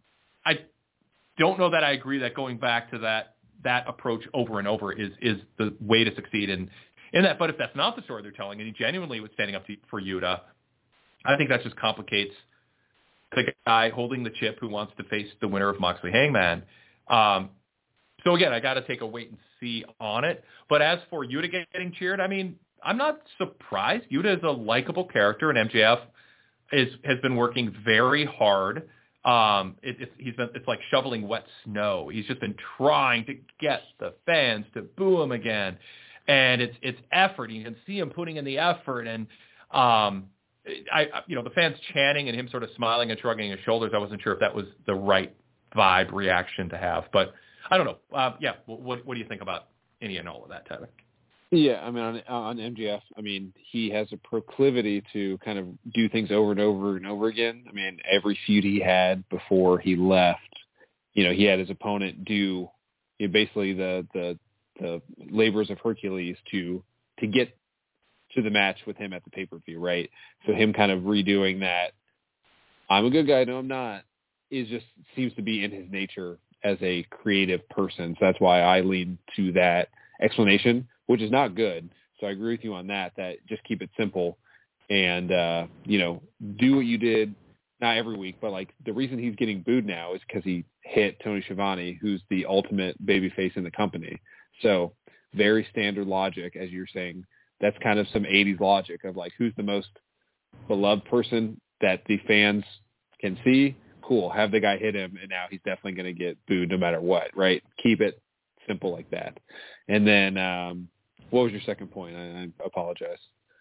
Speaker 3: I don't know that I agree that going back to that that approach over and over is is the way to succeed in, in that. But if that's not the story they're telling, and he genuinely was standing up to, for Yuta, I think that just complicates the guy holding the chip who wants to face the winner of Moxley Hangman. Um, so again, I got to take a wait and see on it. But as for Yuta getting cheered, I mean, I'm not surprised. Yuta is a likable character, and M J F is has been working very hard. Um, it, it's he's been it's like shoveling wet snow. He's just been trying to get the fans to boo him again, and it's it's effort. You can see him putting in the effort, and um, I you know the fans chanting and him sort of smiling and shrugging his shoulders. I wasn't sure if that was the right vibe reaction to have, but I don't know. Uh, yeah, what what do you think about any and all of that, Tyler?
Speaker 4: Yeah, I mean, on, on M J F, I mean, he has a proclivity to kind of do things over and over and over again. I mean, every feud he had before he left, you know, he had his opponent do you know, basically the, the the labors of Hercules to to get to the match with him at the pay-per-view, right? So him kind of redoing that, I'm a good guy, no, I'm not, is just seems to be in his nature as a creative person. So that's why I lean to that explanation, which is not good. So I agree with you on that, that just keep it simple and, uh, you know, do what you did, not every week, but like the reason he's getting booed now is because he hit Tony Schiavone, who's the ultimate babyface in the company. So very standard logic, as you're saying. That's kind of some eighties logic of like, who's the most beloved person that the fans can see? Cool. Have the guy hit him, and now he's definitely going to get booed no matter what, right? Keep it simple like that. And then um, what was your second point? I, I apologize.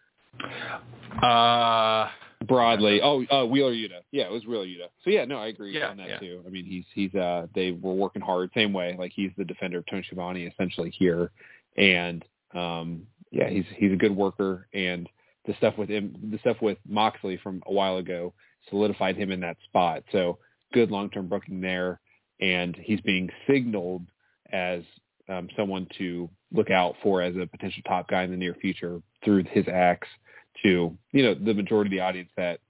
Speaker 3: Uh,
Speaker 4: Broadly. Oh, uh, Wheeler Yuta. Yeah, it was Wheeler Yuta. So, yeah, no, I agree
Speaker 3: yeah,
Speaker 4: on that,
Speaker 3: yeah.
Speaker 4: too. I mean, he's, he's, uh, they were working hard, same way. Like, he's the defender of Tony Schiavone essentially here. And, um, yeah, he's, he's a good worker. And the stuff with him, the stuff with Moxley from a while ago solidified him in that spot. So, good long-term booking there. And he's being signaled as um, someone to look out for as a potential top guy in the near future through his acts to, you know, the majority of the audience that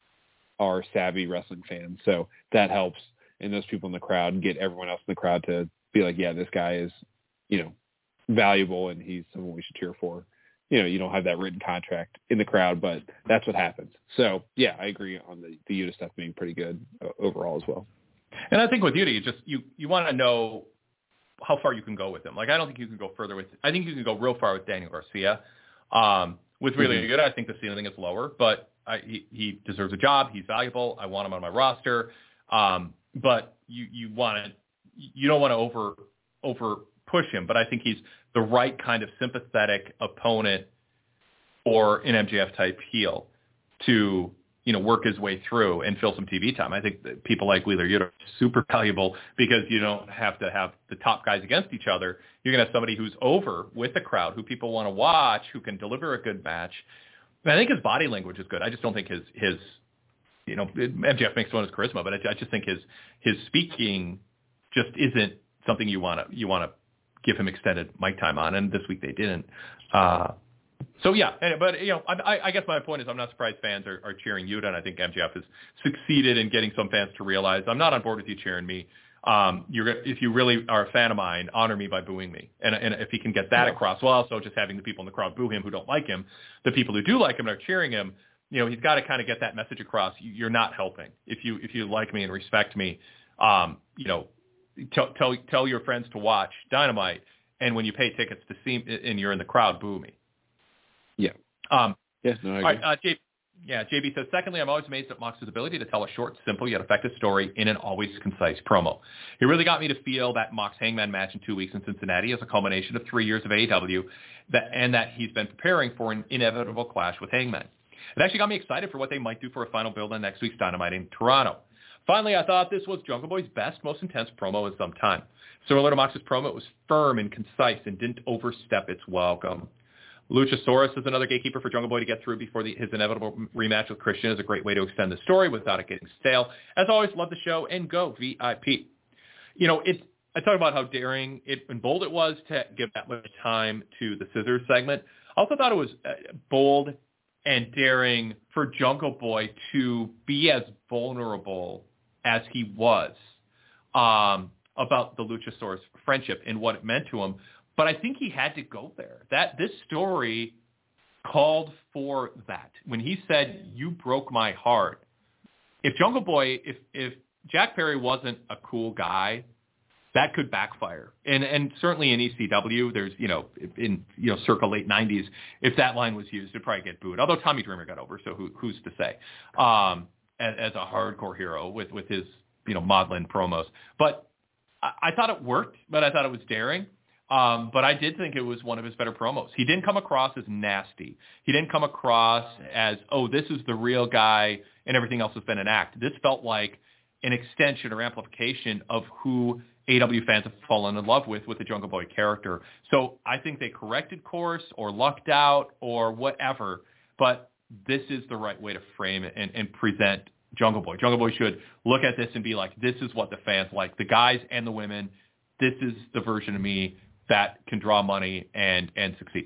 Speaker 4: are savvy wrestling fans. So that helps. And those people in the crowd get everyone else in the crowd to be like, yeah, this guy is, you know, valuable and he's someone we should cheer for. You know, you don't have that written contract in the crowd, but that's what happens. So, yeah, I agree on the, the Yuta stuff being pretty good uh, overall as well.
Speaker 3: And I think with Yuta, you just, you, you want to know how far you can go with him. Like, I don't think you can go further with, I think you can go real far with Daniel Garcia. Um, with really mm-hmm. good, I think the ceiling is lower, but I, he, he deserves a job. He's valuable. I want him on my roster. Um, but you, you want to, you don't want to over, over push him, but I think he's the right kind of sympathetic opponent or an M J F type heel to, you know, work his way through and fill some T V time. I think that people like Wheeler Yuta are super valuable because you don't have to have the top guys against each other. You're going to have somebody who's over with the crowd, who people want to watch, who can deliver a good match. And I think his body language is good. I just don't think his, his you know, M J F makes fun of his charisma, but I, I just think his, his speaking just isn't something you want to, you want to give him extended mic time on. And this week they didn't. Uh, So, yeah, but, you know, I, I guess my point is I'm not surprised fans are, are cheering Yuta, and I think M J F has succeeded in getting some fans to realize I'm not on board with you cheering me. Um, you're, if you really are a fan of mine, honor me by booing me. And, and if he can get that across, while also just having the people in the crowd boo him who don't like him, the people who do like him and are cheering him, you know, he's got to kind of get that message across. You're not helping. If you if you like me and respect me, um, you know, tell tell tell your friends to watch Dynamite, and when you pay tickets to see and you're in the crowd, boo me.
Speaker 4: Yeah.
Speaker 3: Um,
Speaker 4: yeah. No, I agree.
Speaker 3: all right, uh, J- yeah. J B says, secondly, I'm always amazed at Mox's ability to tell a short, simple yet effective story in an always concise promo. He really got me to feel that Mox Hangman match in two weeks in Cincinnati is a culmination of three years of A E W, that and that he's been preparing for an inevitable clash with Hangman. It actually got me excited for what they might do for a final build on next week's Dynamite in Toronto. Finally, I thought this was Jungle Boy's best, most intense promo in some time. Similar to Mox's promo, it was firm and concise and didn't overstep its welcome. Luchasaurus is another gatekeeper for Jungle Boy to get through before the, his inevitable rematch with Christian is a great way to extend the story without it getting stale. As always, love the show, and go V I P. You know, it, I talk about how daring it, and bold it was to give that much time to the scissors segment. I also thought it was uh, bold and daring for Jungle Boy to be as vulnerable as he was um, about the Luchasaurus friendship and what it meant to him. But I think he had to go there. That this story called for that. When he said, "You broke my heart," if Jungle Boy, if if Jack Perry wasn't a cool guy, that could backfire. And and certainly in E C W, there's, you know, in, you know, circa late nineties, if that line was used, it'd probably get booed. Although Tommy Dreamer got over, so who, who's to say? Um, as, as a hardcore hero with, with his, you know, maudlin promos. But I, I thought it worked, but I thought it was daring. Um, but I did think it was one of his better promos. He didn't come across as nasty. He didn't come across as, oh, this is the real guy and everything else has been an act. This felt like an extension or amplification of who A E W fans have fallen in love with, with the Jungle Boy character. So I think they corrected course or lucked out or whatever, but this is the right way to frame it and, and present Jungle Boy. Jungle Boy should look at this and be like, this is what the fans like, the guys and the women. This is the version of me that can draw money and, and succeed.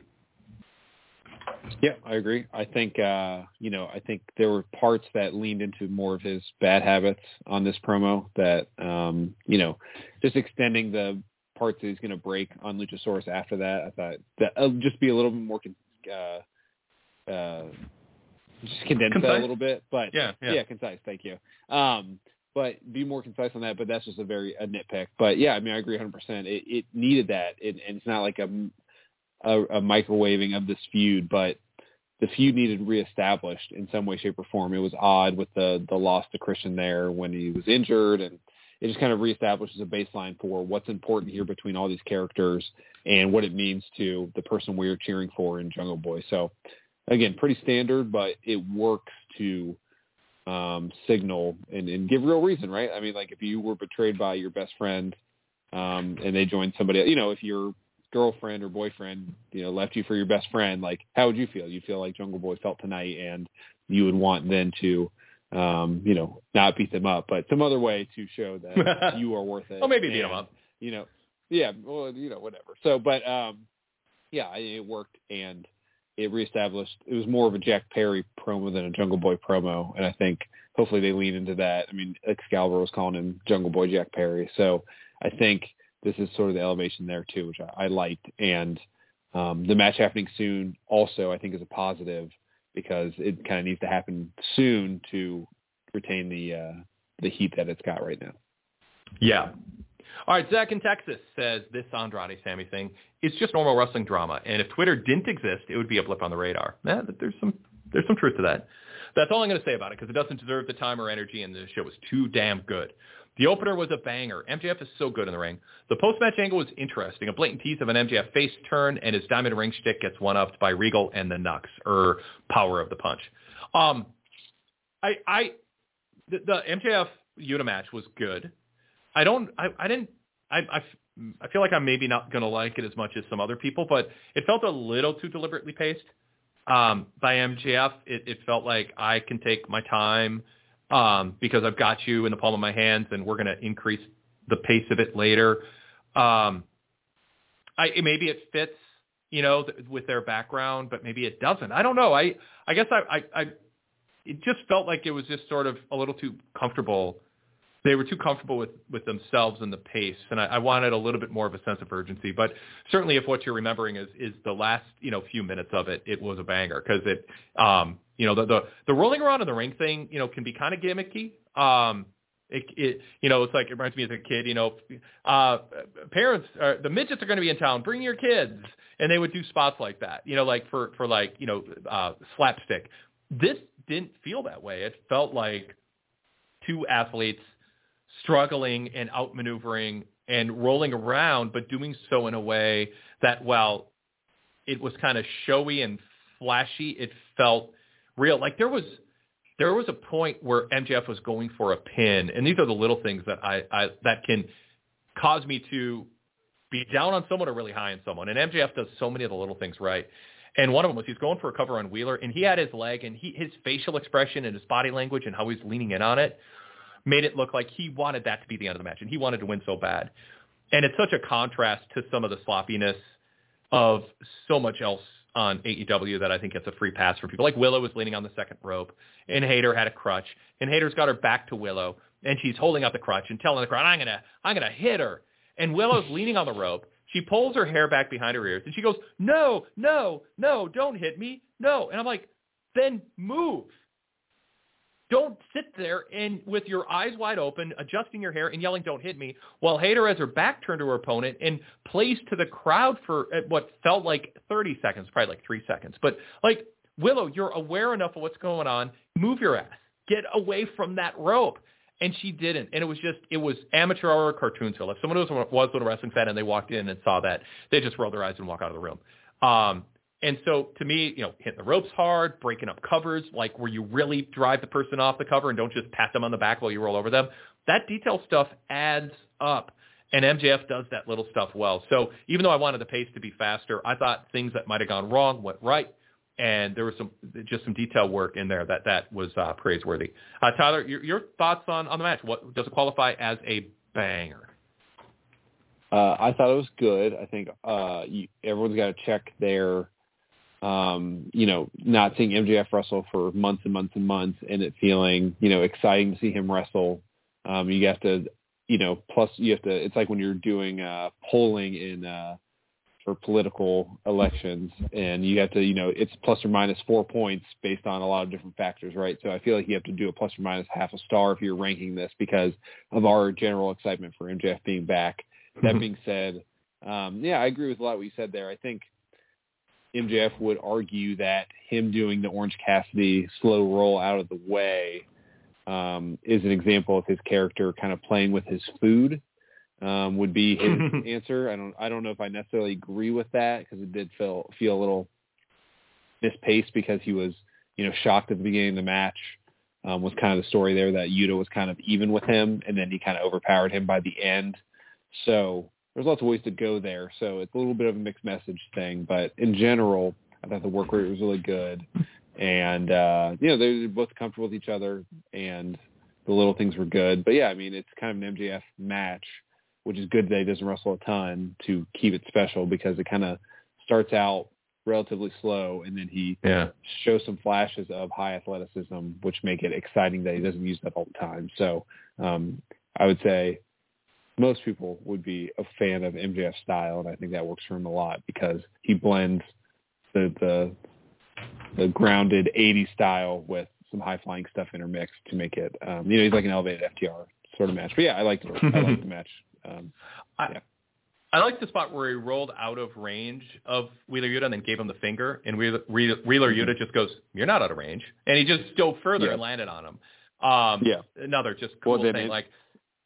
Speaker 4: Yeah, I agree. I think, uh, you know, I think there were parts that leaned into more of his bad habits on this promo that, um, you know, just extending the parts that he's going to break on Luchasaurus after that. I thought that uh, just be a little bit more, uh, uh, just condense concise. that a little bit, but
Speaker 3: yeah, yeah,
Speaker 4: yeah, concise. Thank you. Um, but be more concise on that, but that's just a very a nitpick. But yeah, I mean, I agree one hundred percent. It, it needed that. It, and it's not like a, a, a microwaving of this feud, but the feud needed reestablished in some way, shape, or form. It was odd with the, the loss to Christian there when he was injured, and it just kind of reestablishes a baseline for what's important here between all these characters and what it means to the person we're cheering for in Jungle Boy. So again, pretty standard, but it works to um, signal and, and give real reason, right? I mean, like if you were betrayed by your best friend um, and they joined somebody, you know, if your girlfriend or boyfriend, you know, left you for your best friend, like how would you feel? You'd feel like Jungle Boy felt tonight, and you would want then to, um, you know, not beat them up, but some other way to show that you are worth it.
Speaker 3: Oh, maybe beat
Speaker 4: and,
Speaker 3: them up.
Speaker 4: You know, yeah, well, you know, whatever. So, but um, yeah, it worked, and it reestablished. It was more of a Jack Perry promo than a Jungle Boy promo, and I think hopefully they lean into that. I mean, Excalibur was calling him Jungle Boy Jack Perry, so I think this is sort of the elevation there too, which I, I liked. And um, the match happening soon also, I think, is a positive because it kind of needs to happen soon to retain the uh, the heat that it's got right now.
Speaker 3: Yeah. All right, Zach in Texas says this Andrade Sammy thing is just normal wrestling drama, and if Twitter didn't exist, it would be a blip on the radar. Yeah, there's some there's some truth to that. That's all I'm going to say about it because it doesn't deserve the time or energy, and the show was too damn good. The opener was a banger. M J F is so good in the ring. The post-match angle was interesting. A blatant tease of an M J F face turn, and his diamond ring shtick gets one-upped by Regal and the Nux, or power of the punch. Um, I, I, the, the M J F Yuta match was good. I don't, I, I didn't, I, I, I feel like I'm maybe not going to like it as much as some other people, but it felt a little too deliberately paced um, by M J F. It, it felt like I can take my time. Um, because I've got you in the palm of my hands, and we're going to increase the pace of it later. Um, I maybe it fits, you know, th- with their background, but maybe it doesn't. I don't know. I I guess I, I I it just felt like it was just sort of a little too comfortable. They were too comfortable with, with themselves and the pace, and I, I wanted a little bit more of a sense of urgency. But certainly, if what you're remembering is is the last, you know, few minutes of it, it was a banger because it. Um, You know, the, the the rolling around in the ring thing, you know, can be kind of gimmicky. Um, It, it, you know, it's like, it reminds me as a kid, you know, uh, parents, uh, the midgets are going to be in town, bring your kids. And they would do spots like that, you know, like for, for like, you know, uh, slapstick. This didn't feel that way. It felt like two athletes struggling and outmaneuvering and rolling around, but doing so in a way that, while it was kind of showy and flashy, it felt real. Like there was, There was a point where M J F was going for a pin, and these are the little things that I, I that can cause me to be down on someone or really high on someone. And M J F does so many of the little things right. And one of them was he's going for a cover on Wheeler, and he had his leg, and he, his facial expression and his body language and how he's leaning in on it made it look like he wanted that to be the end of the match, and he wanted to win so bad. And it's such a contrast to some of the sloppiness of so much else on A E W that I think gets a free pass for people. Like Willow was leaning on the second rope, and Hayter had a crutch, and Hayter's got her back to Willow, and she's holding up the crutch and telling the crowd, I'm gonna, I'm gonna hit her. And Willow's leaning on the rope. She pulls her hair back behind her ears, and she goes, no, no, no, don't hit me, no. And I'm like, then move. Don't sit there and with your eyes wide open, adjusting your hair and yelling, don't hit me, while Hayter has her back turned to her opponent and plays to the crowd for what felt like thirty seconds, probably like three seconds. But like, Willow, you're aware enough of what's going on. Move your ass. Get away from that rope. And she didn't. And it was just, it was amateur hour cartoon still. If someone was, was a wrestling fan and they walked in and saw that, they just rolled their eyes and walk out of the room. Um, And so to me, you know, hitting the ropes hard, breaking up covers, like where you really drive the person off the cover and don't just pat them on the back while you roll over them, that detail stuff adds up. And M J F does that little stuff well. So even though I wanted the pace to be faster, I thought things that might have gone wrong went right. And there was some, just some detail work in there that, that was uh, praiseworthy. Uh, Tyler, your, your thoughts on, on the match? What does it qualify as a banger?
Speaker 4: Uh, I thought it was good. I think uh, you, everyone's got to check their, Um, you know, not seeing M J F wrestle for months and months and months and it feeling, you know, exciting to see him wrestle. Um, you have to, you know, plus you have to, it's like when you're doing uh, polling in uh, for political elections and you have to, you know, it's plus or minus four points based on a lot of different factors, right? So I feel like you have to do a plus or minus half a star if you're ranking this because of our general excitement for M J F being back. That being said, um, yeah, I agree with a lot of what you said there. I think M J F would argue that him doing the Orange Cassidy slow roll out of the way um, is an example of his character kind of playing with his food. Um, would be his answer. I don't. I don't know if I necessarily agree with that because it did feel feel a little mispaced because he was, you know, shocked at the beginning of the match. Um, was kind of the story there that Yuta was kind of even with him, and then he kind of overpowered him by the end. So there's lots of ways to go there. So it's a little bit of a mixed message thing, but in general, I thought the work rate was really good. And, uh, you know, they're both comfortable with each other and the little things were good. But yeah, I mean, it's kind of an M J F match, which is good that he doesn't wrestle a ton to keep it special because it kind of starts out relatively slow and then he
Speaker 3: yeah.
Speaker 4: shows some flashes of high athleticism, which make it exciting that he doesn't use that all the time. So um, I would say, most people would be a fan of M J F's style, and I think that works for him a lot because he blends the the, the grounded eighties style with some high-flying stuff intermixed to make it, um, you know, he's like an elevated F T R sort of match. But, yeah, I liked it. I liked the match. Um, yeah.
Speaker 3: I, I liked the spot where he rolled out of range of Wheeler Yuta and then gave him the finger, and Wheeler, Wheeler Yuta just goes, you're not out of range. And he just dove further
Speaker 4: yeah.
Speaker 3: and landed on him. Um,
Speaker 4: yeah.
Speaker 3: Another just cool
Speaker 4: well,
Speaker 3: thing.
Speaker 4: It,
Speaker 3: like,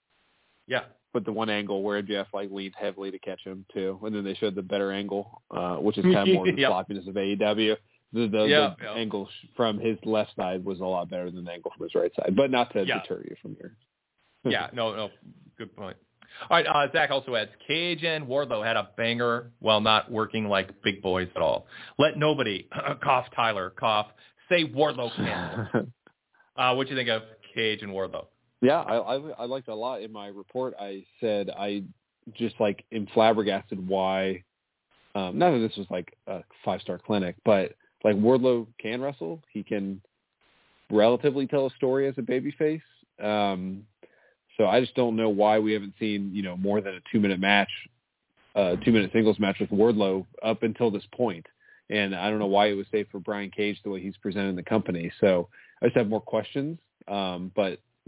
Speaker 3: yeah.
Speaker 4: But the one angle where Jeff like leaned heavily to catch him too, and then they showed the better angle, uh, which is kind of more the
Speaker 3: yep.
Speaker 4: sloppiness of A E W. The, the,
Speaker 3: yep,
Speaker 4: the
Speaker 3: yep.
Speaker 4: angle from his left side was a lot better than the angle from his right side, but not to
Speaker 3: yeah.
Speaker 4: deter you from here.
Speaker 3: yeah, no, no, good point. All right, uh, Zach also adds, Cage and Wardlow had a banger while not working like big boys at all. Let nobody, cough Tyler, cough, say Wardlow can. uh, what do you think of Cage and Wardlow?
Speaker 4: Yeah, I, I I liked it a lot. In my report, I said I just like am flabbergasted why. Um, not that this was like a five star clinic, but like Wardlow can wrestle. He can relatively tell a story as a babyface. Um, so I just don't know why we haven't seen you know more than a two minute match, uh, two minute singles match with Wardlow up until this point. And I don't know why it was safe for Brian Cage the way he's presented the company. So I just have more questions. Um, but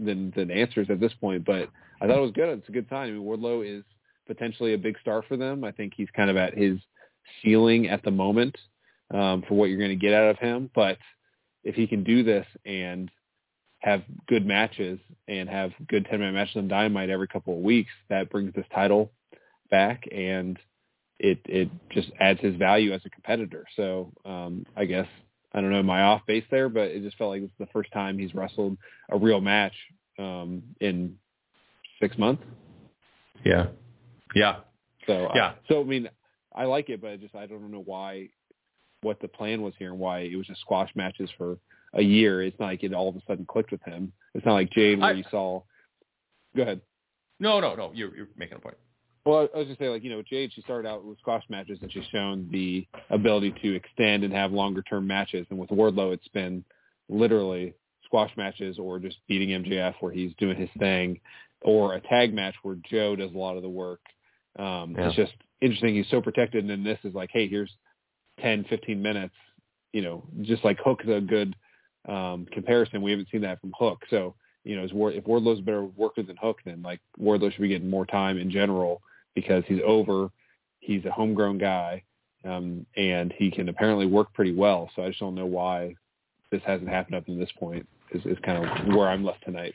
Speaker 4: than than answers at this point. But I thought it was good. It's a good sign. I mean, Wardlow is potentially a big star for them. I think he's kind of at his ceiling at the moment um, for what you're going to get out of him. But if he can do this and have good matches and have good ten-minute matches on Dynamite every couple of weeks, that brings this title back, and it it just adds his value as a competitor. So um, I guess, I don't know, am I off base there, but it just felt like it's the first time he's wrestled a real match um, in six months.
Speaker 3: Yeah. Yeah.
Speaker 4: So,
Speaker 3: yeah.
Speaker 4: Uh, so I mean, I like it, but I just, I don't know why, what the plan was here and why it was just squash matches for a year. It's not like it all of a sudden clicked with him. It's not like Jade where I, you saw, go ahead.
Speaker 3: No, no, no. You're, you're making a point.
Speaker 4: Well, I was just saying, like, you know, Jade, she started out with squash matches and she's shown the ability to extend and have longer term matches. And with Wardlow, it's been literally squash matches or just beating M J F where he's doing his thing, or a tag match where Joe does a lot of the work. Um, yeah. It's just interesting. He's so protected. And then this is like, hey, here's ten, fifteen minutes, you know, just like Hook's a good um, comparison. We haven't seen that from Hook. So, you know, if Wardlow's a better worker than Hook, then like Wardlow should be getting more time in general because he's over, he's a homegrown guy, um, and he can apparently work pretty well. So I just don't know why this hasn't happened up to this point is, is kind of where I'm left tonight.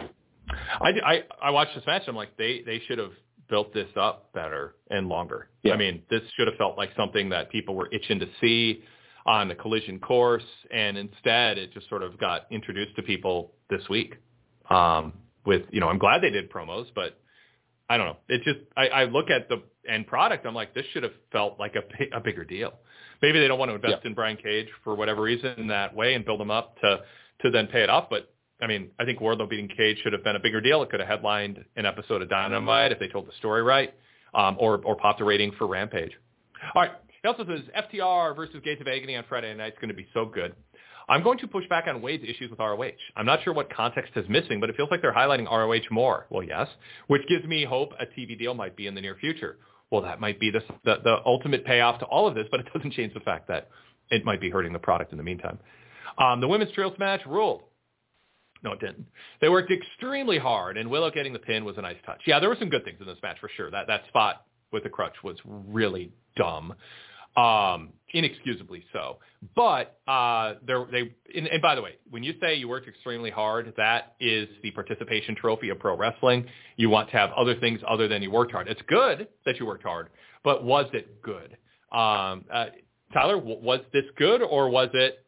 Speaker 3: I, I, I watched this match. I'm like, they, they should have built this up better and longer.
Speaker 4: Yeah.
Speaker 3: I mean, this should have felt like something that people were itching to see on the Collision course, and instead it just sort of got introduced to people this week. Um, with, you know, I'm glad they did promos, but I don't know. It just, I, I look at the end product, I'm like, this should have felt like a, a bigger deal. Maybe they don't want to invest yeah. in Brian Cage for whatever reason in that way and build him up to, to then pay it off. But I mean, I think Wardlow beating Cage should have been a bigger deal. It could have headlined an episode of Dynamite if they told the story right, um, or, or popped a rating for Rampage. All right. He also says F T R versus Gates of Agony on Friday night is going to be so good. I'm going to push back on Wade's issues with R O H. I'm not sure what context is missing, but it feels like they're highlighting R O H more. Well, yes, which gives me hope a T V deal might be in the near future. Well, that might be the, the, the ultimate payoff to all of this, but it doesn't change the fact that it might be hurting the product in the meantime. Um, the women's trios match ruled. No, it didn't. They worked extremely hard, and Willow getting the pin was a nice touch. Yeah, there were some good things in this match for sure. That that spot with the crutch was really dumb. Um, inexcusably so. But uh, there, they, and, and by the way, when you say you worked extremely hard, that is the participation trophy of pro wrestling. You want to have other things other than you worked hard. It's good that you worked hard, but was it good? Um, uh, Tyler, w- was this good, or was it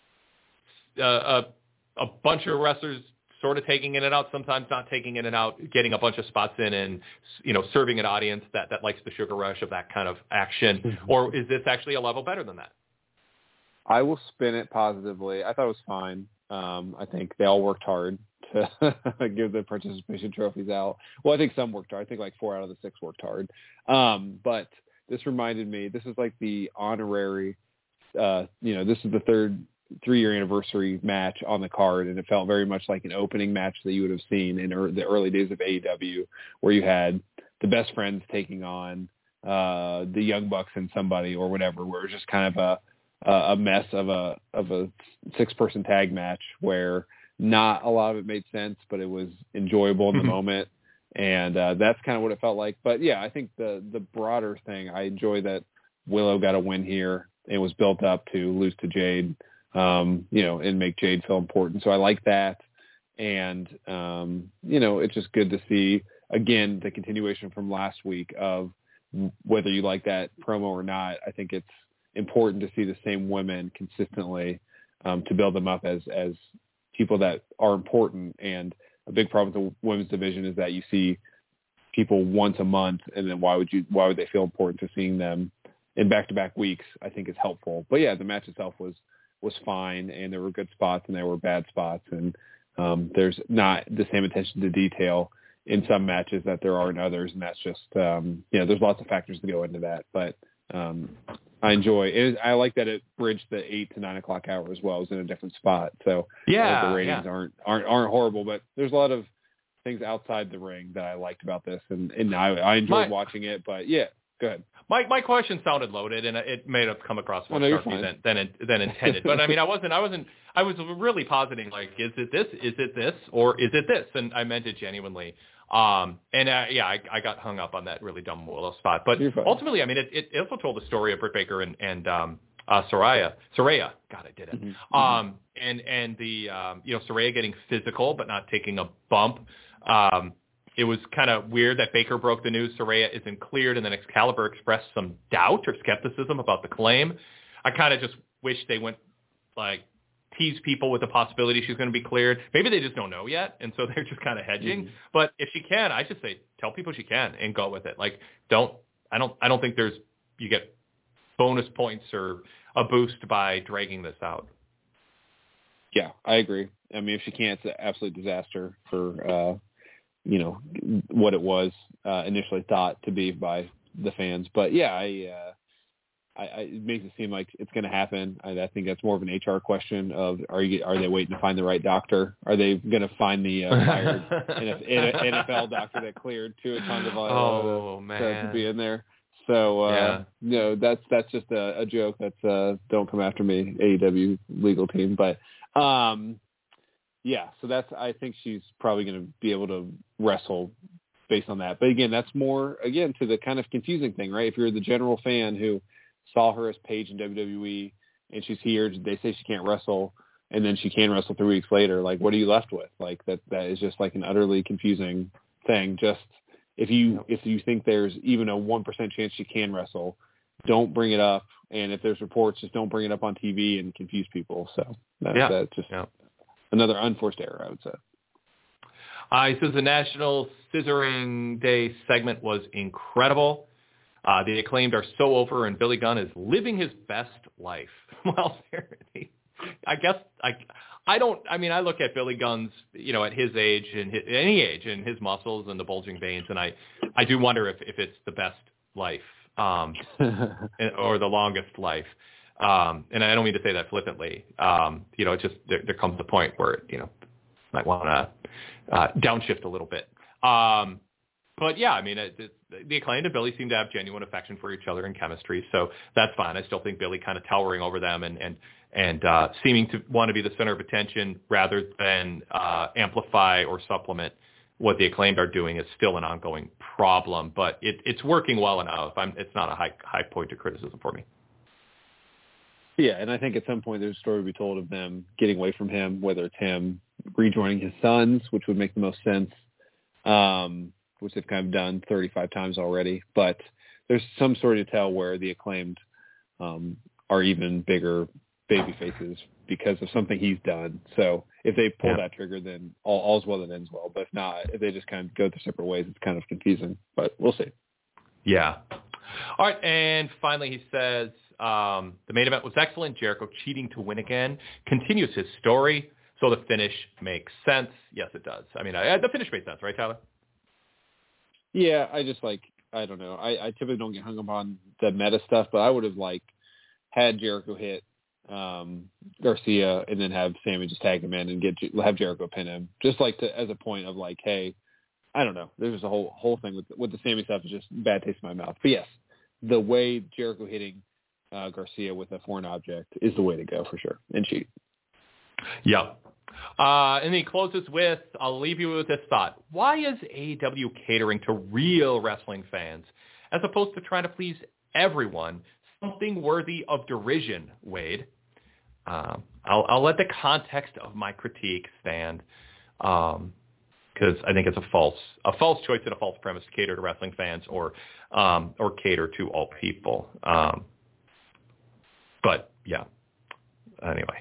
Speaker 3: uh, a, a bunch of wrestlers sort of taking in and out, sometimes not taking in and out, getting a bunch of spots in and, you know, serving an audience that, that likes the sugar rush of that kind of action? Mm-hmm. Or is this actually a level better than that?
Speaker 4: I will spin it positively. I thought it was fine. Um, I think they all worked hard to give the participation trophies out. Well, I think some worked hard. I think like four out of the six worked hard. Um, but this reminded me, this is like the honorary, uh, you know, this is the third three-year anniversary match on the card, and it felt very much like an opening match that you would have seen in er- the early days of A E W, where you had the Best Friends taking on uh, the Young Bucks and somebody or whatever, where it was just kind of a a mess of a of a six-person tag match where not a lot of it made sense, but it was enjoyable in the moment, and uh, that's kind of what it felt like. But yeah, I think the the broader thing, I enjoy that Willow got a win here and was built up to lose to Jade. Um, you know, and make Jade feel important. So I like that. And, um, you know, it's just good to see, again, the continuation from last week of whether you like that promo or not. I think it's important to see the same women consistently um, to build them up as, as people that are important. And a big problem with the women's division is that you see people once a month, and then why would you, why would they feel important to seeing them in back-to-back weeks? I think it's helpful. But yeah, the match itself was, was fine, and there were good spots and there were bad spots, and um, there's not the same attention to detail in some matches that there are in others, and that's just, um, you know, there's lots of factors to go into that, but um, I enjoy it. I like that it bridged the eight to nine o'clock hour as well. It was in a different spot, so
Speaker 3: yeah,
Speaker 4: uh, the ratings
Speaker 3: yeah.
Speaker 4: aren't, aren't aren't horrible, but there's a lot of things outside the ring that I liked about this, and, and I, I enjoyed My- watching it, but yeah. Go ahead.
Speaker 3: My my question sounded loaded, and it may have come across more
Speaker 4: oh, no,
Speaker 3: sharply than, than than intended. But I mean, I wasn't. I wasn't. I was really positing, like, is it this? Is it this? Or is it this? And I meant it genuinely. Um, and uh, yeah, I, I got hung up on that really dumb little spot. But ultimately, I mean, it, it also told the story of Britt Baker and and um, uh, Saraya. Saraya. God, I did it.
Speaker 4: Mm-hmm.
Speaker 3: Um, and and the um, you know, Saraya getting physical but not taking a bump. Um, It was kind of weird that Baker broke the news Saraya isn't cleared, and then Excalibur expressed some doubt or skepticism about the claim. I kind of just wish they went, like, tease people with the possibility she's going to be cleared. Maybe they just don't know yet, and so they're just kind of hedging. Mm-hmm. But if she can, I just say tell people she can and go with it. Like, don't I don't I don't think there's you get bonus points or a boost by dragging this out.
Speaker 4: Yeah, I agree. I mean, if she can't, it's an absolute disaster for. Uh, you know, what it was uh, initially thought to be by the fans. But yeah, I, uh, I, I it makes it seem like it's going to happen. I, I think that's more of an H R question of, are you, are they waiting to find the right doctor? Are they going to find the uh, fired N F L doctor that cleared Tua Tagovailoa
Speaker 3: oh,
Speaker 4: to, to be in there? So, uh,
Speaker 3: yeah.
Speaker 4: you know, that's, that's just a, a joke. That's uh, don't come after me, A E W legal team. But, um, yeah, so that's, I think she's probably going to be able to wrestle based on that. But again, that's more, again, to the kind of confusing thing, right? If you're the general fan who saw her as Paige in W W E and she's here, they say she can't wrestle, and then she can wrestle three weeks later, like, what are you left with? Like, that, that is just like an utterly confusing thing. Just if you, if you think there's even a one percent chance she can wrestle, don't bring it up. And if there's reports, just don't bring it up on T V and confuse people. So that's,
Speaker 3: yeah.
Speaker 4: that's just...
Speaker 3: Yeah.
Speaker 4: Another unforced error, I would say.
Speaker 3: Uh, he says the National Scissoring Day segment was incredible. Uh, the Acclaimed are so over, and Billy Gunn is living his best life. Well, I guess I, I don't. I mean, I look at Billy Gunn's, you know, at his age and his, any age, and his muscles and the bulging veins, and I, I do wonder if, if it's the best life, um, or the longest life. Um, and I don't mean to say that flippantly. Um, you know, it just there, there comes the point where, you know, might want to uh, downshift a little bit. Um, but yeah, I mean, it, it, the Acclaimed and Billy seem to have genuine affection for each other and chemistry, so that's fine. I still think Billy kind of towering over them and and and uh, seeming to want to be the center of attention rather than uh, amplify or supplement what the Acclaimed are doing is still an ongoing problem. But it, it's working well enough. I'm, it's not a high high point of criticism for me.
Speaker 4: Yeah, and I think at some point there's a story to be told of them getting away from him, whether it's him rejoining his sons, which would make the most sense, um, which they've kind of done thirty-five times already. But there's some story to tell where the Acclaimed um, are even bigger baby faces because of something he's done. So if they pull yeah. that trigger, then all, all's well that ends well. But if not, if they just kind of go their separate ways, it's kind of confusing. But we'll see.
Speaker 3: Yeah. All right, and finally he says, Um, the main event was excellent. Jericho cheating to win again continues his story, so the finish makes sense. Yes, it does. I mean, I, the finish made sense, right, Tyler?
Speaker 4: Yeah, I just like I don't know. I, I typically don't get hung up on the meta stuff, but I would have like had Jericho hit um, Garcia and then have Sammy just tag him in and get have Jericho pin him, just like to, as a point of like, hey, I don't know. There's a whole whole thing with with the Sammy stuff is just bad taste in my mouth. But yes, the way Jericho hitting Uh, Garcia with a foreign object is the way to go for sure, and cheat.
Speaker 3: Yeah. Uh, and he closes with, I'll leave you with this thought. Why is A E W catering to real wrestling fans as opposed to trying to please everyone? Something worthy of derision, Wade. Um, I'll, I'll let the context of my critique stand because um, I think it's a false a false choice and a false premise to cater to wrestling fans or um, or cater to all people. Um, But, yeah, anyway.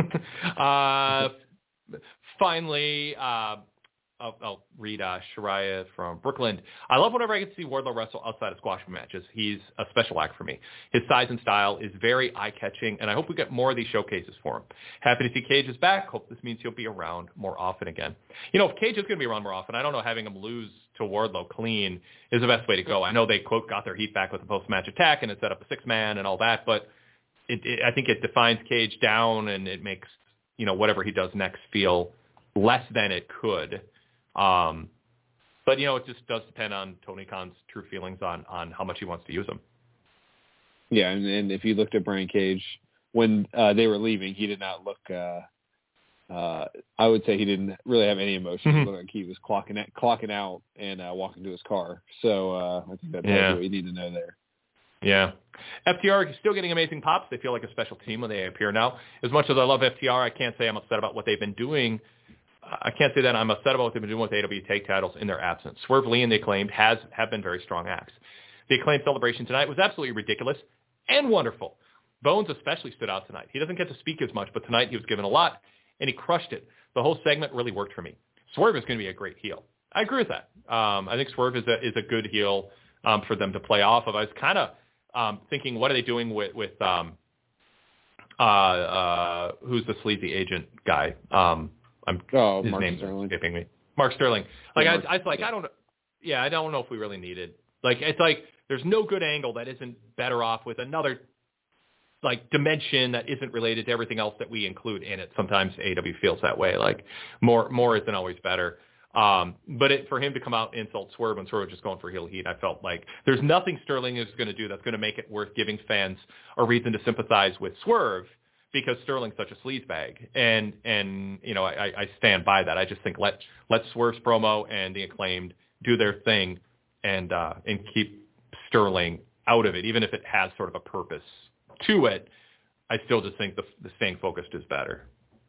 Speaker 3: uh, finally, uh, I'll, I'll read uh, Shariah from Brooklyn. I love whenever I get to see Wardlow wrestle outside of squash matches. He's a special act for me. His size and style is very eye-catching, and I hope we get more of these showcases for him. Happy to see Cage is back. Hope this means he'll be around more often again. You know, if Cage is going to be around more often, I don't know having him lose to Wardlow clean is the best way to go. I know they, quote, got their heat back with the post-match attack and it set up a six-man and all that, but It, it, I think it defines Cage down, and it makes, you know, whatever he does next feel less than it could. Um, But, you know, it just does depend on Tony Khan's true feelings on, on how much he wants to use them.
Speaker 4: Yeah, and, and if you looked at Brian Cage, when uh, they were leaving, he did not look uh, – uh, I would say he didn't really have any emotion.
Speaker 3: Mm-hmm.
Speaker 4: He looked like he was clocking out, clocking out and uh, walking to his car. So uh, I think that tells
Speaker 3: yeah.
Speaker 4: you what you need to know there.
Speaker 3: Yeah. F T R is still getting amazing pops. They feel like a special team when they appear now. As much as I love F T R, I can't say I'm upset about what they've been doing. I can't say that I'm upset about what they've been doing with A W Take titles in their absence. Swerve Lee and the Acclaimed has have been very strong acts. The Acclaimed celebration tonight was absolutely ridiculous and wonderful. Bones especially stood out tonight. He doesn't get to speak as much, but tonight he was given a lot, and he crushed it. The whole segment really worked for me. Swerve is going to be a great heel. I agree with that. Um, I think Swerve is a, is a good heel um, for them to play off of. I was kind of um, thinking, what are they doing with, with um, uh, uh, who's the sleazy agent guy? Um, I'm,
Speaker 4: oh,
Speaker 3: his
Speaker 4: Mark
Speaker 3: name's
Speaker 4: Sterling.
Speaker 3: escaping me. Mark Sterling. Like
Speaker 4: yeah,
Speaker 3: I,
Speaker 4: Mark,
Speaker 3: I was like,
Speaker 4: yeah.
Speaker 3: I don't, yeah, I don't know if we really need it. Like it's like there's no good angle that isn't better off with another like dimension that isn't related to everything else that we include in it. Sometimes A E W feels that way. Like more, more isn't always better. Um, but it, for him to come out and insult Swerve and Swerve just going for heel heat, I felt like there's nothing Sterling is going to do that's going to make it worth giving fans a reason to sympathize with Swerve, because Sterling's such a sleazebag. And, and, you know, I, I stand by that. I just think let, let Swerve's promo and the Acclaimed do their thing and, uh, and keep Sterling out of it, even if it has sort of a purpose to it. I still just think the, the staying focused is better.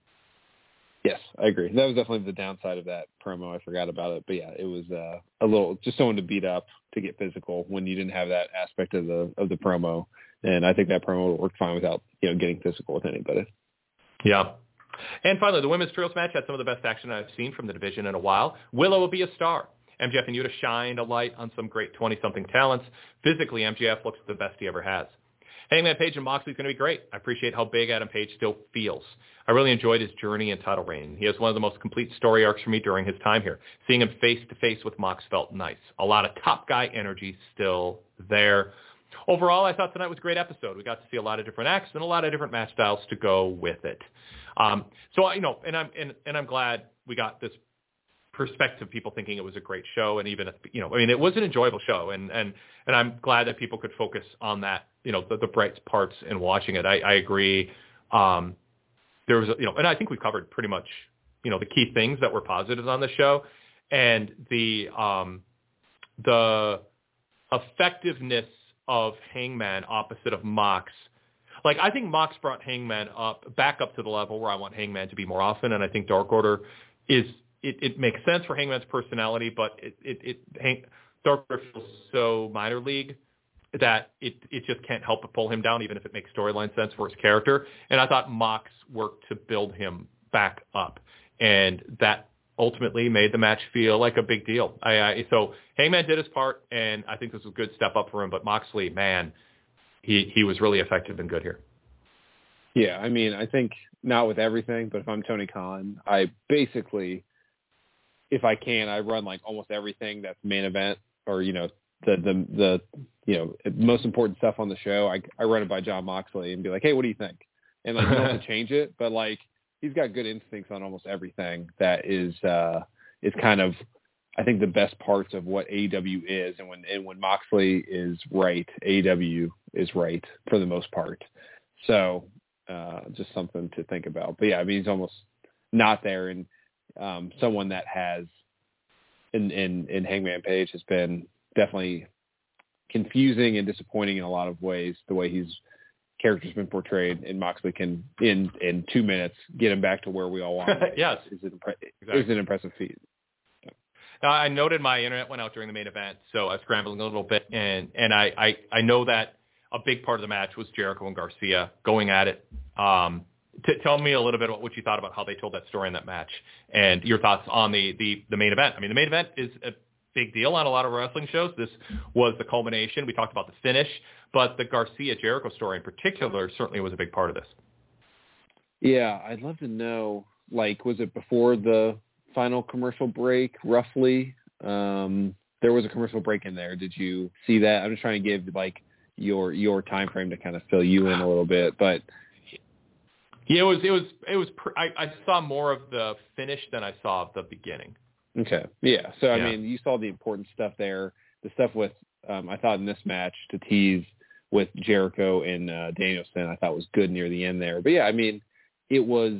Speaker 4: Yes, I agree. That was definitely the downside of that promo. I forgot about it. But yeah, it was uh, a little, just someone to beat up, to get physical when you didn't have that aspect of the, of the promo. And I think that promo worked fine without, you know, getting physical with anybody.
Speaker 3: Yeah. And finally, the women's trios match had some of the best action I've seen from the division in a while. Willow will be a star. M J F and Yuta shined a light on some great twenty-something talents. Physically, M J F looks the best he ever has. Hangman Page and Moxley is going to be great. I appreciate how big Adam Page still feels. I really enjoyed his journey and title reign. He has one of the most complete story arcs for me during his time here. Seeing him face-to-face with Mox felt nice. A lot of top guy energy still there. Overall, I thought tonight was a great episode. We got to see a lot of different acts and a lot of different match styles to go with it. Um, so, you know, and I'm and, and I'm glad we got this perspective, people thinking it was a great show. And even if, you know, I mean, it was an enjoyable show, and, and, and I'm glad that people could focus on that, you know, the, the bright parts in watching it. I, I agree. Um, there was, a, you know, and I think we covered pretty much, you know, the key things that were positives on the show, and the, um, the effectiveness of Hangman opposite of Mox. Like, I think Mox brought Hangman up, back up to the level where I want Hangman to be more often. And I think Dark Order is, It, it makes sense for Hangman's personality, but it, it, it Hank, Dark Order feels so minor league that it, it just can't help but pull him down, even if it makes storyline sense for his character. And I thought Mox worked to build him back up, and that ultimately made the match feel like a big deal. I, I so Hangman did his part, and I think this was a good step up for him. But Moxley, man, he he was really effective and good here.
Speaker 4: Yeah, I mean, I think not with everything, but if I'm Tony Khan, I basically, if I can, I run like almost everything that's main event, or, you know, the, the, the, you know, most important stuff on the show. I, I run it by Jon Moxley and be like, hey, what do you think? And like, you don't have to change it, but like, he's got good instincts on almost everything that is, uh, is kind of, I think, the best parts of what A E W is. And when, and when Moxley is right, A E W is right for the most part. So, uh, just something to think about. But yeah, I mean, he's almost not there. And, um, someone that has in, in, in Hangman Page has been definitely confusing and disappointing in a lot of ways, the way his character's been portrayed, and Moxley can, in, in two minutes, get him back to where we all want.
Speaker 3: Yes.
Speaker 4: Is an, impre-
Speaker 3: exactly.
Speaker 4: is an impressive feat.
Speaker 3: Now, I noted my internet went out during the main event, so I was scrambling a little bit, and, and I, I, I know that a big part of the match was Jericho and Garcia going at it. Um, t- tell me a little bit about what you thought about how they told that story in that match, and your thoughts on the, the, the main event. I mean, the main event is a big deal on a lot of wrestling shows. This was the culmination. We talked about the finish, but the Garcia-Jericho story in particular certainly was a big part of this.
Speaker 4: Yeah, I'd love to know, like, was it before the final commercial break, roughly? Um, there was a commercial break in there. Did you see that? I'm just trying to give, like, your your time frame to kind of fill you in a little bit, but
Speaker 3: yeah, it was it was it was. Pr- I, I saw more of the finish than I saw of the beginning.
Speaker 4: Okay. Yeah. So, I
Speaker 3: yeah.
Speaker 4: mean, you saw the important stuff there. The stuff with, um, I thought in this match to tease with Jericho and uh, Danielson, I thought was good near the end there. But yeah, I mean, it was,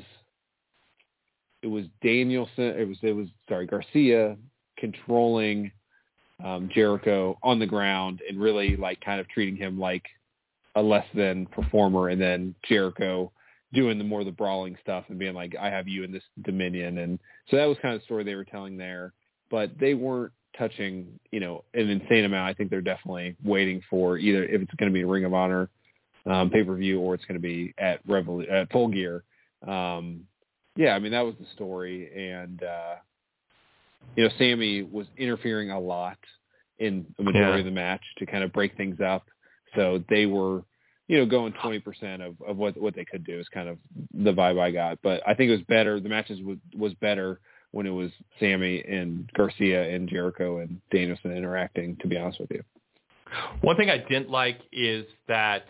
Speaker 4: it was Danielson, it was, it was, sorry, Garcia controlling um, Jericho on the ground and really like kind of treating him like a less than performer. And then Jericho doing the more the brawling stuff and being like, I have you in this dominion. And so that was kind of the story they were telling there, but they weren't touching, you know, an insane amount. I think they're definitely waiting for either if it's going to be a Ring of Honor um, pay-per-view or it's going to be at Revol- at Full Gear. Um, yeah, I mean, that was the story. And, uh, you know, Sammy was interfering a lot in the majority
Speaker 3: yeah.
Speaker 4: of the match to kind of break things up. So they were, you know, going twenty percent of, of what, what they could do is kind of the vibe I got. But I think it was better. The matches was, was better when it was Sammy and Garcia and Jericho and Danielson interacting, to be honest with you.
Speaker 3: One thing I didn't like is that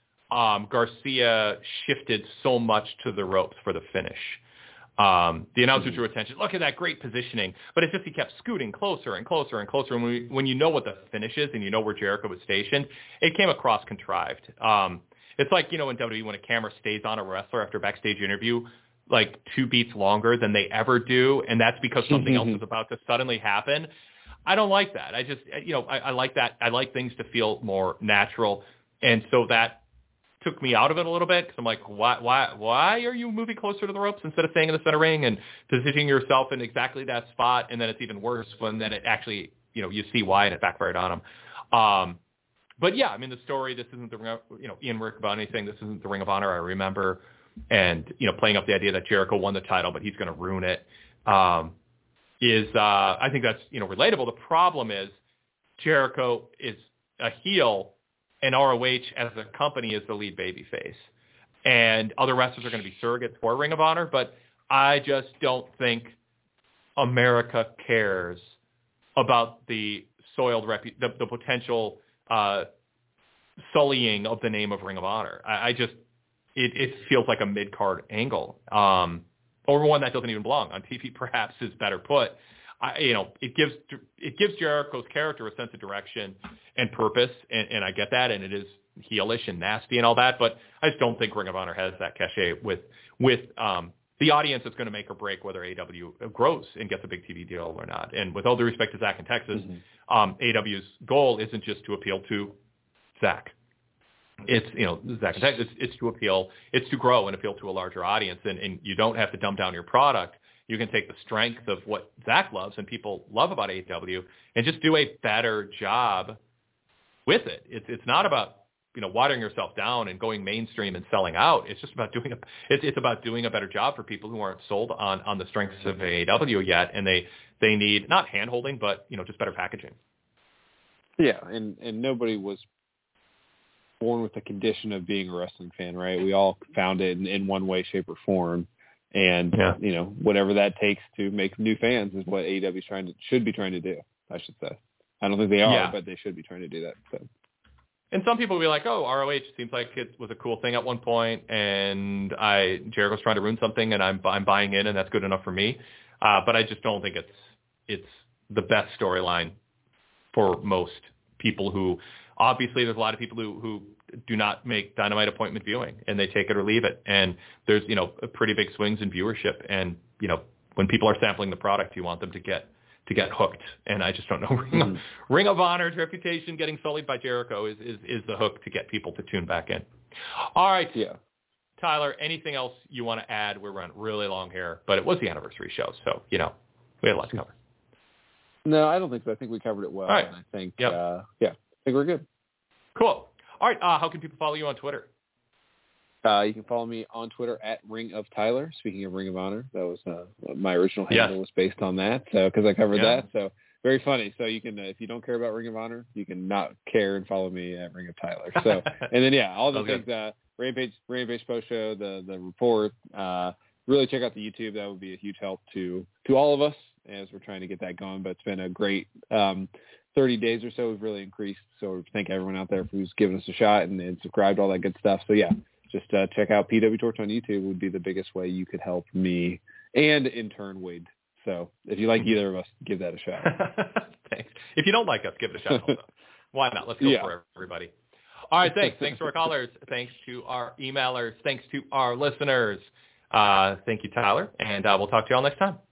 Speaker 3: um, Garcia shifted so much to the ropes for the finish. Um, the announcer drew attention. Look at that great positioning. But it's just he kept scooting closer and closer and closer. And when, we, when you know what the finish is and you know where Jericho was stationed, it came across contrived. Um, it's like, you know, in W W E when a camera stays on a wrestler after a backstage interview, like two beats longer than they ever do, and that's because something else is about to suddenly happen. I don't like that. I just, you know, I, I like that. I like things to feel more natural. And so that took me out of it a little bit because I'm like, why, why, why are you moving closer to the ropes instead of staying in the center ring and positioning yourself in exactly that spot? And then it's even worse when then it actually, you know, you see why and it backfired on him. Um, but yeah, I mean, the story, this isn't the, Ring of, you know, Ian Riccaboni saying this isn't the Ring of Honor I remember. And, you know, playing up the idea that Jericho won the title, but he's going to ruin it, um, is, uh, I think that's, you know, relatable. The problem is Jericho is a heel and R O H as a company is the lead babyface. And other wrestlers are going to be surrogates for Ring of Honor, but I just don't think America cares about the soiled repu- the, the potential uh, sullying of the name of Ring of Honor. I, I just, It, it feels like a mid-card angle, um, or one that doesn't even belong on T V. Perhaps is better put. I, you know, it gives it gives Jericho's character a sense of direction and purpose, and, and I get that, and it is heelish and nasty and all that. But I just don't think Ring of Honor has that cachet with with um, the audience that's going to make or break whether A E W grows and gets a big T V deal or not. And with all due respect to Zach in Texas, mm-hmm. um, A E W's goal isn't just to appeal to Zach. It's, you know, Zach and Texas, it's, it's to appeal, it's to grow and appeal to a larger audience. And, and you don't have to dumb down your product. You can take the strength of what Zach loves and people love about A E W and just do a better job with it. It's it's not about, you know, watering yourself down and going mainstream and selling out. It's just about doing a it's it's about doing a better job for people who aren't sold on on the strengths of A E W yet, and they they need not hand holding, but, you know, just better packaging.
Speaker 4: Yeah, and and nobody was born with the condition of being a wrestling fan, right? We all found it in, in one way, shape, or form. And, yeah. you know, whatever that takes to make new fans is what A E W is trying to, should be trying to do, I should say. I don't think they are, yeah. but they should be trying to do that. So.
Speaker 3: And some people will be like, oh, R O H seems like it was a cool thing at one point, and I Jericho's trying to ruin something, and I'm I'm buying in, and that's good enough for me. Uh, but I just don't think it's it's the best storyline for most people who, obviously there's a lot of people who, who do not make Dynamite appointment viewing, and they take it or leave it. And there's, you know, pretty big swings in viewership. And, you know, when people are sampling the product, you want them to get to get hooked. And I just don't know. Ring of, mm-hmm. Ring of Honor's reputation getting sullied by Jericho is, is, is the hook to get people to tune back in. All right.
Speaker 4: Yeah.
Speaker 3: Tyler, anything else you want to add? We're running really long here, but it was the anniversary show. So, you know, we had a lot to cover.
Speaker 4: No, I don't think so. I think we covered it well.
Speaker 3: All right.
Speaker 4: And I think,
Speaker 3: yep.
Speaker 4: uh, yeah, I think we're good.
Speaker 3: Cool. All right. Uh, how can people follow you on Twitter?
Speaker 4: Uh, you can follow me on Twitter at Ring of Tyler. Speaking of Ring of Honor, that was uh, my original handle yes. was based on that. So because I covered yeah. that, so very funny. So you can, uh, if you don't care about Ring of Honor, you can not care and follow me at Ring of Tyler. So and then yeah, all the things. Uh, Rampage, Rampage post show, the the report. Uh, really check out the YouTube. That would be a huge help to to all of us as we're trying to get that going. But it's been a great um, thirty days or so. We've really increased. So thank everyone out there who's given us a shot and, and subscribed, all that good stuff. So yeah, just uh, check out P W Torch on YouTube would be the biggest way you could help me and in turn Wade So if you like either of us, give that a shot.
Speaker 3: Thanks. If you don't like us, give it a shot also. Why not? Let's go
Speaker 4: yeah.
Speaker 3: for everybody. All right, thanks. Thanks to our callers. Thanks to our emailers. Thanks to our listeners. Uh, thank you, Tyler, and uh, we'll talk to you all next time.